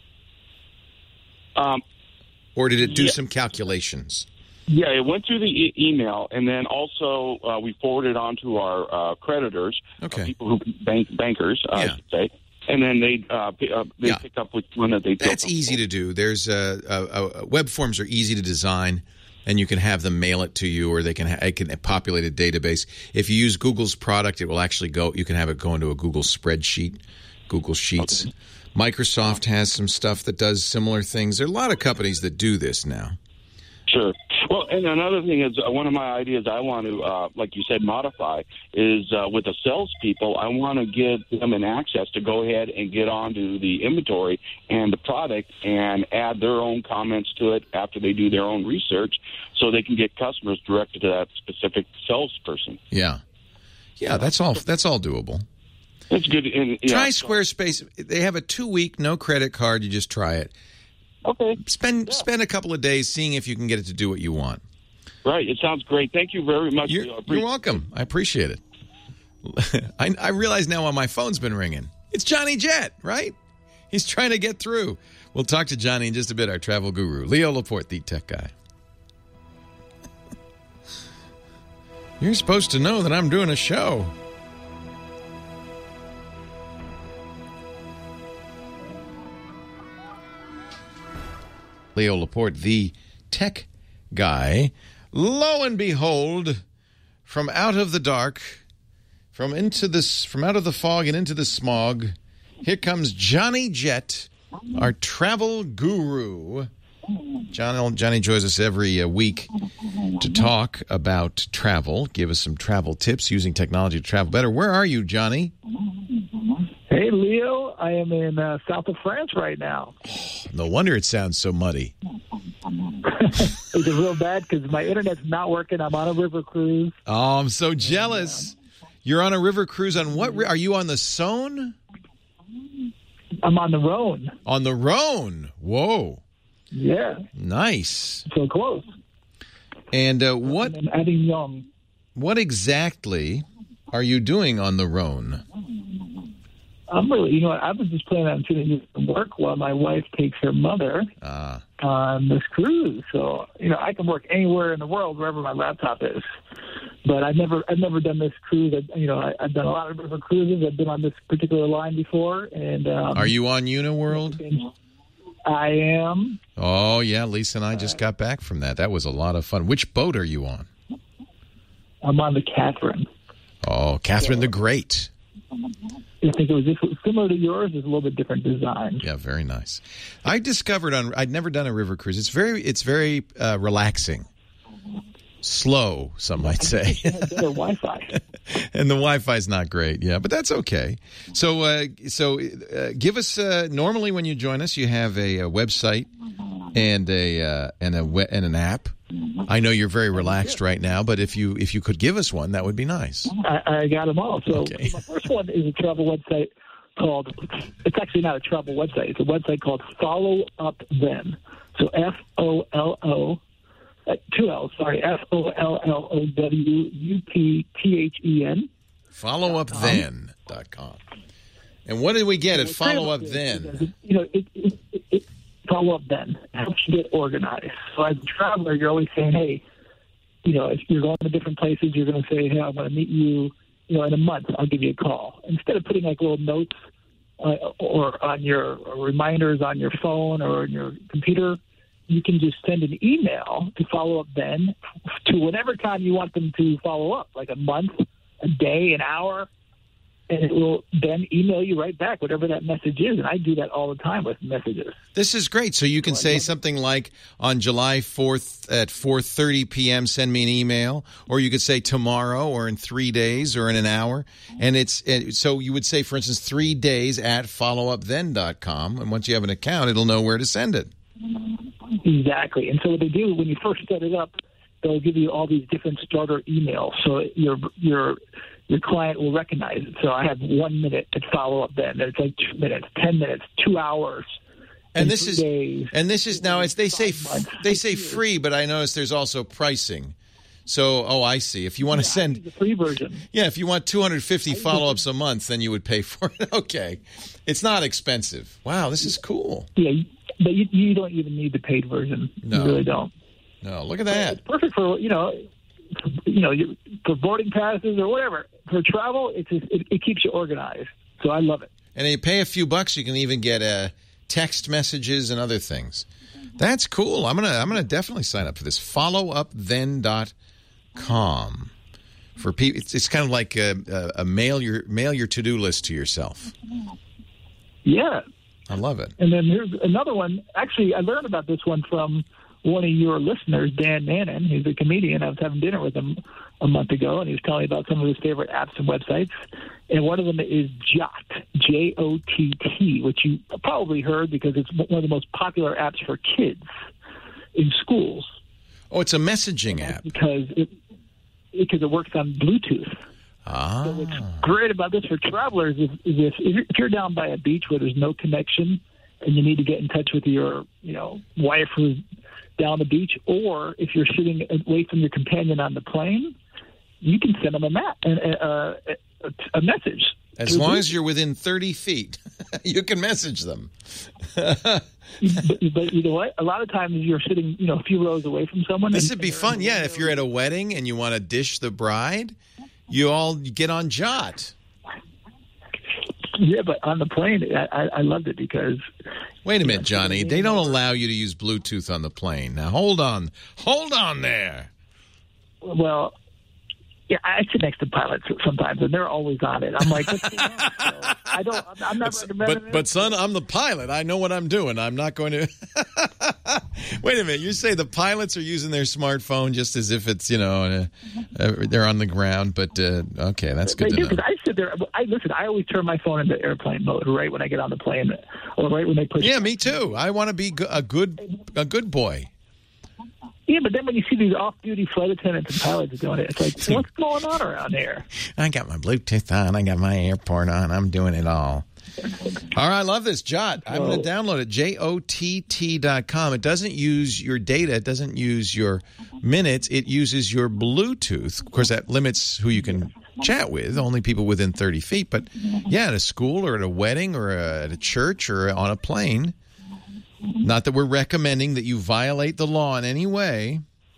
Um. Or did it do yeah. some calculations? Yeah, it went through the e- email, and then also uh, we forwarded on to our uh, creditors, okay. uh, people who bank bankers, uh, yeah. I should say, and then they uh, p- uh, they yeah. pick up which one that they. That's easy to do. There's uh, uh, uh, web forms are easy to design, and you can have them mail it to you, or they can ha- it can populate a database. If you use Google's product, it will actually go. You can have it go into a Google spreadsheet, Google Sheets. Okay. Microsoft has some stuff that does similar things. There are a lot of companies that do this now. Sure. Well, and another thing is uh, one of my ideas I want to, uh, like you said, modify is uh, with the salespeople, I want to give them an access to go ahead and get onto the inventory and the product and add their own comments to it after they do their own research so they can get customers directed to that specific salesperson. Yeah. Yeah, that's all, that's all doable. It's good. And, yeah. Try Squarespace. They have a two-week, no credit card. You just try it. Okay. Spend yeah. spend a couple of days seeing if you can get it to do what you want. Right. It sounds great. Thank you very much. You're, you're welcome. I appreciate it. I, I realize now why my phone's been ringing. It's Johnny Jet, right? He's trying to get through. We'll talk to Johnny in just a bit, our travel guru. Leo Laporte, the tech guy. You're supposed to know that I'm doing a show. Leo Laporte, the tech guy. Lo and behold, from out of the dark, from into this, from out of the fog and into the smog, here comes Johnny Jet, our travel guru. John, Johnny joins us every uh, week to talk about travel, give us some travel tips using technology to travel better. Where are you, Johnny? Hey, Leo. I am in uh, south of France right now. No wonder it sounds so muddy. It's real bad because my internet's not working. I'm on a river cruise. Oh, I'm so jealous. You're on a river cruise on what? Are you on the Saône? I'm on the Rhone. On the Rhone. Whoa. Yeah. Nice. So close. And uh, what? I'm Avignon. What exactly are you doing on the Rhone? I'm really, you know what, I was just planning on sitting in work while my wife takes her mother uh. on this cruise. So, you know, I can work anywhere in the world, wherever my laptop is. But I've never, I've never done this cruise. I, you know, I, I've done a lot of different cruises. I've been on this particular line before. And um, are you on Uniworld? I am. Oh yeah, Lisa and I just got back from that. That was a lot of fun. Which boat are you on? I'm on the Catherine. Oh, Catherine so, the Great. I think it was just similar to yours. It's a little bit different design. Yeah, very nice. I discovered on. I'd never done a river cruise. It's very, it's very uh, relaxing. Slow, some might say. Better Wi-Fi. And the Wi-Fi is not great, yeah, but that's okay. So, uh, so uh, give us. Uh, normally, when you join us, you have a, a website and a uh, and a we- and an app. I know you're very relaxed right now, but if you if you could give us one, that would be nice. I, I got them all. So Okay. my first one is a travel website called, it's actually not a travel website. It's a website called Follow Up Then. So F O L O, uh, two L's, sorry, F O L L O W U P T H E N. follow up then dot com. And what did we get at Follow Up Then? You know, it, it, it, it Follow Up Then helps you get organized. So as a traveler, you're always saying, hey, you know, if you're going to different places, you're going to say, hey, I'm going to meet you, you know, in a month. I'll give you a call. Instead of putting like little notes uh, or on your or reminders on your phone or on your computer, you can just send an email to Follow Up Then to whatever time you want them to follow up, like a month, a day, an hour. And it will then email you right back, whatever that message is. And I do that all the time with messages. This is great. So you can say something like on July fourth at four thirty p.m., send me an email. Or you could say tomorrow or in three days or in an hour. And it's it, so you would say, for instance, three days at follow up then dot com. And once you have an account, it'll know where to send it. Exactly. And so what they do when you first set it up, they'll give you all these different starter emails. So your your your client will recognize it. So I have one minute to follow up then. It's like two minutes, ten minutes, two hours. And this is days, and this is now it's they say months, they say free, but I notice there's also pricing. So oh, I see. If you want to yeah, send the free version, yeah, if you want two hundred fifty follow-ups a month, then you would pay for it. Okay, it's not expensive. Wow, this is cool. Yeah, but you, you don't even need the paid version. No. You really don't. No, look at that. It's perfect for you know, for, you know, for boarding passes or whatever. For travel, it's just, it, it keeps you organized. So I love it. And you pay a few bucks, you can even get uh, text messages and other things. That's cool. I'm gonna I'm gonna definitely sign up for this. follow up then dot com for people. It's, it's kind of like a, a, a mail your mail your to do list to yourself. Yeah, I love it. And then here's another one. Actually, I learned about this one from one of your listeners, Dan Mannon. He's a comedian. I was having dinner with him a month ago, and he was telling me about some of his favorite apps and websites. And one of them is Jot, J O T T, which you probably heard because it's one of the most popular apps for kids in schools. Oh, it's a messaging app. Because it, because it works on Bluetooth. Ah. So what's great about this for travelers is, is if, if you're down by a beach where there's no connection and you need to get in touch with your, you know, wife who's down the beach, or if you're sitting away from your companion on the plane, you can send them a map and uh, a, a message. As long as you're within thirty feet, you can message them. but, but you know what? A lot of times you're sitting, you know, a few rows away from someone. This and, would be fun. Yeah, if you're at a wedding and you want to dish the bride, you all get on Jot. Yeah, but on the plane, I, I loved it because... Wait a minute, Johnny. They don't allow you to use Bluetooth on the plane. Now, hold on. Hold on there. Well, yeah, I sit next to pilots sometimes, and they're always on it. I'm like, what's going on? So I don't, I'm not recommending But, it. but, son, I'm the pilot. I know what I'm doing. I'm not going to... Wait a minute. You say the pilots are using their smartphone just as if it's, you know, uh, uh, they're on the ground. But, uh, okay, that's good they to do, know. 'cause I sit there. I listen. I always turn my phone into airplane mode right when I get on the plane, or right when they push. Yeah, me too. I want to be a good, a good boy. Yeah, but then when you see these off-duty flight attendants and pilots doing it, it's like, what's going on around here? I got my Bluetooth on. I got my airport on. I'm doing it all. All right, I love this. Jot. I'm going to download it. J O T T dot com. It doesn't use your data. It doesn't use your minutes. It uses your Bluetooth. Of course, that limits who you can chat with, only people within thirty feet. But, yeah, at a school or at a wedding or a, at a church or on a plane. Not that we're recommending that you violate the law in any way.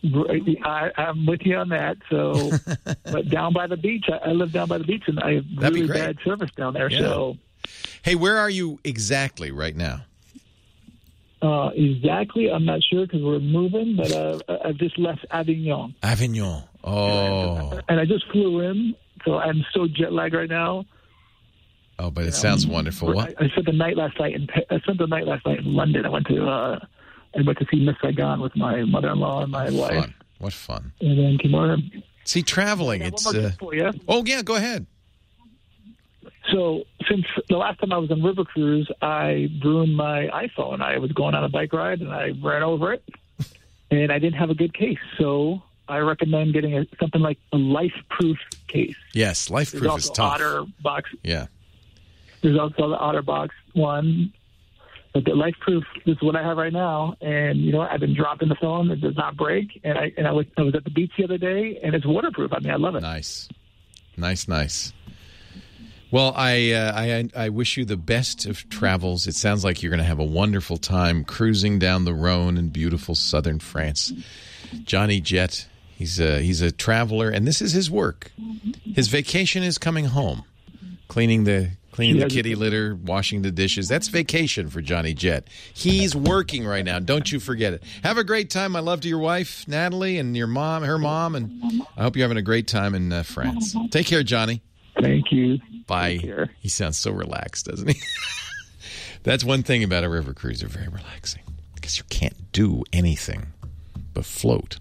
I, I'm with you on that. So, but down by the beach, I, I live down by the beach, and I have That'd be really great. bad service down there. Yeah. So, hey, where are you exactly right now? uh, exactly, I'm not sure because we're moving, but uh, I've just left Avignon, Avignon. Oh, and I just flew in, so I'm so jet lagged right now. oh, but it sounds wonderful. I, What? I spent the night last night in I spent the night last night in London. I went to uh, I went to see Miss Saigon with my mother-in-law and my wife, Fun. What fun. and then tomorrow. See, traveling, I got it's... one more Uh, tip for you. oh, yeah, go ahead. So since the last time I was on River Cruise, I ruined my iPhone. I was going on a bike ride and I ran over it, and I didn't have a good case. So I recommend getting a, something like a Life-Proof case. Yes, Life-Proof is tough. Otter Box. Yeah. There's also the OtterBox one. But the Life-Proof is what I have right now, and you know I've been dropping the phone; it does not break. And I and I was I was at the beach the other day, and it's waterproof. I mean, I love it. Nice, nice, nice. Well, I uh, I I wish you the best of travels. It sounds like you're going to have a wonderful time cruising down the Rhone in beautiful southern France. Johnny Jett, he's a he's a traveler, and this is his work. His vacation is coming home, cleaning the. Cleaning the kitty litter, washing the dishes. That's vacation for Johnny Jett. He's working right now. Don't you forget it. Have a great time. My love to your wife, Natalie, and your mom, her mom, and I hope you're having a great time in uh, France. Take care, Johnny. Thank you. Bye. He sounds so relaxed, doesn't he? That's one thing about a river cruise. They're very relaxing because you can't do anything but float.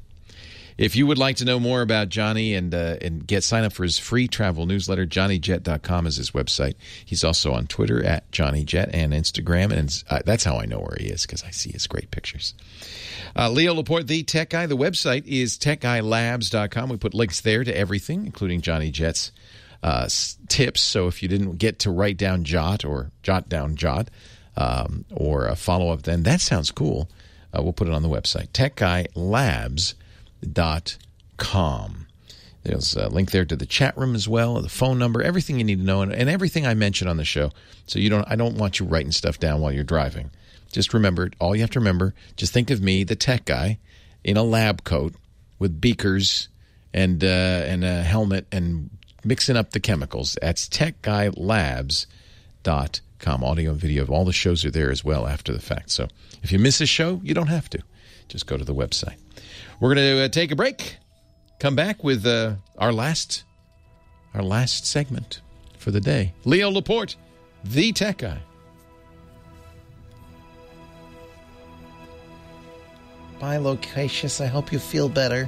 If you would like to know more about Johnny and uh, and get sign up for his free travel newsletter, johnny jet dot com is his website. He's also on Twitter at Johnny Jett and Instagram, and uh, that's how I know where he is because I see his great pictures. Uh, Leo Laporte, the Tech Guy. The website is tech guy labs dot com. We put links there to everything, including Johnny Jett's uh, tips. So if you didn't get to write down Jot or jot down Jot um, or a follow up, then that sounds cool. Uh, we'll put it on the website, tech guy labs dot com. There's a link there to the chat room as well, the phone number, everything you need to know, and, and everything I mentioned on the show. So you don't, I don't want you writing stuff down while you're driving. Just remember, all you have to remember, just think of me, the tech guy, in a lab coat with beakers and uh, and a helmet and mixing up the chemicals. That's tech guy labs dot com. Audio and video of all the shows are there as well after the fact. So if you miss a show, you don't have to. Just go to the website. We're going to uh, take a break, come back with uh, our last our last segment for the day. Leo Laporte, the Tech Guy. Bye, Loquacious. I hope you feel better.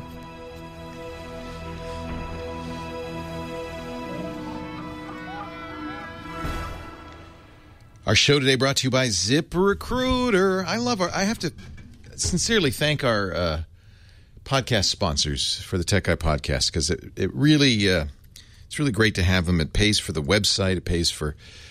Our show today brought to you by ZipRecruiter. I love our, I have to sincerely thank our uh, podcast sponsors for the Tech Guy podcast because it, it really uh, it's really great to have them. It pays for the website, it pays for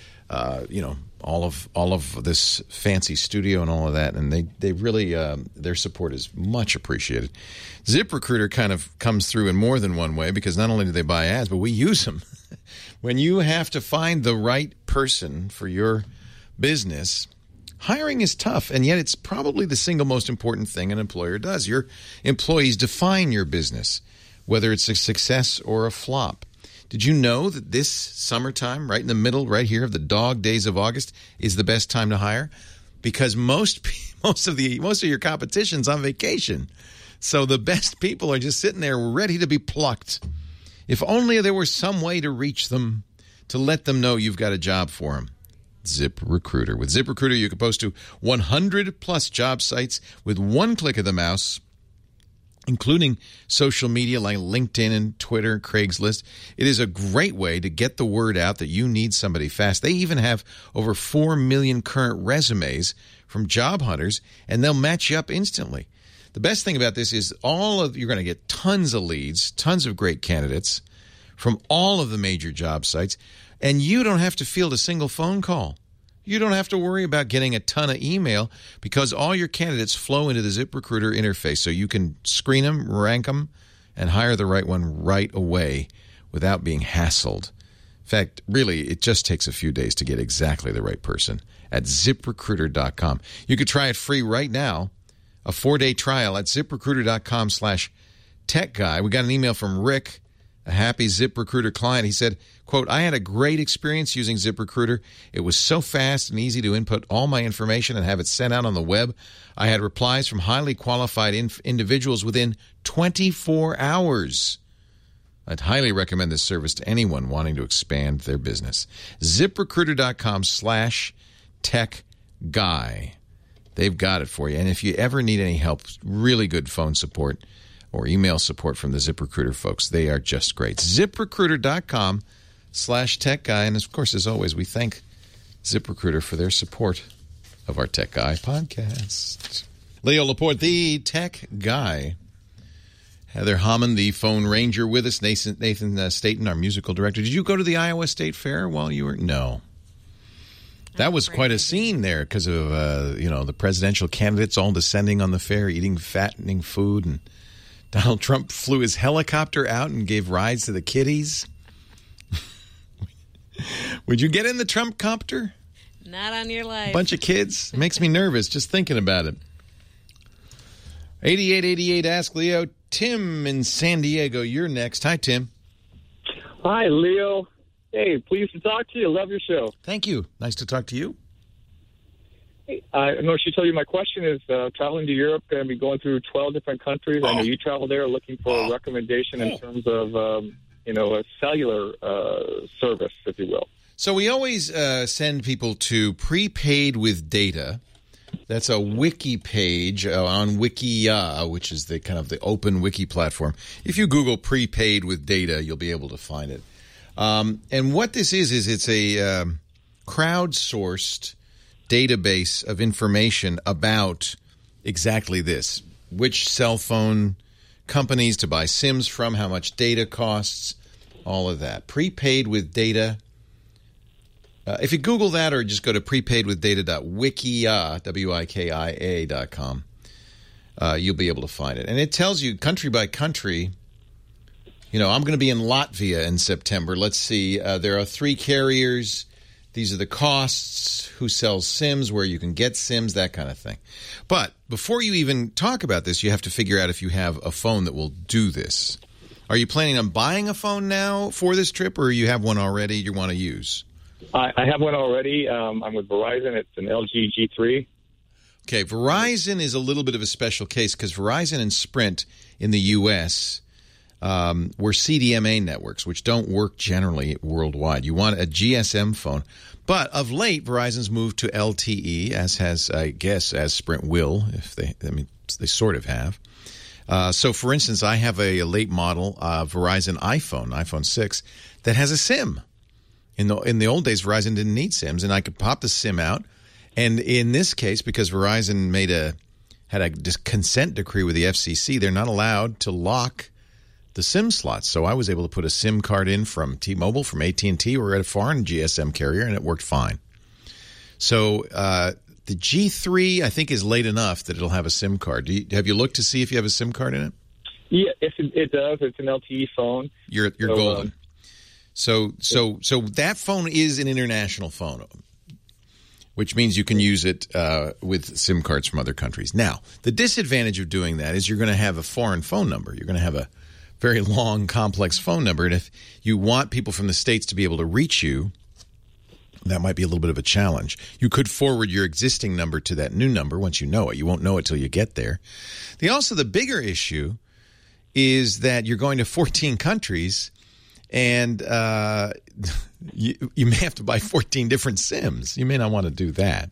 uh, you know all of all of this fancy studio and all of that, and they they really um, their support is much appreciated. ZipRecruiter kind of comes through in more than one way because not only do they buy ads, but we use them. When you have to find the right person for your business, hiring is tough, and yet it's probably the single most important thing an employer does. Your employees define your business, whether it's a success or a flop. Did you know that this summertime, right in the middle, right here of the dog days of August, is the best time to hire? Because most most of the most of your competition's on vacation. So the best people are just sitting there ready to be plucked. If only there were some way to reach them, to let them know you've got a job for them. ZipRecruiter. With ZipRecruiter, you can post to one hundred plus job sites with one click of the mouse, including social media like LinkedIn and Twitter, Craigslist. It is a great way to get the word out that you need somebody fast. They even have over four million current resumes from job hunters, and they'll match you up instantly. The best thing about this is all of you're going to get tons of leads, tons of great candidates from all of the major job sites. And you don't have to field a single phone call. You don't have to worry about getting a ton of email because all your candidates flow into the ZipRecruiter interface so you can screen them, rank them, and hire the right one right away without being hassled. In fact, really, it just takes a few days to get exactly the right person at zip recruiter dot com. You could try it free right now, a four-day trial at zip recruiter dot com slash tech guy. We got an email from Rick, a happy ZipRecruiter client. He said, quote, I had a great experience using ZipRecruiter. It was so fast and easy to input all my information and have it sent out on the web. I had replies from highly qualified inf- individuals within twenty-four hours. I'd highly recommend this service to anyone wanting to expand their business. zip recruiter dot com slash tech guy. They've got it for you. And if you ever need any help, really good phone support or email support from the ZipRecruiter folks, they are just great. zip recruiter dot com slash tech guy. And of course, as always, we thank ZipRecruiter for their support of our Tech Guy podcast. Leo Laporte, the tech guy. Heather Hammond, the phone ranger, with us. Nathan, Nathan uh, Staten, our musical director. Did you go to the Iowa State Fair while you were? No. That was quite a scene there because of, uh, you know, the presidential candidates all descending on the fair, eating fattening food. And Donald Trump flew his helicopter out and gave rides to the kiddies. Would you get in the Trump copter? Not on your life. Bunch of kids. It makes me nervous just thinking about it. eighty-eight eighty-eight Ask Leo. Tim in San Diego, you're next. Hi, Tim. Hi, Leo. Hey, pleased to talk to you. Love your show. Thank you. Nice to talk to you. Hey, I know she told you my question is uh, traveling to Europe, going to be going through twelve different countries. I know you travel there, looking for a recommendation in terms of, um, you know, a cellular uh, service, if you will. So we always uh, send people to Prepaid with Data. That's a wiki page uh, on Wikia, which is the kind of the open wiki platform. If you Google Prepaid with Data, you'll be able to find it. Um, and what this is, is it's a um, crowdsourced database of information about exactly this. Which cell phone companies to buy SIMs from, how much data costs, all of that. Prepaid with Data. Uh, if you Google that or just go to prepaid with data dot wikia, W I K I A dot com, uh, you'll be able to find it. And it tells you country by country. You know, I'm going to be in Latvia in September. Let's see. Uh, there are three carriers. These are the costs, who sells SIMs, where you can get SIMs, that kind of thing. But before you even talk about this, you have to figure out if you have a phone that will do this. Are you planning on buying a phone now for this trip, or you have one already you want to use? I, I have one already. Um, I'm with Verizon. It's an L G G three. Okay, Verizon is a little bit of a special case because Verizon and Sprint in the U S um, were C D M A networks, which don't work generally worldwide. You want a G S M phone. But of late, Verizon's moved to L T E, as has, I guess, as Sprint will, if they, I mean, they sort of have. Uh, so, for instance, I have a, a late model uh, Verizon iPhone, iPhone six, that has a SIM. In the in the old days, Verizon didn't need SIMs, and I could pop the SIM out. And in this case, because Verizon made a had a consent decree with the F C C, they're not allowed to lock the SIM slots. So I was able to put a SIM card in from T-Mobile, from A T and T, or at a foreign G S M carrier, and it worked fine. So uh, the G three, I think, is late enough that it'll have a SIM card. Do you, have you looked to see if you have a SIM card in it? Yeah, if it, it does. It's an L T E phone. You're you're so, golden. Um, So, so, so that phone is an international phone, which means you can use it uh, with SIM cards from other countries. Now, the disadvantage of doing that is you're going to have a foreign phone number. You're going to have a very long, complex phone number. And if you want people from the States to be able to reach you, that might be a little bit of a challenge. You could forward your existing number to that new number once you know it. You won't know it till you get there. The also, the bigger issue is that you're going to fourteen countries. And uh, you, you may have to buy fourteen different SIMs. You may not want to do that.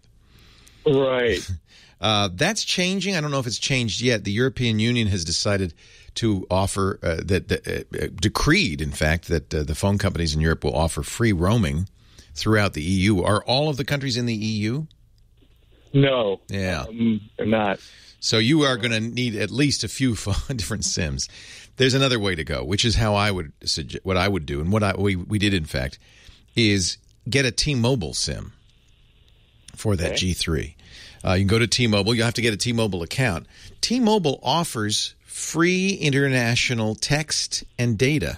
Right. Uh, that's changing. I don't know if it's changed yet. The European Union has decided to offer, uh, that, that uh, decreed, in fact, that uh, the phone companies in Europe will offer free roaming throughout the E U. Are all of the countries in the E U? No. Yeah. Um, not. So you are going to need at least a few different SIMs. There's another way to go, which is how I would suggest, what I would do, and what I we, we did, in fact, is get a T-Mobile SIM for that okay. G three. Uh, you can go to T-Mobile. You'll have to get a T-Mobile account. T-Mobile offers free international text and data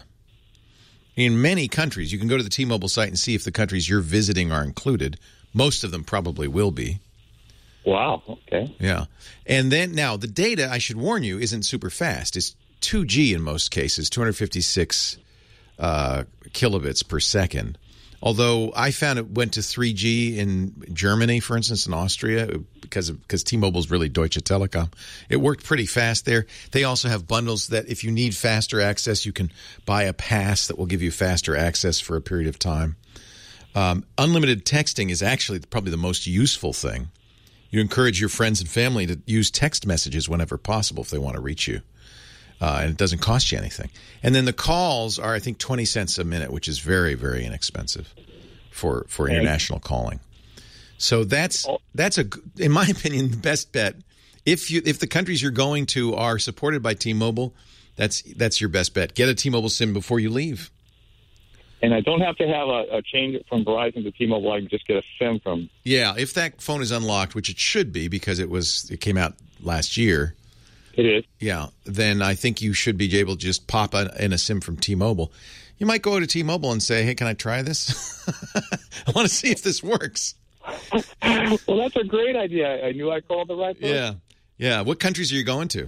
in many countries. You can go to the T-Mobile site and see if the countries you're visiting are included. Most of them probably will be. Wow. Okay. Yeah. And then now the data, I should warn you, isn't super fast. It's two G in most cases, two hundred fifty-six uh, kilobits per second. Although I found it went to three G in Germany, for instance, in Austria, because of, because T-Mobile's really Deutsche Telekom. It worked pretty fast there. They also have bundles that if you need faster access, you can buy a pass that will give you faster access for a period of time. Um, unlimited texting is actually probably the most useful thing. You encourage your friends and family to use text messages whenever possible if they want to reach you. uh, and it doesn't cost you anything. And then the calls are, I think, twenty cents a minute, which is very, very inexpensive for for international calling. So that's that's a, in my opinion, the best bet. If you if the countries you're going to are supported by T-Mobile, that's that's your best bet. Get a T-Mobile SIM before you leave. And I don't have to have a, a change from Verizon to T-Mobile. I can just get a SIM from. Yeah, if that phone is unlocked, which it should be because it was it came out last year. It is. Yeah, then I think you should be able to just pop a, in a SIM from T-Mobile. You might go to T-Mobile and say, "Hey, can I try this? I want to see if this works." Well, that's a great idea. I knew I called the right person. Yeah, yeah. What countries are you going to?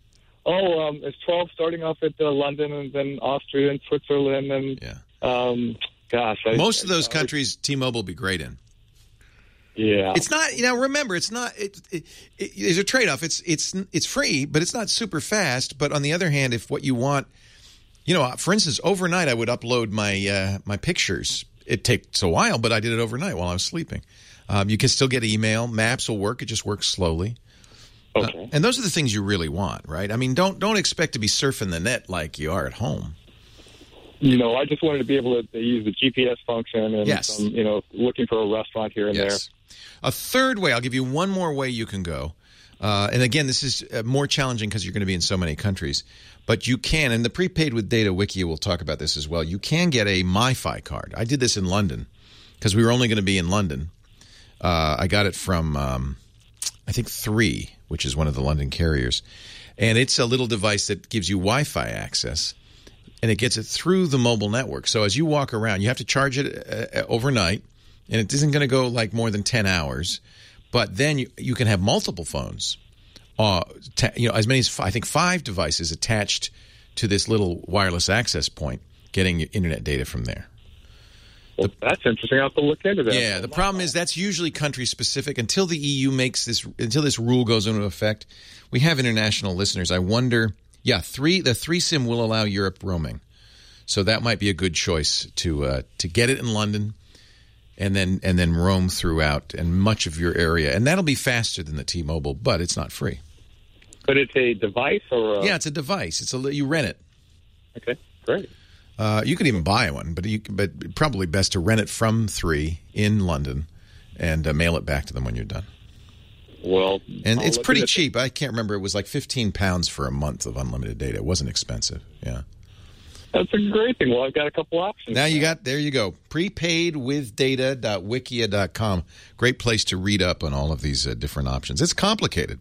Oh, um, it's twelve, starting off at uh, London and then Austria and Switzerland and yeah. Um, gosh, I, most of those I, countries, T-Mobile will be great in. Yeah, it's not. You know, remember, it's not. It, it, it, there's a trade-off. It's it's it's free, but it's not super fast. But on the other hand, if what you want, you know, for instance, overnight I would upload my uh, my pictures. It takes a while, but I did it overnight while I was sleeping. Um, you can still get email. Maps will work. It just works slowly. Okay. Uh, and those are the things you really want, right? I mean, don't don't expect to be surfing the net like you are at home. You know, I just wanted to be able to use the G P S function and, yes. um, you know, looking for a restaurant here and yes. there. A third way, I'll give you one more way you can go. Uh, and again, this is uh, more challenging because you're going to be in so many countries. But you can, and the prepaid with data wiki will talk about this as well. You can get a MiFi card. I did this in London because we were only going to be in London. Uh, I got it from, um, I think, Three, which is one of the London carriers. And it's a little device that gives you Wi-Fi access. And it gets it through the mobile network. So as you walk around, you have to charge it uh, overnight, and it isn't going to go like more than ten hours. But then you, you can have multiple phones, uh, ta- you know, as many as f- I think five devices attached to this little wireless access point, getting your internet data from there. Well, the, that's interesting. I'll have to look into that. Yeah, the problem is that's usually country specific. Until the E U makes this, until this rule goes into effect, we have international listeners. I wonder. Yeah, three. The three SIM will allow Europe roaming, so that might be a good choice to uh, to get it in London, and then and then roam throughout and much of your area, and that'll be faster than the T-Mobile, but it's not free. But it's a device, or a... yeah, it's a device. It's a you rent it. Okay, great. Uh, you could even buy one, but you but probably best to rent it from Three in London, and uh, mail it back to them when you're done. Well, and I'll it's pretty it. cheap. I can't remember. It was like fifteen pounds for a month of unlimited data. It wasn't expensive. Yeah. That's a great thing. Well, I've got a couple options. Now you got, there you go. prepaid with data dot wikia dot com. Great place to read up on all of these uh, different options. It's complicated,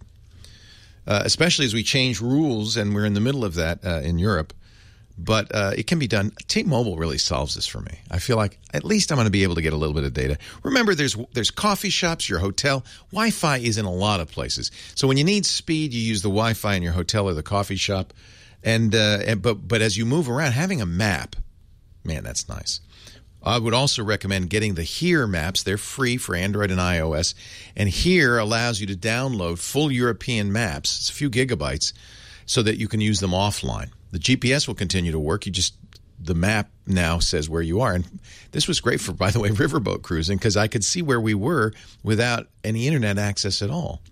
uh, especially as we change rules, and we're in the middle of that uh, in Europe. But uh, it can be done. T-Mobile really solves this for me. I feel like at least I'm going to be able to get a little bit of data. Remember, there's there's coffee shops, your hotel. Wi-Fi is in a lot of places. So when you need speed, you use the Wi-Fi in your hotel or the coffee shop. And, uh, and but but as you move around, having a map, man, that's nice. I would also recommend getting the Here maps. They're free for Android and iOS. And Here allows you to download full European maps. It's a few gigabytes so that you can use them offline. The G P S will continue to work. You just the map now says where you are. And this was great for, by the way, riverboat cruising because I could see where we were without any internet access at all.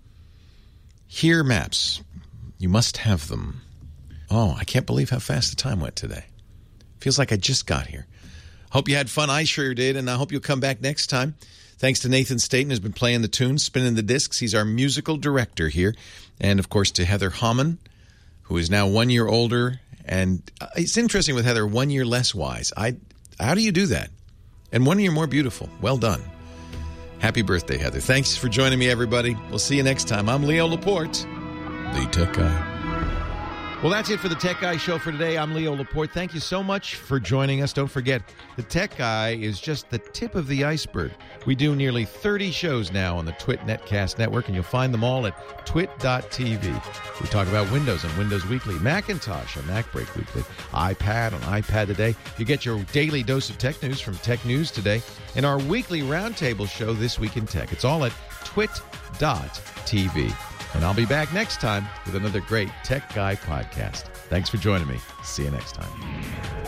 Here maps. You must have them. Oh, I can't believe how fast the time went today. Feels like I just got here. Hope you had fun. I sure did, and I hope you'll come back next time. Thanks to Nathan Staten, who's been playing the tunes, spinning the discs. He's our musical director here. And, of course, to Heather Hammond, who is now one year older. And it's interesting with Heather, one year less wise. I, how do you do that? And one year more beautiful. Well done. Happy birthday, Heather. Thanks for joining me, everybody. We'll see you next time. I'm Leo Laporte, the Tech Guy. Well, that's it for the Tech Guy Show for today. I'm Leo Laporte. Thank you so much for joining us. Don't forget, the Tech Guy is just the tip of the iceberg. We do nearly thirty shows now on the Twit Netcast Network, and you'll find them all at twit dot t v. We talk about Windows on Windows Weekly, Macintosh on MacBreak Weekly, iPad on iPad Today. You get your daily dose of tech news from Tech News Today, and our weekly roundtable show, This Week in Tech. It's all at twit dot t v. And I'll be back next time with another great Tech Guy podcast. Thanks for joining me. See you next time.